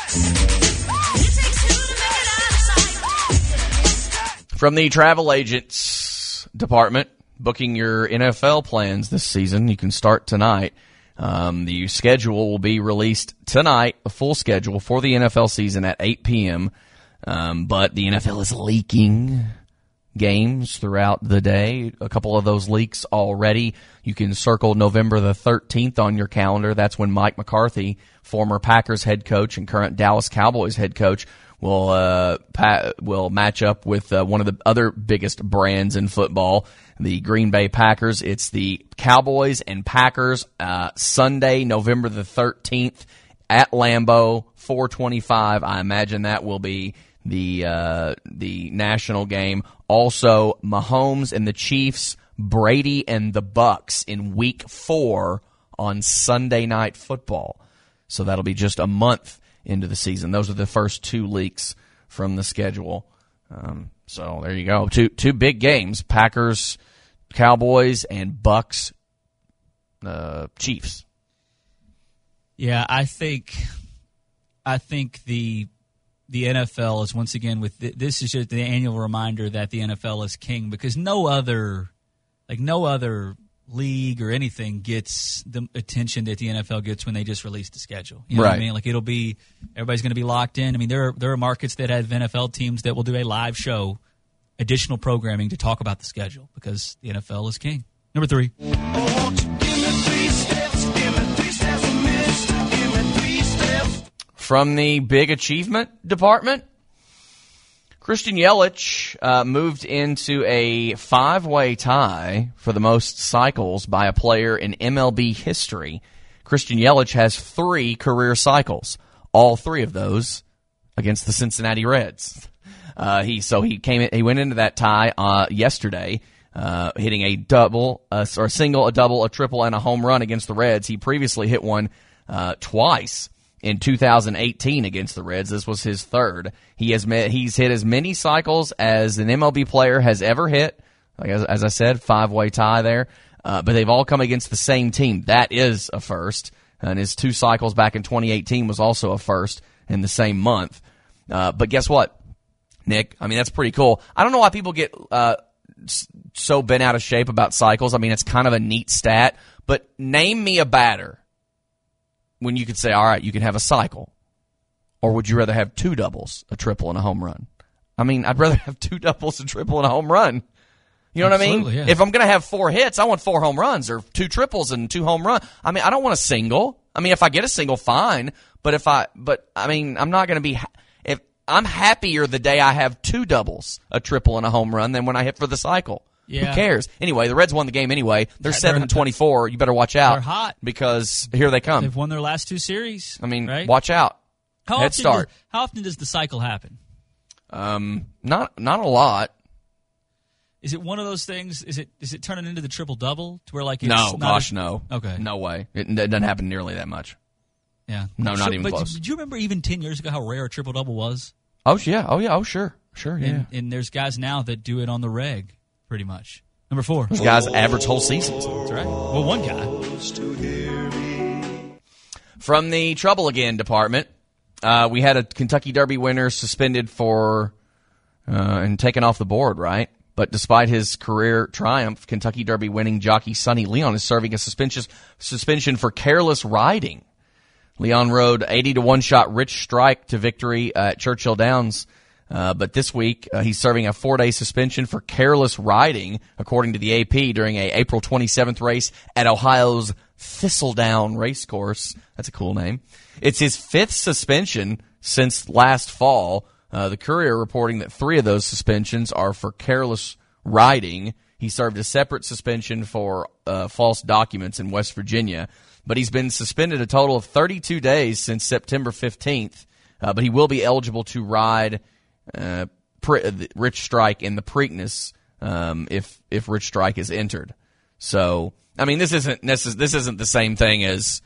From the travel agents department, booking your NFL plans this season, you can start tonight. The schedule will be released tonight, a full schedule for the NFL season at 8 p.m., but the NFL is leaking games throughout the day. A couple of those leaks already. You can circle November the 13th on your calendar. That's when Mike McCarthy, former Packers head coach and current Dallas Cowboys head coach, will match up with one of the other biggest brands in football, the Green Bay Packers. It's the Cowboys and Packers Sunday, November the 13th at Lambeau, 4:25. I imagine that will be the national game. Also, Mahomes and the Chiefs, Brady and the Bucks in Week 4 on Sunday Night Football. So that'll be just a month into the season. Those are the first 2 leaks from the schedule. So there you go. Two big games: Packers, Cowboys, and Bucks, Chiefs. Yeah, I think I think the NFL is once again this is just the annual reminder that the NFL is king, because no other league or anything gets the attention that the NFL gets when they just release the schedule. You know what I mean? Like everybody's going to be locked in. I mean, there are markets that have NFL teams that will do a live show, additional programming to talk about the schedule, because the NFL is king. Number 3. From the big achievement department, Christian Yelich moved into a 5-way tie for the most cycles by a player in MLB history. Christian Yelich has 3 career cycles, all 3 of those against the Cincinnati Reds. He went into that tie yesterday, hitting a double, or a single, a double, a triple, and a home run against the Reds. He previously hit one twice in 2018 against the Reds. This was his 3rd. He's hit as many cycles as an MLB player has ever hit. Like as I said, 5-way tie there. But they've all come against the same team. That is a first. And his 2 cycles back in 2018 was also a first in the same month. But guess what, Nick? I mean, that's pretty cool. I don't know why people get so bent out of shape about cycles. I mean, it's kind of a neat stat. But name me a batter when you could say, all right, you can have a cycle. Or would you rather have 2 doubles, a triple, and a home run? I mean, I'd rather have 2 doubles, a triple, and a home run. You know what I mean? Yeah. If I'm going to have 4 hits, I want 4 home runs, or 2 triples and 2 home runs. I mean, I don't want a single. I mean, if I get a single, fine. But I mean, I'm not going to be, if I'm happier the day I have 2 doubles, a triple, and a home run than when I hit for the cycle. Yeah. Who cares? Anyway, the Reds won the game anyway. They're 7-24. You better watch out. They're hot. Because here they come. They've won their last 2 series. I mean, right? Watch out. Head start. How often does the cycle happen? Not a lot. Is it one of those things? Is it turning into the triple double to where like it's no. Okay, no way. It doesn't happen nearly that much. Yeah, no, not even close. Do you remember even 10 years ago how rare a triple double was? Oh yeah. Oh sure. Yeah. And there's guys now that do it on the reg, pretty much. Number 4. Those guys average whole seasons. That's right. Well, one guy. From the Trouble Again department, we had a Kentucky Derby winner suspended for and taken off the board, right? But despite his career triumph, Kentucky Derby winning jockey Sonny Leon is serving a suspension for careless riding. Leon rode 80 to 1-shot Rich Strike to victory at Churchill Downs. But this week, he's serving a 4-day suspension for careless riding, according to the AP, during a April 27th race at Ohio's Thistledown Racecourse. That's a cool name. It's his 5th suspension since last fall. The Courier reporting that 3 of those suspensions are for careless riding. He served a separate suspension for false documents in West Virginia. But he's been suspended a total of 32 days since September 15th. But he will be eligible to ride Rich Strike in the Preakness if Rich Strike is entered. So I mean, this isn't the same thing as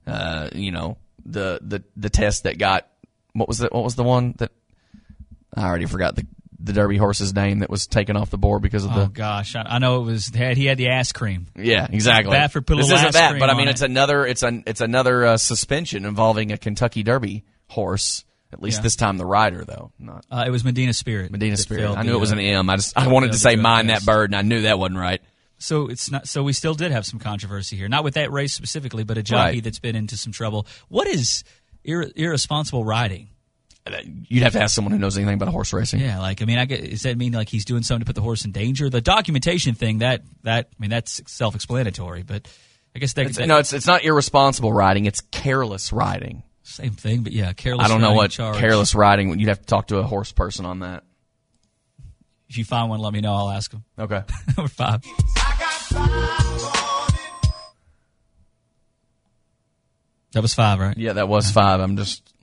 the test that got what was the one that I already forgot the Derby horse's name that was taken off the board because of the. Oh gosh, I know it was he had the ass cream. Yeah, exactly. Baffert put a this little isn't ass that, cream but I mean on it's another suspension involving a Kentucky Derby horse. At least this time the rider, though. Not it was Medina Spirit. Medina Spirit. I knew it was an M. I wanted to say Mind That Bird, and I knew that wasn't right. So it's not. So we still did have some controversy here, not with that race specifically, but a jockey that's been into some trouble. What is irresponsible riding? You'd have to ask someone who knows anything about horse racing. Yeah, does that mean like he's doing something to put the horse in danger? The documentation thing that's self-explanatory, but I guess it's not irresponsible riding; it's careless riding. Same thing, but yeah, careless. I don't know what charge. Careless riding. You'd have to talk to a horse person on that. If you find one, let me know. I'll ask him. Okay. Number 5. That was 5, right? Yeah, that was 5. I'm just.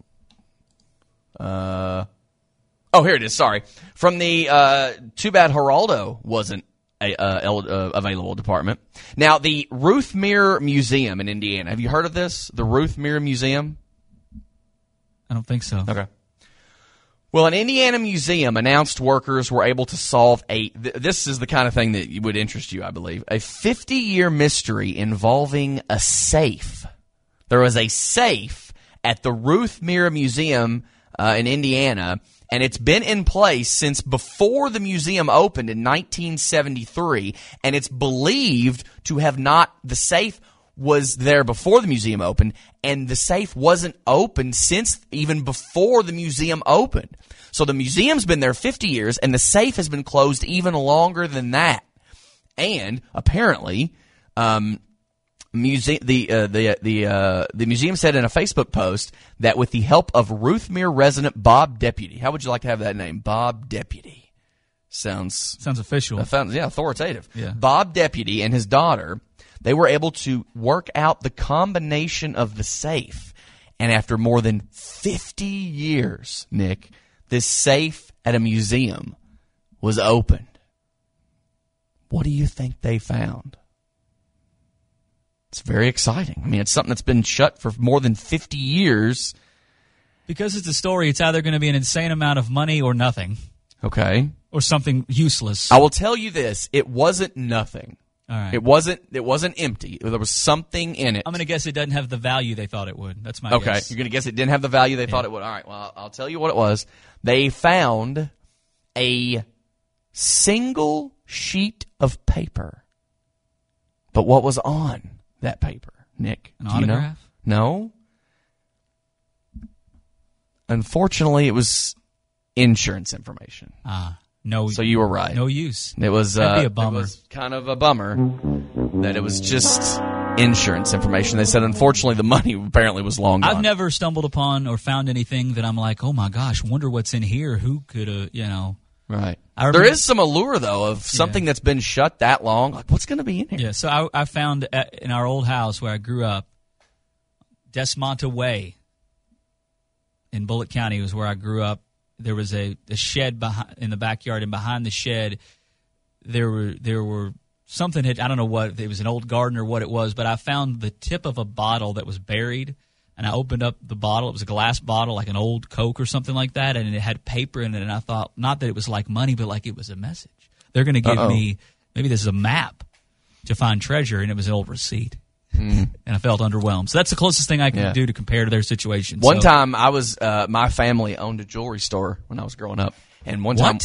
Oh, here it is. Sorry. From the Too Bad Geraldo wasn't available department. Now, the Ruth Meer Museum in Indiana. Have you heard of this? The Ruth Meer Museum? I don't think so. Okay. Well, an Indiana museum announced workers were able to solve this is the kind of thing that would interest you, I believe, a 50-year mystery involving a safe. There was a safe at the Ruth Mira Museum in Indiana, and it's been in place since before the museum opened in 1973, and it's believed to have the safe was there before the museum opened, and the safe wasn't opened since even before the museum opened. So the museum's been there 50 years, and the safe has been closed even longer than that. And apparently, the museum said in a Facebook post that with the help of Ruthmere resident Bob Deputy, how would you like to have that name? Bob Deputy. Sounds official. Authoritative. Yeah. Bob Deputy and his daughter, they were able to work out the combination of the safe. And after more than 50 years, Nick, this safe at a museum was opened. What do you think they found? It's very exciting. I mean, it's something that's been shut for more than 50 years. Because it's a story, it's either going to be an insane amount of money or nothing. Okay. Or something useless. I will tell you this. It wasn't nothing. All right. It wasn't empty. There was something in it. I'm going to guess it doesn't have the value they thought it would. That's my guess. guess. You're going to guess it didn't have the value they thought it would. All right, well, I'll tell you what it was. They found a single sheet of paper. But what was on that paper, Nick? An autograph? You know? No. Unfortunately, it was insurance information. No. So you were right. No use. It was, That'd be a bummer. It was kind of a bummer that it was just insurance information. They said, unfortunately, the money apparently was long gone. I've never stumbled upon or found anything that I'm like, oh my gosh, wonder what's in here. Who could have, Right. There is some allure, though, of something that's been shut that long. Like, what's going to be in here? Yeah, so I found in our old house where I grew up, Desmonta Way in Bullitt County was where I grew up. There was a shed in the backyard, and behind the shed, there were something I don't know what, it was an old garden or what it was, but I found the tip of a bottle that was buried, and I opened up the bottle. It was a glass bottle, like an old Coke or something like that, and it had paper in it, and I thought, not that it was like money, but like it was a message. They're going to give me, maybe this is a map to find treasure, and it was an old receipt. And I felt underwhelmed. So that's the closest thing I can do to compare to their situation. One time, I was my family owned a jewelry store when I was growing up, and one time,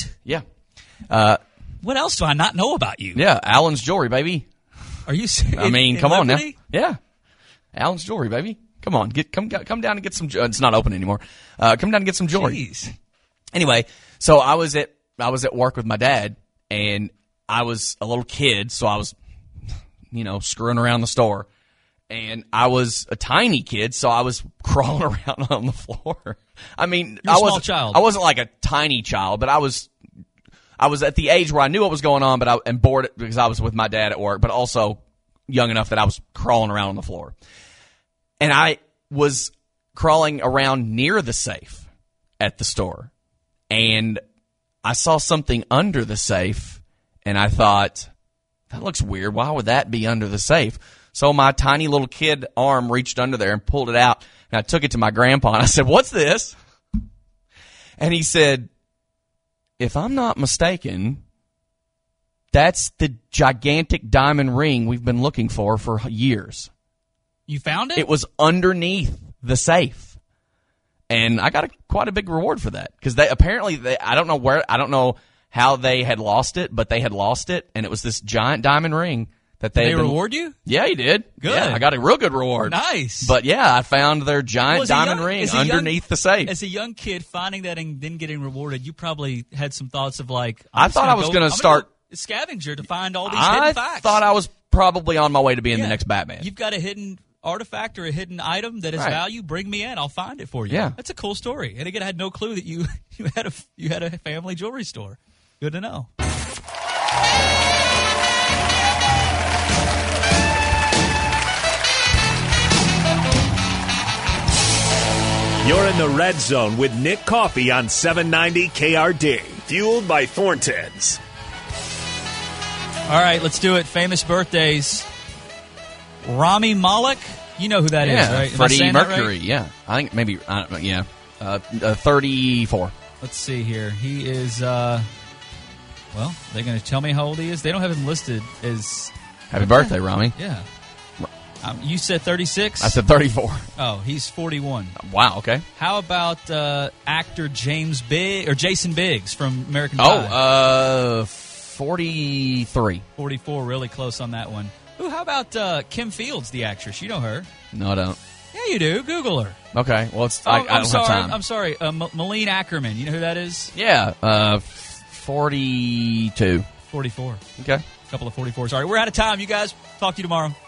what else do I not know about you? Yeah, Allen's Jewelry, baby. Are you serious? I mean, come on now. Liberty? Yeah, Allen's Jewelry, baby. Come on, come down and get some. It's not open anymore. Come down and get some jewelry. Jeez. Anyway, so I was at work with my dad, and I was a little kid, so I was, screwing around the store. And I was a tiny kid, so I was crawling around on the floor. I mean, You're a small child. I wasn't like a tiny child, but I was at the age where I knew what was going on, and bored because I was with my dad at work, but also young enough that I was crawling around on the floor. And I was crawling around near the safe at the store, and I saw something under the safe, and I thought, that looks weird. Why would that be under the safe? So my tiny little kid arm reached under there and pulled it out, and I took it to my grandpa, and I said, "What's this?" And he said, "If I'm not mistaken, that's the gigantic diamond ring we've been looking for years." You found it? It was underneath the safe. And I got quite a big reward for that, because I don't know how they had lost it, but they had lost it, and it was this giant diamond ring. That they reward you? Yeah, he did. Good. Yeah, I got a real good reward. Nice. But yeah, I found their giant diamond ring underneath the safe. As a young kid, finding that and then getting rewarded, you probably had some thoughts of like, I thought I was going to start a scavenger to find all these hidden facts. I thought I was probably on my way to being the next Batman. You've got a hidden artifact or a hidden item that has value. Bring me in. I'll find it for you. Yeah. That's a cool story. And again, I had no clue that you had a family jewelry store. Good to know. You're in the Red Zone with Nick Coffey on 790 KRD. Fueled by Thornton's. All right, let's do it. Famous birthdays. Rami Malek. You know who that is, right? Freddie Mercury, yeah. I think maybe, 34. Let's see here. He is, they're going to tell me how old he is? They don't have him listed as... Happy birthday, Rami. Yeah. You said 36? I said 34. Oh, he's 41. Wow, okay. How about actor Jason Biggs from American Pie? 43. 44, really close on that one. Ooh, how about Kim Fields, the actress? You know her. No, I don't. Yeah, you do. Google her. Okay, well, I don't have time. I'm sorry. Malene Ackerman. You know who that is? Yeah, 42. 44. Okay. A couple of 44s. All right, we're out of time, you guys. Talk to you tomorrow.